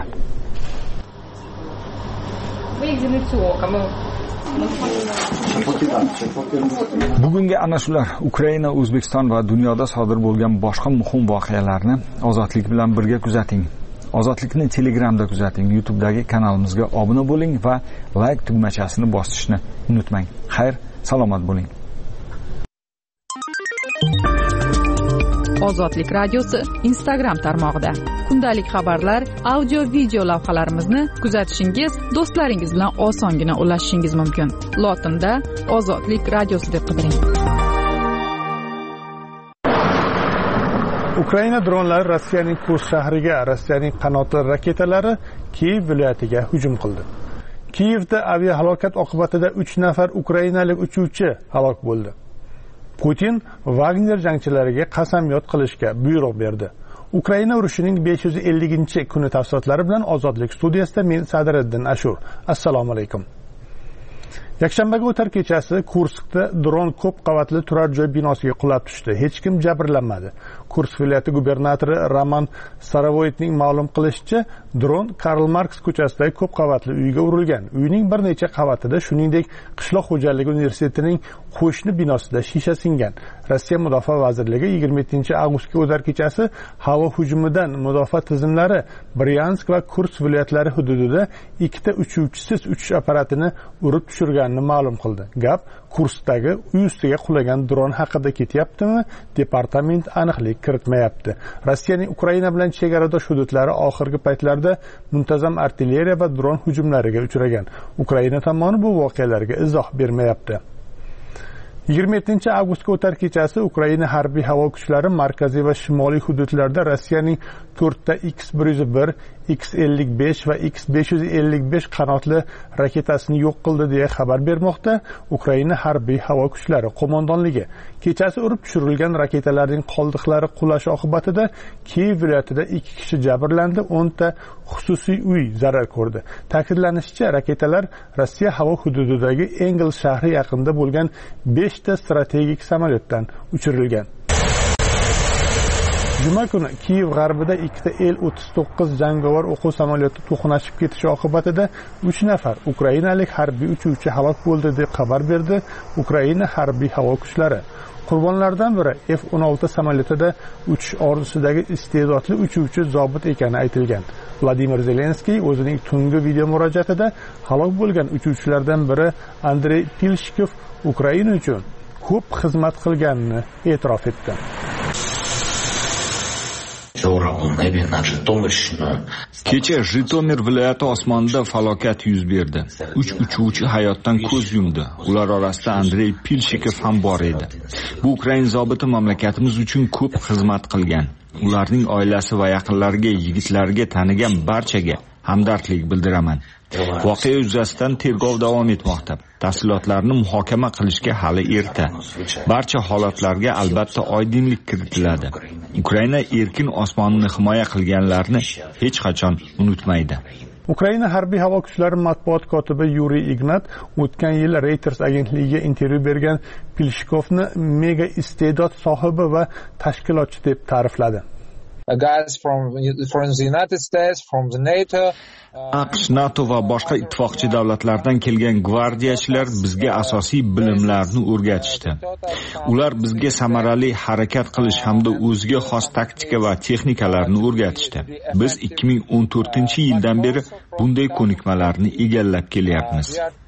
Bugungi ana shular Ukraina, O'zbekiston va dunyoda sodir bo'lgan boshqa muhim voqealarni Ozodlik bilan birga kuzating. Ozodlikni Telegramda kuzating, YouTube'dagi kanalimizga obuna bo'ling va like tugmachasini bosishni unutmang. Xayr, salomat bo'ling. Ozodlik radiosi Instagram tarmog'ida. Kundalik xabarlar, audio video lavhalarimizni kuzatishingiz, do'stlaringiz bilan osongina ulashishingiz mumkin. Lotinda Ozodlik radiosi deb qidiring. Ukraina dronlari Rossiyaning Kursk shahriga, Rossiyaning qanotli raketalari Kiyev viloyatiga hujum qildi. Kiyevda aviahalokat oqibatida uch nafar ukrainalik uchuvchi halok bo'ldi. Putin Wagner jangchilariga qasamyod qilishga buyruq berdi. Ukraina urushining besh yuz ellinchi kuni tafsilotlari bilan Ozodlik studiyasida men Sadriddin Ashur. Assalomu alaykum. Yakshanbaga o'tar kechasi Kurskda dron ko'p qavatli turar joy binosiga qulab tushdi. Hech kim jabrlanmadi. Kursk viloyati gubernatori Roman Saravoytning ma'lum qilishicha, dron Karl Marx ko'chasidagi ko'p qavatli uyga urilgan. Uyning bir necha qavatida, shuningdek, qishloq xo'jaligi universitetining qo'shni binosida shisha singan. Rossiya mudofaa vazirligi yigirma yettinchi avgustga o'tar kechasi havo hujumidan mudofaa tizimlari Bryansk va Kursk viloyatlari hududida ikkita uchuvchisiz uchish apparatini urib tushirganini ma'lum qildi. Gap Kurskdagi uy ustiga qulagan dron haqida ketyaptimi? Departament aniqlik kiritmayapti. Rossiyaning Ukraina bilan chegaradosh hududlari oxirgi paytlarda muntazam artilleriya va dron hujumlariga uchragan. Ukraina tomoni bu voqealarga izoh bermayapti. yigirma yettinchi avgustga o'tar kechasi Ukraina harbiy havo kuchlari markaziy va shimoliy hududlarda Rossiyaning to'rtta X bir yuz bir, X ellik besh va X besh yuz ellik besh qanotli raketasini yo'q qildi deya xabar bermoqda Ukraina harbiy havo kuchlari qo'mondonligi. Kechasi urib tushirilgan raketalarning qoldiqlari qulashi oqibatida Kiyev viloyatida ikki kishi jabrlandi, o'nta xususiy uy zarar ko'rdi. Ta'kidlanishicha, raketalar Rossiya havo hududidagi Engel shahri yaqinida bo'lgan besh ta strategik samolyotdan uchirilgan. Juma kuni Kiyev g'arbida ikkita El o'ttiz to'qqiz jangovar o'quv samolyoti to'qnashib ketishi oqibatida uch nafar ukrainalik harbiy uchuvchi halok bo'ldi deb xabar berdi Ukraina harbiy havo kuchlari. Qurbonlardan biri F o'n olti samolyotida uchish orzusidagi iste'dodli uchuvchi zobit ekani aytilgan. Vladimir Zelenskiy o'zining tungi video murojaatida halok bo'lgan uchuvchilardan biri Andrey Pilshkov Ukraina uchun ko'p xizmat qilganini e'tirof etdi. Kecha Jitomir viloyati osmonida falokat yuz berdi. uch uchuvchi hayotdan ko'z yumdi. Ular orasida Andrey Pilshikov ham bor edi. Bu Ukraina zobiti mamlakatimiz uchun ko'p xizmat qilgan. Ularning oilasi va yaqinlariga, yigitlarga, tanigan barchaga hamdardlik bildiraman. Voqea yuzasidan tergov davom etmoqda. Tafsilotlarni muhokama qilishga hali erta. Barcha holatlarga albatta oydinlik kiritiladi. Ukraina erkin osmonni himoya qilganlarni hech qachon unutmaydi. Ukraina harbiy havo kuchlari matbuot kotibi Yuriy Ignat o'tgan yil Reuters agentligiga intervyu bergan Pilshkovni mega iste'dod sohibi va tashkilotchi deb ta'rifladi. Guys from from the United States, from the NATO, AQSh, NATO va boshqa ittifoqchi davlatlardan kelgan gvardiyachilar bizga asosiy bilimlarni o'rgatishdi. Ular bizga samarali harakat qilish hamda o'ziga xos taktika va texnikalarni o'rgatishdi. Biz ikki ming o'n to'rtinchi yildan beri bunday ko'nikmalarni egallab kelyapmiz.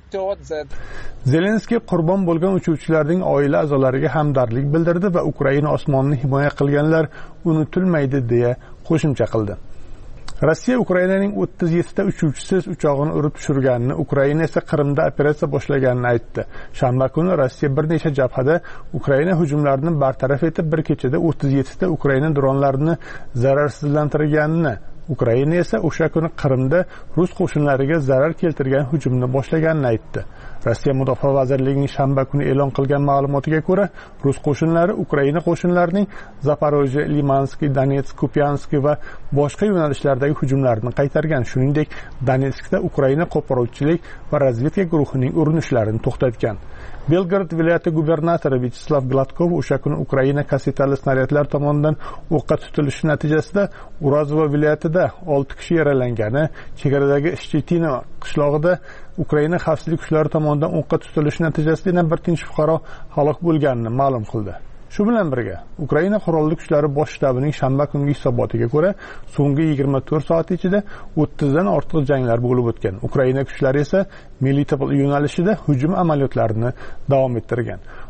Zelenskiy qurbon bo'lgan uchuvchilarning oila a'zolariga hamdardlik bildirdi va Ukraina osmonini himoya qilganlar unutilmaydi deya qo'shimcha qildi. Rossiya Ukrainaning o'ttiz yettita uchuvchisiz uchog'ini urib tushirganini, Ukraina esa Qrimda operatsiya boshlaganini aytdi. Shanba kuni Rossiya bir necha jabhada Ukraina hujumlarini bartaraf etib, bir kechada o'ttiz yettita Ukraina dronlarini zararsizlantirganini, Ukraina esa o'sha kuni Qrimda rus qo'shinlariga zarar keltirgan hujumni boshlaganini aytdi. Rossiya Mudofaa vazirligining shanba kuni e'lon qilgan ma'lumotiga ko'ra, rus qo'shinlari Ukraina qo'shinlarining Zaporojye, Limansk, Donetsk, Kupyansk va boshqa yo'nalishlardagi hujumlarini qaytargan. Shuningdek, Donetskda Ukraina qo'poruvchilik va razvedka guruhining urinishlarini to'xtatgan. Belgorod viloyati gubernatori Vyacheslav Gladkov o'sha kuni Ukraina kasetali snaryadlar tomonidan o'qqa tutilishi natijasida Urazova viloyatida olti kishi yaralangani, chegaradagi Shchetina qishlog'ida Ukraina xavfsizlik kuchlari tomonidan o'qqa tutilishi natijasida yana bir tinch fuqaro halok bo'lganini ma'lum qildi. Shu bilan birga, Ukraina qurolli kuchlari bosh shtabining shanba kungi hisobotiga ko'ra, so'nggi yigirma to'rt soat ichida o'ttizdan ortiq janglar bo'lib o'tgan. Ukraina kuchlari esa Melitopol yo'nalishida hujum amaliyotlarini davom ettirgan.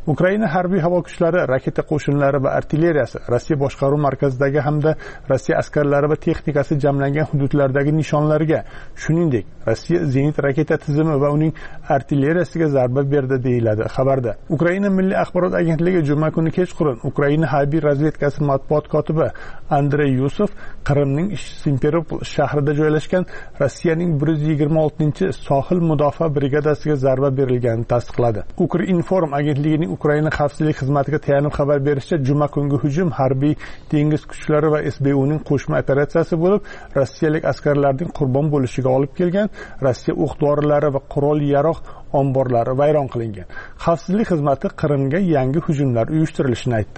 Ukraina harbiy havo kuchlari, raketa qo'shinlari va artilleriyasi Rossiya boshqaruv markazidagi hamda Rossiya askarlari va texnikasi jamlangan hududlardagi nishonlarga, shuningdek, Rossiya zenit raketa tizimi va uning artilleriyasiga zarba berdi deyiladi xabarda. Ukraina Milliy axborot agentligi juma kuni kechqurun Ukraina harbiy razvedkasi matbuot kotibi Andrey Yusov Qrimning Simferopol shahrida joylashgan Rossiyaning bir yuz yigirma oltinchi sohil mudofaa brigadasiga zarba berilganini tasdiqladi. Ukrinform agentligining Ukraina xavfsizlik xizmatiga tayanib xabar berishicha, juma kungi hujum harbiy dengiz kuchlari va S B Uning qo'shma operatsiyasi bo'lib, rossiyalik askarlarning qurbon bo'lishiga olib kelgan. Rossiya o'q-dorilari va qurol-yarog' omborlari vayron qilingan. Xavfsizlik xizmati Qrimga yangi hujumlar uyushtirilishini aytdi.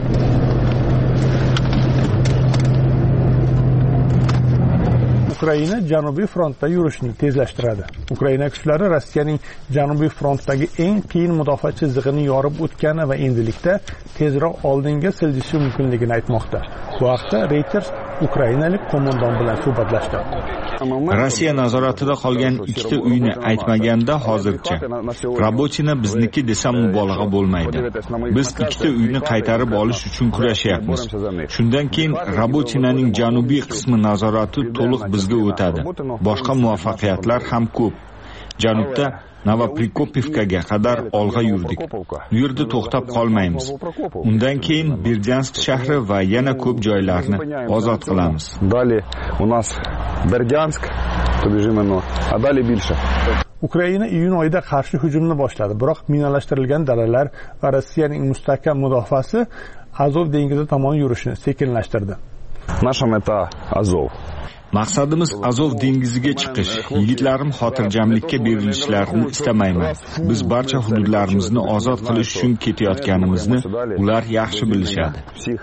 Ukraina Janubiy frontda yurishni tezlashtiradi. Ukraina kuchlari Rossiyaning Janubiy frontdagi eng qiyin mudofaa chizig'ini yorib o'tgani va endilikda tezroq oldinga siljishi mumkinligini aytmoqda. Bu haqda Reuters ukrainalik qo'mondon bilan suhbatlashdi. Rossiya nazoratida qolgan ikkita uyni aytmaganda hozircha Rabochina bizniki desam mubolag'a bo'lmaydi. Biz ikkita uyni qaytarib olish uchun kurashyapmiz. Shundan keyin Rabochinaning janubiy qismi nazorati to'liq bizga o'tadi. Boshqa muvaffaqiyatlar ham ko'p. Janubda Novoprikopivkaga qadar olg'a yurdik. Bu yerda to'xtab qolmaymiz. Undan keyin Berdyansk shahri va yana ko'p joylarni ozod qilamiz. Dalее у нас Бердянск, побежим оно, а далее больше. Ukraina iyun oyida qarshi hujumni boshladi, biroq minalashtirilgan dalalar va Rossiyaning mustahkam mudofaasi Azov dengizi tomon yurishni sekinlashtirdi. Наша мета Азов. Maqsadimiz Azov dengiziga chiqish. Yigitlarim xotirjamlikka berilishlarini istamayman. Biz barcha hududlarimizni ozod qilish uchun ketayotganimizni ular yaxshi bilishadi.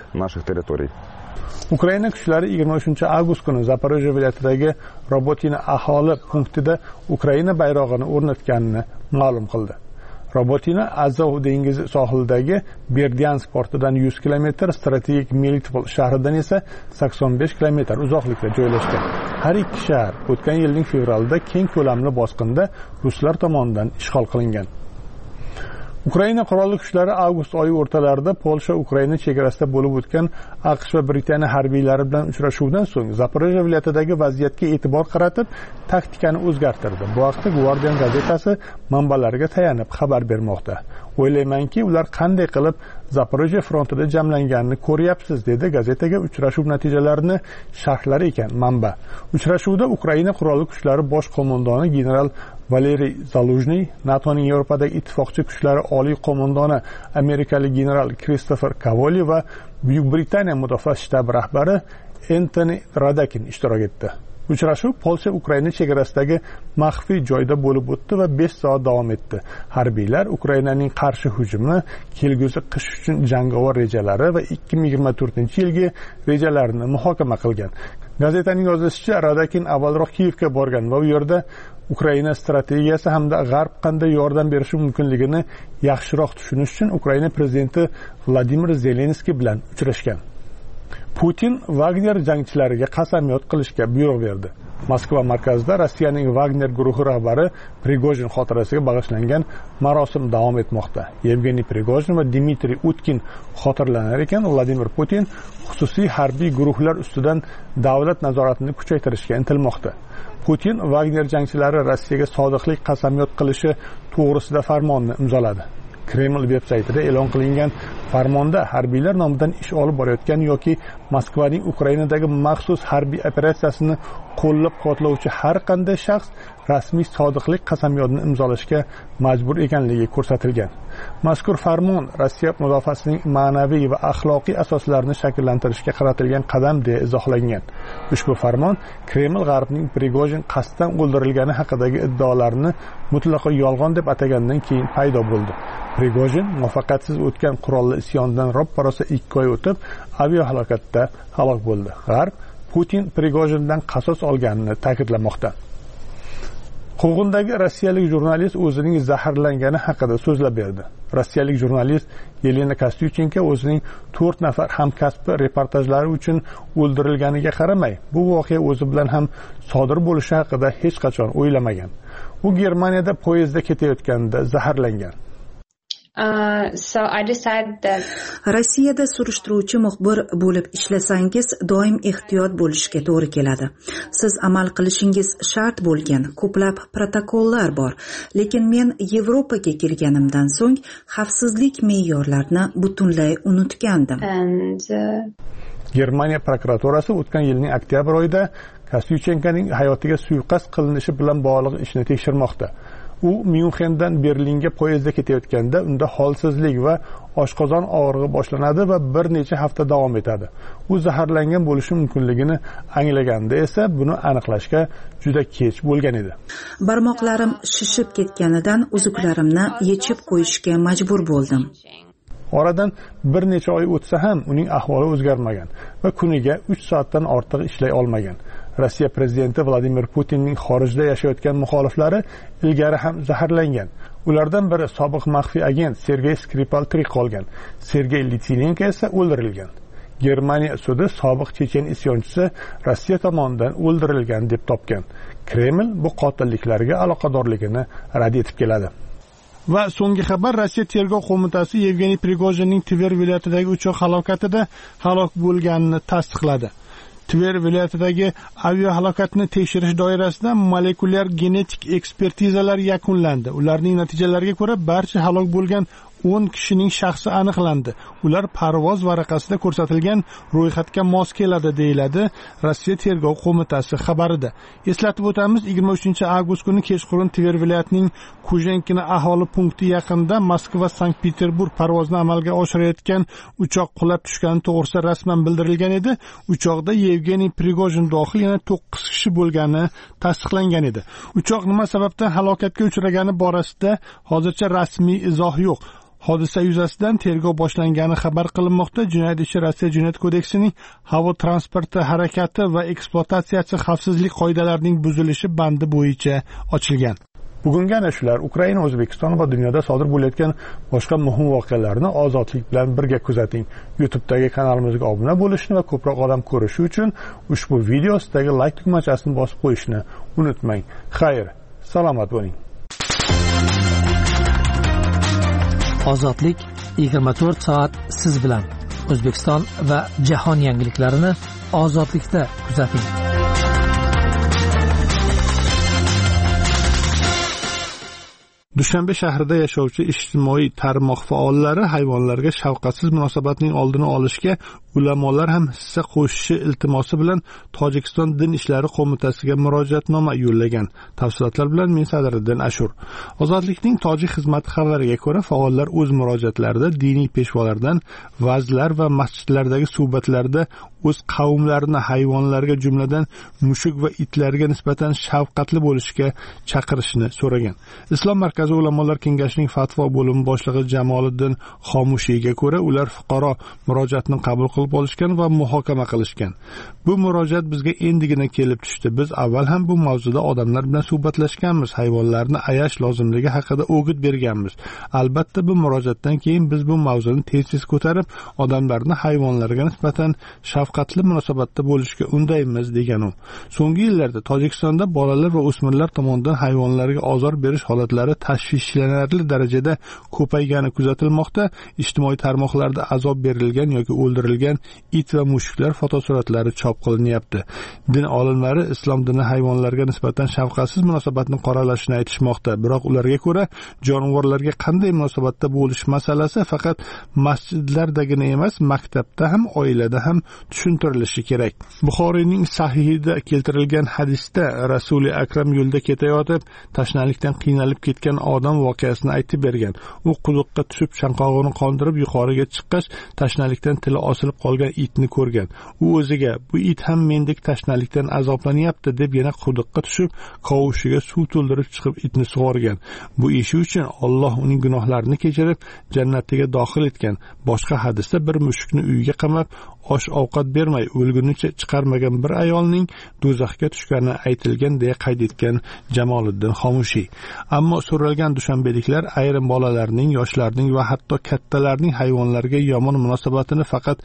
Ukraina kuchlari yigirma uchinchi avgust kuni Zaporojye viloyatidagi Robotina aholi punktida Ukraina bayrog'ini o'rnatganini ma'lum qildi. Robotina Azov dengizi sohilidagi Berdyansk portidan yuz kilometr, strategik Melitopol shahridan esa sakson besh kilometr uzoqlikda joylashgan. Har ikki shahar o'tgan yilning fevralida keng ko'lamli bosqinda ruslar tomonidan ishg'ol qilingan. Ukraina qurolli kuchlari avgust oyi o'rtalarida Polsha Ukraina chegarasida bo'lib o'tgan AQSh va Britaniya harbiylari bilan uchrashuvdan so'ng Zaporojye viloyatidagi vaziyatga e'tibor qaratib, taktikani o'zgartirdi. Bu haqda Guardian gazetasi manbalariga tayanib xabar bermoqda. O'ylaymanki, ular qanday qilib Zaporojye frontida jamlanganini ko'ryapsiz, dedi gazetaga uchrashuv natijalarini sharhlar ekan manba. Uchrashuvda Ukraina qurolli kuchlari bosh qo'mondoni general Valeriy Zaluzhny, NATOning Yevropadagi ittifoqchi kuchlari oliy qo'mondoni amerikalik general Kristofer Kavoli va Buyuk Britaniya mudofaa shtabi rahbari Antoni Radakin ishtirok etdi. Uchrashuv Polsha Ukraina chegarasidagi maxfiy joyda bo'lib o'tdi va besh soat davom etdi. Harbiylar Ukrainaning qarshi hujumi, kelgusi qish uchun jangovar rejalari va ikki ming yigirma to'rtinchi yilgi rejalarini muhokama qilgan. Gazetaning yozishicha, Radakin avvalroq Kiyevga borgan va u yerda Ukraina strategiyasi hamda G'arb qanday yordam berishi mumkinligini yaxshiroq tushunish uchun Ukraina prezidenti Vladimir Zelenskiy bilan uchrashgan. Putin Wagner jangchilariga qasamyod qilishga buyruq berdi. Moskva markazida Rossiyaning Wagner guruhi rahbari Prigojin xotirasiga bag'ishlangan marosim davom etmoqda. Yevgeniy Prigojin va Dmitriy Utkin xotirlanar ekan, Vladimir Putin xususiy harbiy guruhlar ustidan davlat nazoratini kuchaytirishga intilmoqda. Putin Wagner jangchilari Rossiyaga sodiqlik qasamyod qilishi to'g'risida farmonni imzoladi. Kreml veb-saytida e'lon qilingan farmonda harbiylar nomidan ish olib borayotgan yoki Moskvaning Ukrainadagi maxsus harbiy operatsiyasini qo'llab-quvvatlovchi har qanday shaxs rasmiy sodiqlik qasamyodini imzolashga majbur ekanligi ko'rsatilgan. Mazkur farmon Rossiya mudofaasining ma'naviy va axloqiy asoslarini shakllantirishga qaratilgan qadam deya izohlangan. Ushbu farmon Kreml G'arbning Prigojin qasddan o'ldirilgani haqidagi iddaolarini mutlaqo yolg'on deb atagandan keyin paydo bo'ldi. Prigojin muvaffaqiyatsiz o'tgan qurolli isyondan roppa-rosa ikki oy o'tib aviahalokatda halok bo'ldi. G'arb Putin Prigojindan qasos olganini ta'kidlamoqda. Quvg'indagi rossiyalik jurnalist o'zining zaharlangani haqida so'zlab berdi. Rossiyalik jurnalist Yelena Kostyuchenko o'zining to'rt nafar hamkasbi reportajlari uchun o'ldirilganiga qaramay, bu voqea o'zi bilan ham sodir bo'lishi haqida hech qachon o'ylamagan. U Germaniyada poyezdda ketayotganida zaharlangan. Uh, so I decided that Rossiyada surishtiruvchi muxbir bo'lib ishlasangiz, doim ehtiyot bo'lishga to'g'ri keladi. Siz amal qilishingiz shart bo'lgan ko'plab protokollar bor, lekin men Yevropaga kelganimdan so'ng xavfsizlik me'yorlarini butunlay unutgandim. And uh... Germaniya prokuraturasi o'tgan yilning oktyabr oyida Kostyuchenkoning hayotiga suiqasd qilinishi bilan bog'liq ishni tekshirmoqda. U Myunxendan Berlinga poyezdda ketayotganda unda holsizlik va oshqozon og'rig'i boshlanadi va bir necha hafta davom etadi. U zaharlangan bo'lishi mumkinligini anglaganda esa buni aniqlashga juda kech bo'lgan edi. Barmoqlarim shishib ketganidan uzuklarimni yechib qo'yishga majbur bo'ldim. Oradan bir necha oy o'tsa ham uning ahvoli o'zgarmagan va kuniga uch soatdan ortiq ishlay olmagan. Rossiya prezidenti Vladimir Putinning xorijda yashayotgan muxoliflari ilgari ham zaharlangan. Ulardan biri sobiq maxfiy agent Sergey Skripal tirik qolgan. Sergey Litvinenko esa o'ldirilgan. Germaniya sudi sobiq chechen isyonchisi Rossiya tomonidan o'ldirilgan deb topgan. Kreml bu qotilliklarga aloqadorligini rad etib keladi. Va so'nggi xabar, Rossiya tergov qo'mitasi Yevgeniy Prigojinning Tver viloyatidagi uchoq halokatida halok bo'lganini tasdiqladi. Tver viloyatidagi aviahalokatni tekshirish doirasida molekulyar genetik ekspertizalar yakunlandi. Ularning natijalariga ko'ra barcha halok bo'lgan o'n kishining shaxsi aniqlandi. Ular parvoz varaqasida ko'rsatilgan ro'yxatga mos keladi, deyiladi Rossiya tergov qo'mitasi xabarida. Eslatib o'tamiz, yigirma uchinchi avgust kuni kechqurun Tver viloyatining Kujenkina aholi punkti yaqinida Moskva Sankt Peterburg parvozini amalga oshirayotgan uchoq qulab tushgani to'g'risida rasman bildirilgan edi. Uchoqda Yevgeniy Prigojin dohil yana to'qqiz kishi bo'lgani tasdiqlangan edi. Uchoq nima sababdan halokatga uchragani borasida hozircha rasmiy izoh yo'q. Hodisa yuzasidan tergov boshlangani xabar qilinmoqda. Jinoyat ishi Rossiya Jinoyat kodeksining havo transporti harakati va ekspluatatsiyasi xavfsizlik qoidalarining buzilishi bandi bo'yicha ochilgan. Bugungi ana shular. Ukraina, O'zbekiston va dunyoda sodir bo'layotgan boshqa muhim voqealarni ozodlik bilan birga kuzating. YouTube'dagi kanalimizga obuna bo'lishni va ko'proq odam ko'rishi uchun ushbu video ostidagi like tugmachasini bosib qo'yishni unutmang. Xayr, salomat bo'ling. Ozodlik yigirma to'rt soat siz bilan. O'zbekiston va jahon yangiliklarini ozodlikda kuzating. Dushanbe shahrida yashovchi ijtimoiy tarmoq faollari hayvonlarga shafqatsiz munosabatning oldini olishga ulamolar ham hissa qo'shishi iltimosi bilan Tojikiston Din ishlari qo'mitasiga murojaatnoma yo'llagan. Tafsilotlar bilan men Sadriddin Ashur. Ozodlikning tojik xizmati xabariga ko'ra, faollar o'z murojaatlarida diniy peshvolardan va'zlar va masjidlardagi suhbatlarda o'z qavmlarini hayvonlarga, jumladan mushuk va itlarga nisbatan shafqatli bo'lishga chaqirishni so'ragan. Islom markazi ulamolar kengashining fatvo bo'limi boshlig'i Jamoliddin Xomushiyga ko'ra, ular fuqaro murojaatni qabul qilib olishgan va muhokama qilishgan. Bu murojaat bizga endigina kelib tushdi. Biz avval ham bu mavzuda odamlar bilan suhbatlashganmiz, hayvonlarni ayash lozimligi haqida o'g'it berganmiz. Albatta bu murojaatdan keyin biz bu mavzuni tez-tez ko'tarib, odamlarni hayvonlarga nisbatan shafqatli munosabatda bo'lishga undaymiz, degan u. So'nggi yillarda Tojikistonda bolalar va o'smirlar tomonidan hayvonlarga ozor berish holatlari tashvishlanarli darajada ko'paygani kuzatilmoqda. Ijtimoiy tarmoqlarda azob berilgan yoki o'ldirilgan it va mushuklar fotosuratlari chop qilinyapti. Din olimlari islom dini hayvonlarga nisbatan shafqatsiz munosabatni qoralashini aytishmoqda. Biroq ularga ko'ra, jonivorlarga qanday munosabatda bo'lish masalasi faqat masjidlardagina emas, maktabda ham, oilada ham tushuntirilishi kerak. Buxoriyning sahihida keltirilgan hadisda Rasuli Akram yo'lda ketayotib, tashnalikdan qiynalib ketgan odam voqeasini aytib bergan. U quduqqa tushib, chanqog'ini qondirib yuqoriga chiqqach, tashnalikdan tili osilib qolgan itni ko'rgan. U o'ziga, bu it ham mendek tashnalikdan azoblanyapti deb yana quduqqa tushib, qovushiga suv to'ldirib chiqib itni sug'organ. Bu ishi uchun Alloh uning gunohlarini kechirib, jannatiga dohil etgan. Boshqa hadisda bir mushukni uyiga qamab, osh ovqat bermay o'lgunicha chiqarmagan bir ayolning do'zaxga tushgani aytilgan deya qayd etgan Jamoliddin Xomushiy. Ammo so'ralgan dushanbeliklar ayrim bolalarning, yoshlarning va hatto kattalarning hayvonlarga yomon munosabatini faqat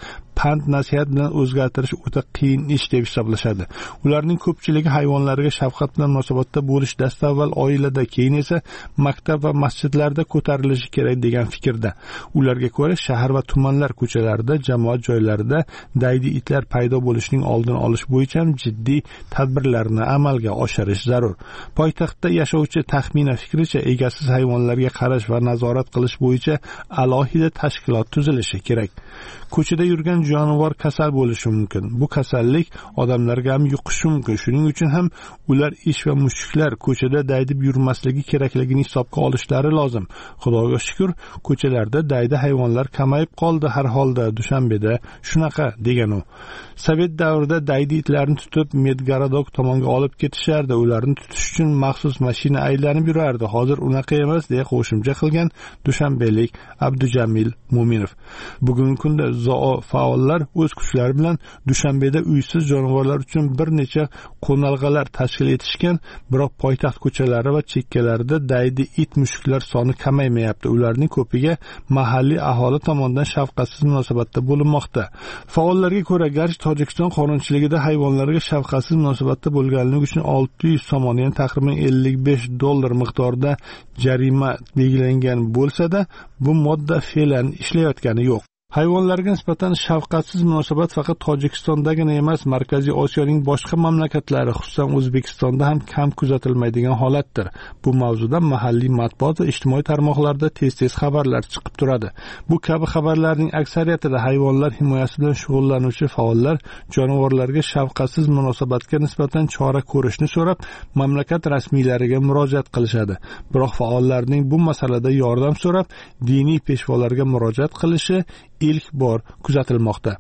pand nasihat bilan o'zgartirish o'ta qiyin ish deb hisoblashadi. Ularning ko'pchiligi hayvonlarga shafqat bilan munosabatda bo'lish dastavval oilada, keyin esa maktab va masjidlarda ko'tarilishi kerak degan fikrda. Ularga ko'ra shahar va tumanlar ko'chalarida, jamoat joylarida daydi itlar paydo bo'lishining oldini olish bo'yicha jiddiy tadbirlarni amalga oshirish zarur. Poytaxtda yashovchi taxmina fikricha egasiz hayvonlarga qarash va nazorat qilish bo'yicha alohida tashkilot tuzilishi kerak. Ko'chada yurgan jonivor kasal bo'lishi mumkin. Bu kasallik odamlarga ham yuqishi mumkin. Shuning uchun ham ular ish va mushuklar ko'chada daydib yurmasligi kerakligini hisobga olishlari lozim. Xudoga shukr, ko'chalarda daydi hayvonlar kamayib qoldi har holda. Dushanbeda shunaqa degan u. Sovet davrida daydi itlarni tutib Medgaradok tomonga olib ketishardi. Ularni tutish uchun maxsus mashina aylanib yurardi. Hozir unaqa emas deya qo'shimcha qilgan dushanbelik Abdujamil Mo'minov. Bugungi kunda zoo faollar o'z kuchlari bilan Dushanbeda uysiz jonivorlar uchun bir necha qo'nalg'alar tashkil etishgan, biroq poytaxt ko'chalari va chekkalarida daydi it mushuklar soni kamaymayapti. Ularning ko'piga mahalliy aholi tomonidan shafqatsiz munosabatda bo'linmoqda. Faollarga ko'ra, garchi Tojikiston qonunchiligida hayvonlarga shafqatsiz munosabatda bo'lganligi uchun olti yuz so'm, ya'ni taxminan ellik besh dollar miqdorida jarima belgilangan bo'lsa-da, bu modda fe'lan ishlayotgani yo'q. Hayvonlarga nisbatan shafqatsiz munosabat faqat Tojikistondagina emas, Markaziy Osiyoning boshqa mamlakatlari, xususan O'zbekistonda ham kam kuzatilmaydigan holatdir. Bu mavzuda mahalliy matbuot va ijtimoiy tarmoqlarda tez-tez xabarlar chiqib turadi. Bu kabi xabarlarning aksariyatida hayvonlar himoyasi bilan shug'ullanuvchi faollar jonivorlarga shafqatsiz munosabatga nisbatan chora ko'rishni so'rab, mamlakat rasmiylariga murojaat qilishadi. Biroq faollarning bu masalada yordam so'rab, diniy peshvolarga murojaat qilishi ilk bor kuzatilmoqda.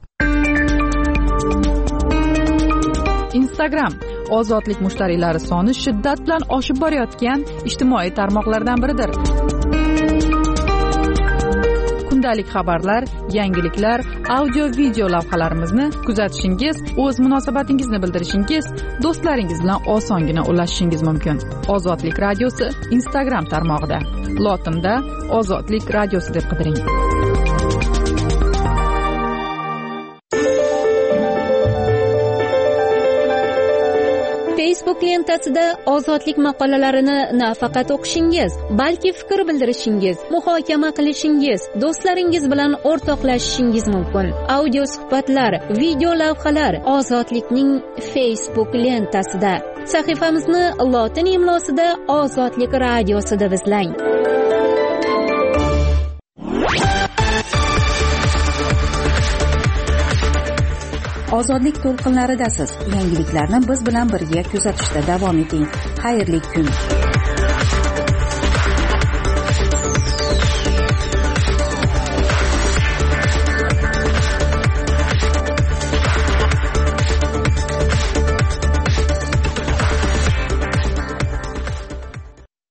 Instagram ozodlik mushtariylari soni shiddat bilan oshib borayotgan ijtimoiy tarmoqlardan biridir. Kundalik xabarlar, yangiliklar, audio video lavhalarimizni kuzatishingiz, o'z munosabatingizni bildirishingiz, do'stlaringiz bilan osongina ulashishingiz mumkin. Ozodlik radiosi Instagram tarmog'ida. Lotinda Ozodlik radiosi deb qidiring. Facebook lentasida ozodlik maqolalarini nafaqat o'qishingiz, balki fikr bildirishingiz, muhokama qilishingiz, do'stlaringiz bilan o'rtoqlashishingiz mumkin. Audio suhbatlar, video lavhalar Ozodlikning Facebook lentasida. Sahifamizni lotin imlosida Ozodlik radiosi deb izlang. Ozodlik to'lqinlaridasiz. Yangiliklarni biz bilan birga kuzatishda davom eting. Xayrli kun.